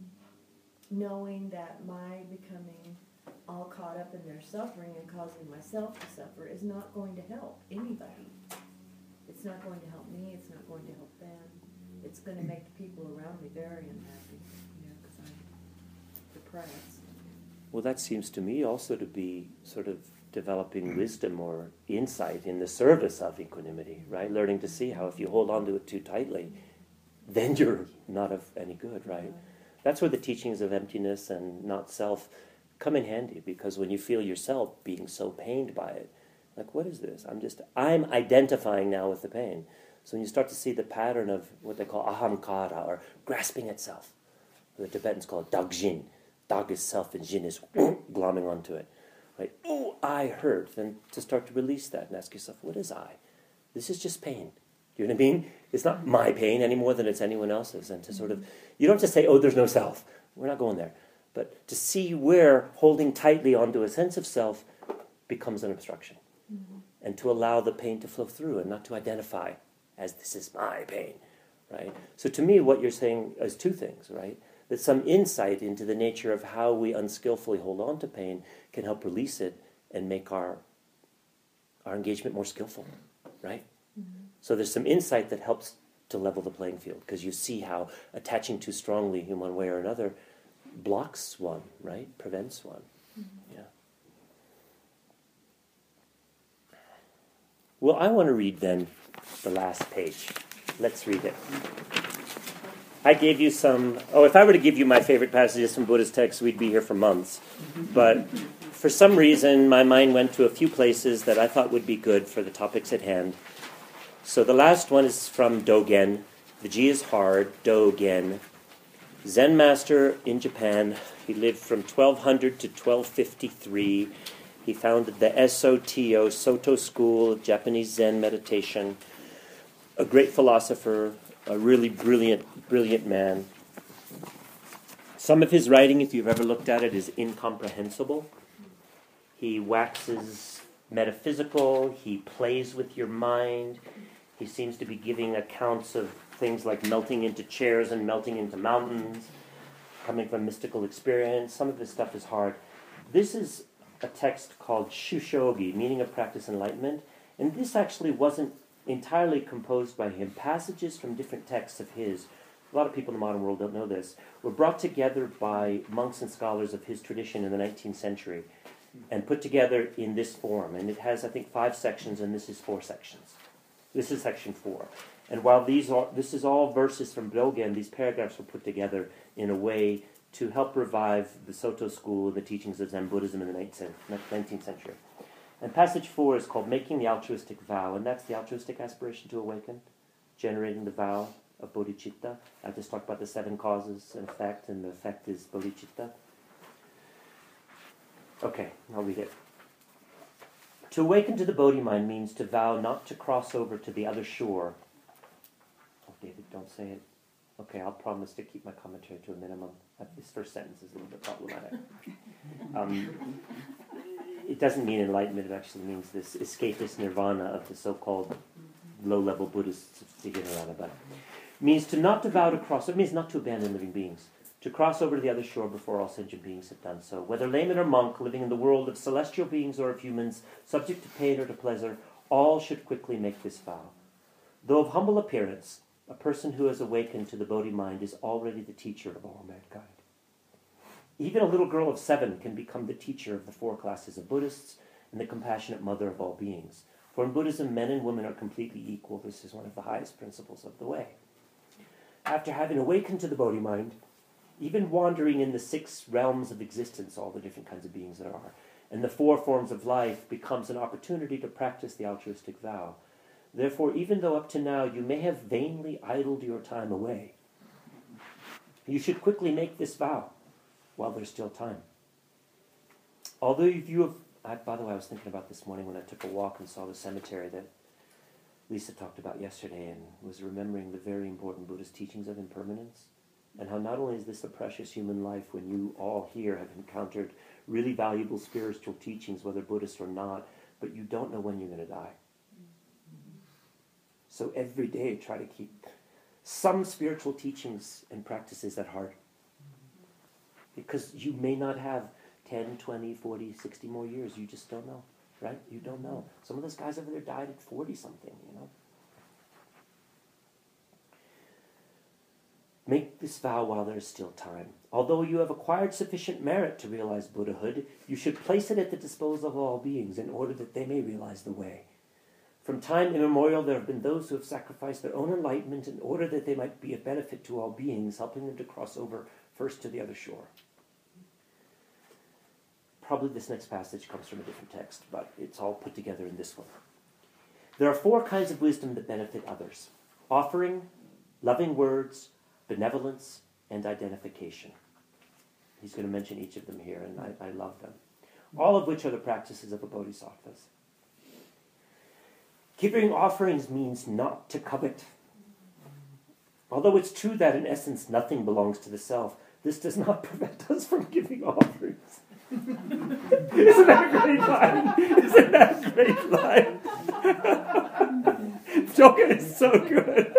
S13: knowing that my becoming all caught up in their suffering and causing myself to suffer is not going to help anybody. It's not going to help me, it's not going to help them. It's going to make the people around me very unhappy, you know, because I'm depressed.
S1: Well, that seems to me also to be sort of developing wisdom or insight in the service of equanimity, right? Learning to see how if you hold on to it too tightly, then you're not of any good, right? That's where the teachings of emptiness and not self come in handy, because when you feel yourself being so pained by it, like, what is this? I'm just, I'm identifying now with the pain. So when you start to see the pattern of what they call ahamkara, or grasping at self, the Tibetans call it dagjin. Dag is self and jin is glomming onto it. Right? Oh, I hurt. Then to start to release that and ask yourself, what is I? This is just pain. Do you know what I mean? It's not my pain any more than it's anyone else's. And to sort of, you don't just say, oh, there's no self. We're not going there. But to see where holding tightly onto a sense of self becomes an obstruction. Mm-hmm. And to allow the pain to flow through and not to identify as this is my pain, right? So to me, what you're saying is two things, right? That some insight into the nature of how we unskillfully hold on to pain can help release it and make our, our engagement more skillful, right? Mm-hmm. So there's some insight that helps to level the playing field, because you see how attaching too strongly in one way or another blocks one, right? Prevents one. Mm-hmm. Yeah. Well, I want to read then the last page. Let's read it. I gave you some, oh, if I were to give you my favorite passages from Buddhist texts, we'd be here for months. But for some reason, my mind went to a few places that I thought would be good for the topics at hand. So the last one is from Dogen. The G is hard, Dogen. Zen master in Japan. He lived from twelve hundred to twelve fifty-three. He founded the S O T O, Soto School of Japanese Zen meditation. A great philosopher, a really brilliant, brilliant man. Some of his writing, if you've ever looked at it, is incomprehensible. He waxes metaphysical. He plays with your mind. He seems to be giving accounts of things like melting into chairs and melting into mountains, coming from mystical experience. Some of his stuff is hard. This is a text called Shushogi, meaning of practice enlightenment. And this actually wasn't entirely composed by him. Passages from different texts of his, a lot of people in the modern world don't know this, were brought together by monks and scholars of his tradition in the nineteenth century and put together in this form. And it has, I think, five sections, and this is four sections. This is section four. And while these are, this is all verses from Dogen, these paragraphs were put together in a way to help revive the Soto school and the teachings of Zen Buddhism in the nineteenth century. And passage four is called Making the Altruistic Vow, and that's the altruistic aspiration to awaken, generating the vow of bodhicitta. I just talked about the seven causes and effect, and the effect is bodhicitta. Okay, I'll read it. To awaken to the Bodhi mind means to vow not to cross over to the other shore. Oh, David, don't say it. Okay, I'll promise to keep my commentary to a minimum. This first sentence is a little bit problematic. Um, it doesn't mean enlightenment, it actually means this escapist nirvana of the so-called low-level Buddhists of Siddhartha. But it means to not to vow to cross, it means not to abandon living beings, to cross over to the other shore before all sentient beings have done so. Whether layman or monk, living in the world of celestial beings or of humans, subject to pain or to pleasure, all should quickly make this vow. Though of humble appearance, a person who has awakened to the Bodhi mind is already the teacher of all mankind. Even a little girl of seven can become the teacher of the four classes of Buddhists and the compassionate mother of all beings. For in Buddhism, men and women are completely equal. This is one of the highest principles of the way. After having awakened to the Bodhi mind, even wandering in the six realms of existence, all the different kinds of beings there are, and the four forms of life becomes an opportunity to practice the altruistic vow. Therefore, even though up to now you may have vainly idled your time away, you should quickly make this vow while there's still time. Although you have, I, by the way, I was thinking about this morning when I took a walk and saw the cemetery that Lisa talked about yesterday, and was remembering the very important Buddhist teachings of impermanence, and how not only is this a precious human life when you all here have encountered really valuable spiritual teachings, whether Buddhist or not, but you don't know when you're going to die. So every day try to keep some spiritual teachings and practices at heart. Because you may not have ten, twenty, forty, sixty more years. You just don't know, right? You don't know. Some of those guys over there died at forty-something, you know. Make this vow while there is still time. Although you have acquired sufficient merit to realize Buddhahood, you should place it at the disposal of all beings in order that they may realize the way. From time immemorial, there have been those who have sacrificed their own enlightenment in order that they might be of benefit to all beings, helping them to cross over first to the other shore. Probably this next passage comes from a different text, but it's all put together in this one. There are four kinds of wisdom that benefit others: offering, loving words, benevolence, and identification. He's going to mention each of them here, and I, I love them. All of which are the practices of the bodhisattvas. Giving offerings means not to covet. Although it's true that in essence nothing belongs to the self, this does not prevent us from giving offerings. Isn't that a great line? Isn't that a great line? Joker is so good.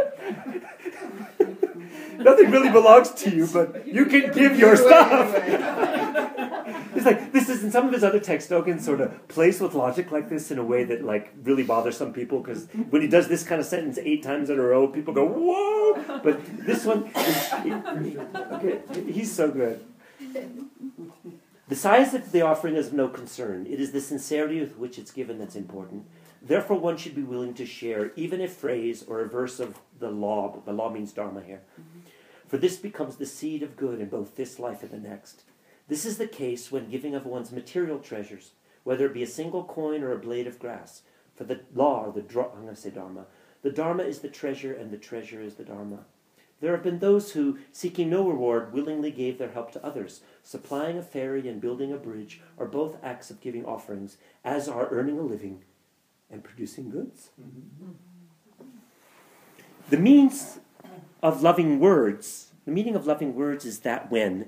S1: Nothing really belongs to you, but you can give your stuff. It's like, this is, in some of his other texts, Dogen sort of plays with logic like this in a way that like really bothers some people, because when he does this kind of sentence eight times in a row, people go, whoa! But this one, is, okay, he's so good. The size of the offering is of no concern. It is the sincerity with which it's given that's important. Therefore, one should be willing to share, even a phrase or a verse of the law, but the law means dharma here. Mm-hmm. For this becomes the seed of good in both this life and the next. This is the case when giving of one's material treasures, whether it be a single coin or a blade of grass. For the law, or the dharma, I'm going to say dharma, the dharma is the treasure and the treasure is the dharma. There have been those who, seeking no reward, willingly gave their help to others. Supplying a ferry and building a bridge are both acts of giving offerings, as are earning a living and producing goods. Mm-hmm. The means of loving words, the meaning of loving words is that when,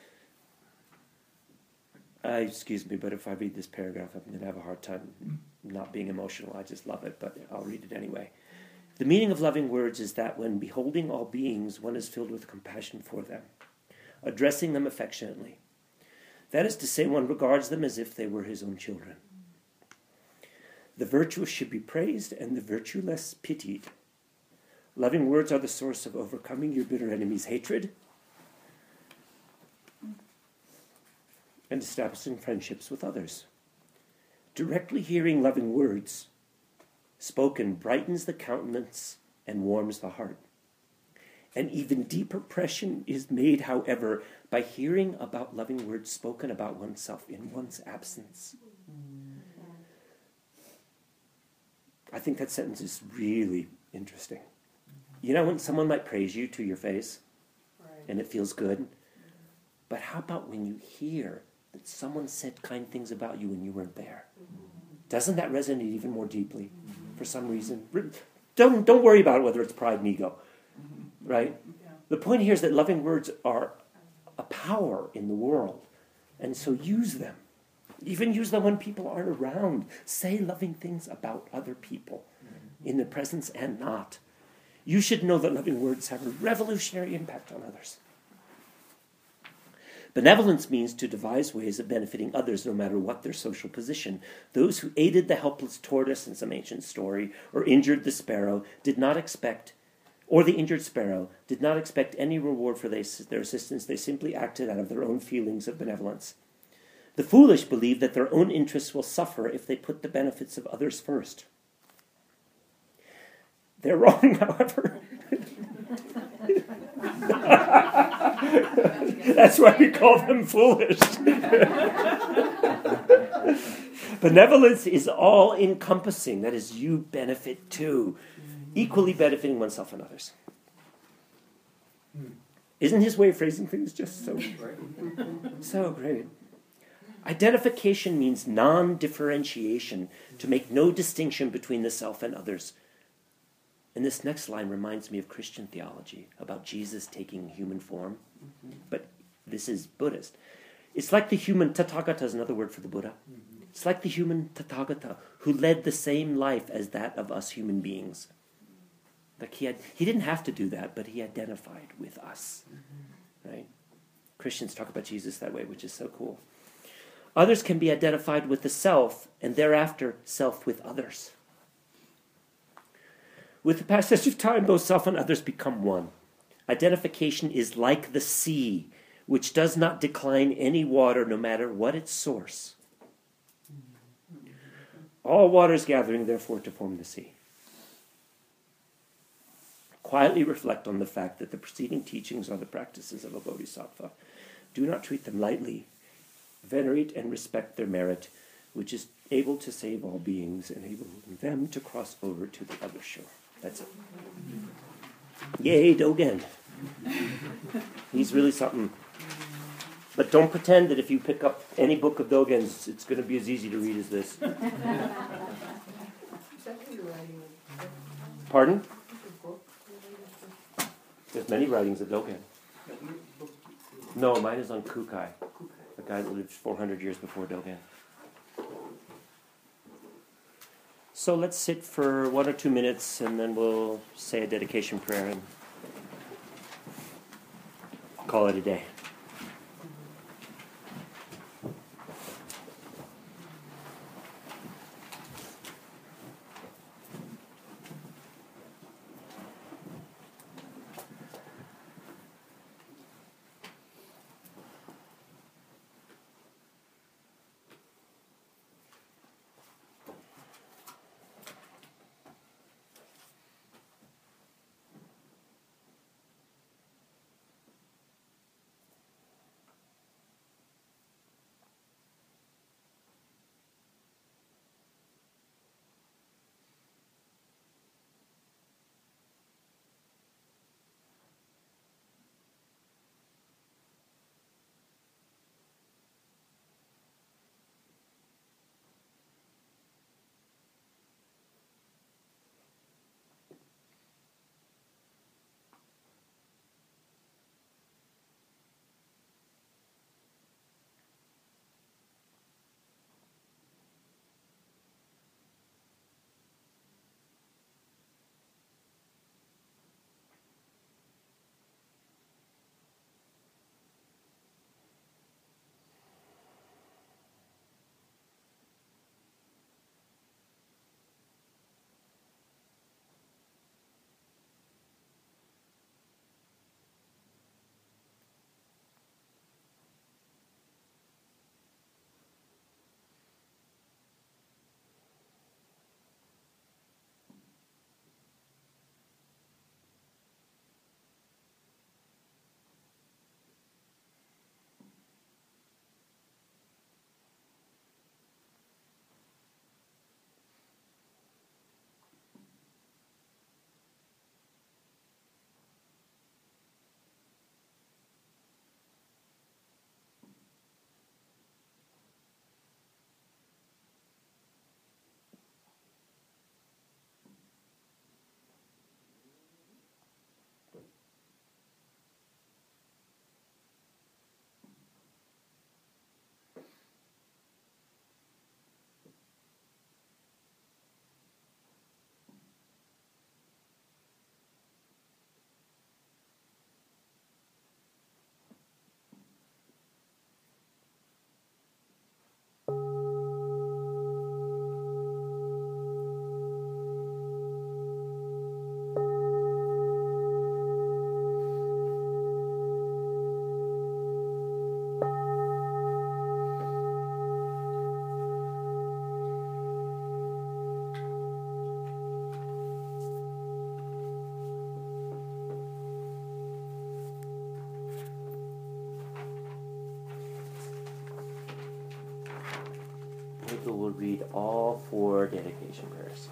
S1: uh, excuse me, but if I read this paragraph, I'm going to have a hard time not being emotional. I just love it, but I'll read it anyway. The meaning of loving words is that when beholding all beings, one is filled with compassion for them, addressing them affectionately. That is to say, one regards them as if they were his own children. The virtuous should be praised and the virtueless pitied. Loving words are the source of overcoming your bitter enemy's hatred and establishing friendships with others. Directly hearing loving words spoken brightens the countenance and warms the heart. An even deeper impression is made, however, by hearing about loving words spoken about oneself in one's absence. I think that sentence is really interesting. You know when someone might praise you to your face, right, and it feels good? But how about when you hear that someone said kind things about you when you weren't there? Doesn't that resonate even more deeply for some reason? Don't, don't worry about whether it's pride and ego, right? Yeah. The point here is that loving words are a power in the world, and so use them. Even use them when people aren't around. Say loving things about other people, in their presence and not. You should know that loving words have a revolutionary impact on others. Benevolence means to devise ways of benefiting others no matter what their social position. Those who aided the helpless tortoise in some ancient story, or injured the sparrow, did not expect, or the injured sparrow, did not expect any reward for their assistance. They simply acted out of their own feelings of benevolence. The foolish believe that their own interests will suffer if they put the benefits of others first. They're wrong, however. That's why we call them foolish. Benevolence is all-encompassing. That is, you benefit too, equally benefiting oneself and others. Isn't his way of phrasing things just so great? So great. Identification means non-differentiation, to make no distinction between the self and others. And this next line reminds me of Christian theology about Jesus taking human form. Mm-hmm. But this is Buddhist. It's like the human Tathagata is another word for the Buddha. Mm-hmm. It's like the human Tathagata who led the same life as that of us human beings. Like he had, he didn't have to do that, but he identified with us. Mm-hmm. Right? Christians talk about Jesus that way, which is so cool. Others can be identified with the self, and thereafter self with others. With the passage of time, both self and others become one. Identification is like the sea, which does not decline any water, no matter what its source. All waters gathering, therefore, to form the sea. Quietly reflect on the fact that the preceding teachings are the practices of a bodhisattva. Do not treat them lightly. Venerate and respect their merit, which is able to save all beings, enabling them to cross over to the other shore. That's it. Yay, Dogen. He's really something. But don't pretend that if you pick up any book of Dogen's, it's going to be as easy to read as this. Pardon? There's many writings of Dogen. No, mine is on Kukai, a guy that lived four hundred years before Dogen. So let's sit for one or two minutes, and then we'll say a dedication prayer and call it a day. Michael will read all four dedication prayers.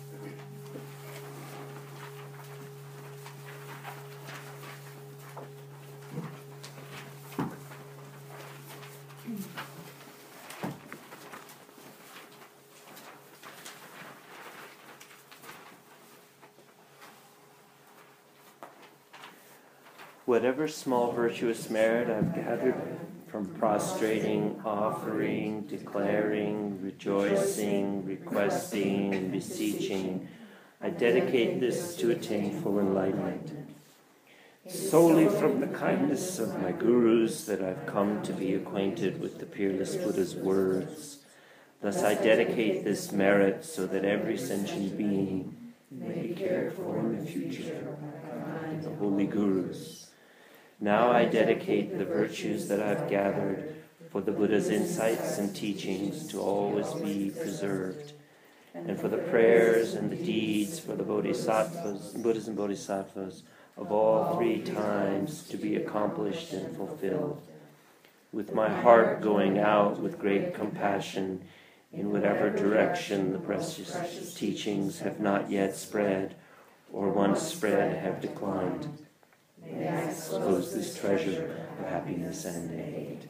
S1: Whatever small virtuous merit I've gathered from prostrating, offering, declaring, rejoicing, requesting, beseeching, I dedicate this to attain full enlightenment. Solely from the kindness of my gurus that I've come to be acquainted with the peerless Buddha's words. Thus I dedicate this merit so that every sentient being may be cared for in the future by the holy gurus. Now I dedicate the virtues that I've gathered for the Buddha's insights and teachings to always be preserved. and for the prayers and the deeds for the bodhisattvas, Buddhas and bodhisattvas of all three times to be accomplished and fulfilled. With my heart going out with great compassion in whatever direction the precious teachings have not yet spread, or once spread have declined. May I expose this treasure of happiness and aid.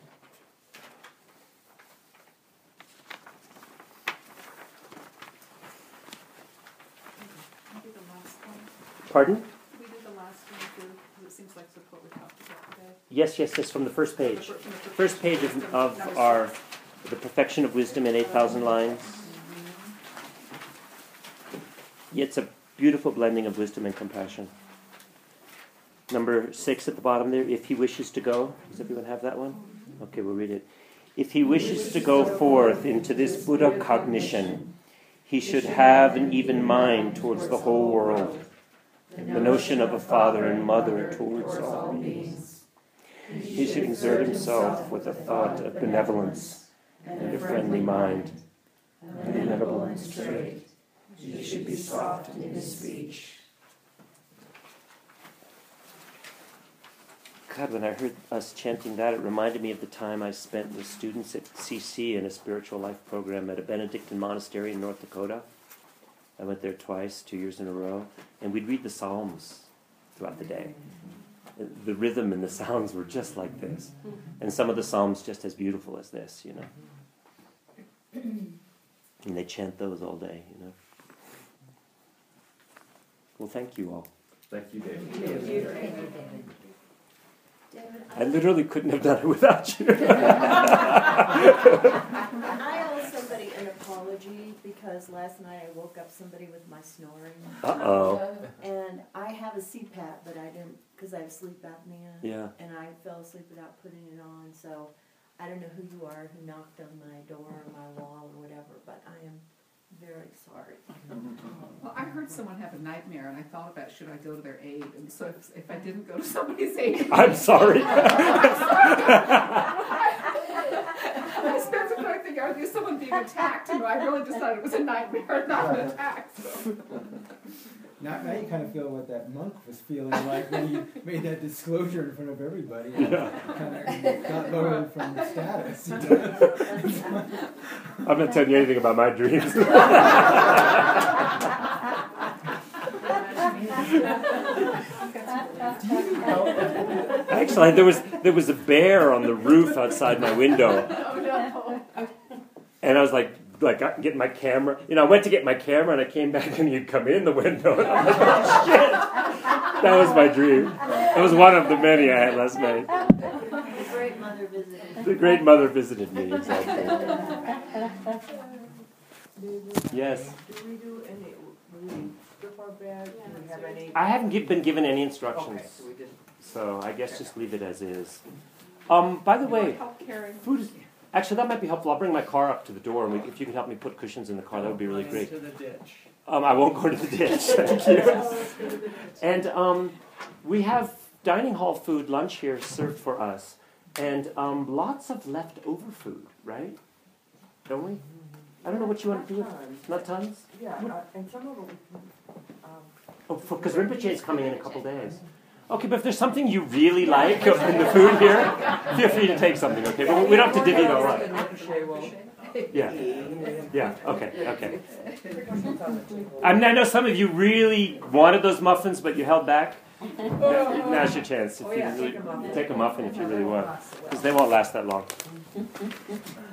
S1: Pardon?
S6: Can we do the last one too? Because it seems like that's what we talked about today.
S1: Yes, yes, yes, from the first
S6: From the
S1: page.
S6: fir- from the fir-
S1: First page of, of
S6: Number
S1: our,
S6: six.
S1: The Perfection of Wisdom in eight thousand lines. Yeah, it's a beautiful blending of wisdom and compassion. Number six at the bottom there, if he wishes to go. Does everyone have that one? Okay, we'll read it. If he wishes to go forth into this Buddha cognition, he should have an even mind towards the whole world, the notion of a father and mother towards all beings. He should exert himself with a thought of benevolence and a friendly mind, amenable and straight. He should be soft in his speech. God, when I heard us chanting that, it reminded me of the time I spent with students at C C in a spiritual life program at a Benedictine monastery in North Dakota. I went there twice, two years in a row, and we'd read the Psalms throughout the day. The rhythm and the sounds were just like this. And some of the Psalms just as beautiful as this, you know. And they chant those all day, you know. Well, thank you all.
S9: Thank you, David.
S5: Thank you, David.
S1: I literally couldn't have done it without you.
S13: I owe somebody an apology because last night I woke up somebody with my snoring.
S1: Uh-oh.
S13: And I have a C PAP, but I didn't, because I have sleep apnea.
S1: Yeah.
S13: And I fell asleep without putting it on, so I don't know who you are who knocked on my door or my wall or whatever, but I am very sorry.
S6: Well, I heard someone have a nightmare, and I thought about should I go to their aid, and so if, if I didn't go to somebody's aid,
S1: I'm sorry.
S6: I spent some time thinking, are you someone being attacked? And I really decided it was a nightmare, not an attack. So.
S12: Now, now you kind of feel what that monk was feeling like when he made that disclosure in front of everybody. And
S1: Yeah.
S12: kind of got lowered from status. You know?
S1: I'm not telling you anything about my dreams. Actually, there was there was a bear on the roof outside my window,
S6: Oh, no.
S1: and I was like, like getting my camera. You know, I went to get my camera, and I came back, and he'd come in the window, and I'm like, oh shit! That was my dream. That was one of the many I had last night.
S13: The great mother visited.
S1: The great mother visited me, exactly. Yes.
S7: Do we do any, do we strip our bag? Do we have any?
S1: I haven't gi- been given any instructions,
S7: Okay, so we didn't.
S1: so I guess just leave it as is. Um, by the way,
S6: Help carry.
S1: food is... Actually, that might be helpful. I'll bring my car up to the door, and we, if you can help me put cushions in the car, that would be really great.
S10: To the ditch.
S1: Um, I won't go to the ditch, thank you. And um, we have dining hall food, lunch here, served for us. And um, lots of leftover food, right? Don't we? I don't know what you want to do with it. Not tons?
S7: Yeah, uh, and some of them, um,
S1: Oh, because Rinpoche is coming in a couple days. Okay, but if there's something you really like in the food here, feel free to take something, okay? But we don't have to divvy it all up.
S7: Ricochet will
S1: Yeah. Yeah, okay, okay. I mean, I know some of you really wanted those muffins, but you held back. Now- Now's your chance. If
S7: Oh,
S1: you
S7: yeah,
S1: really,
S7: take a muffin.
S1: take a muffin if you really want, because they won't last that long.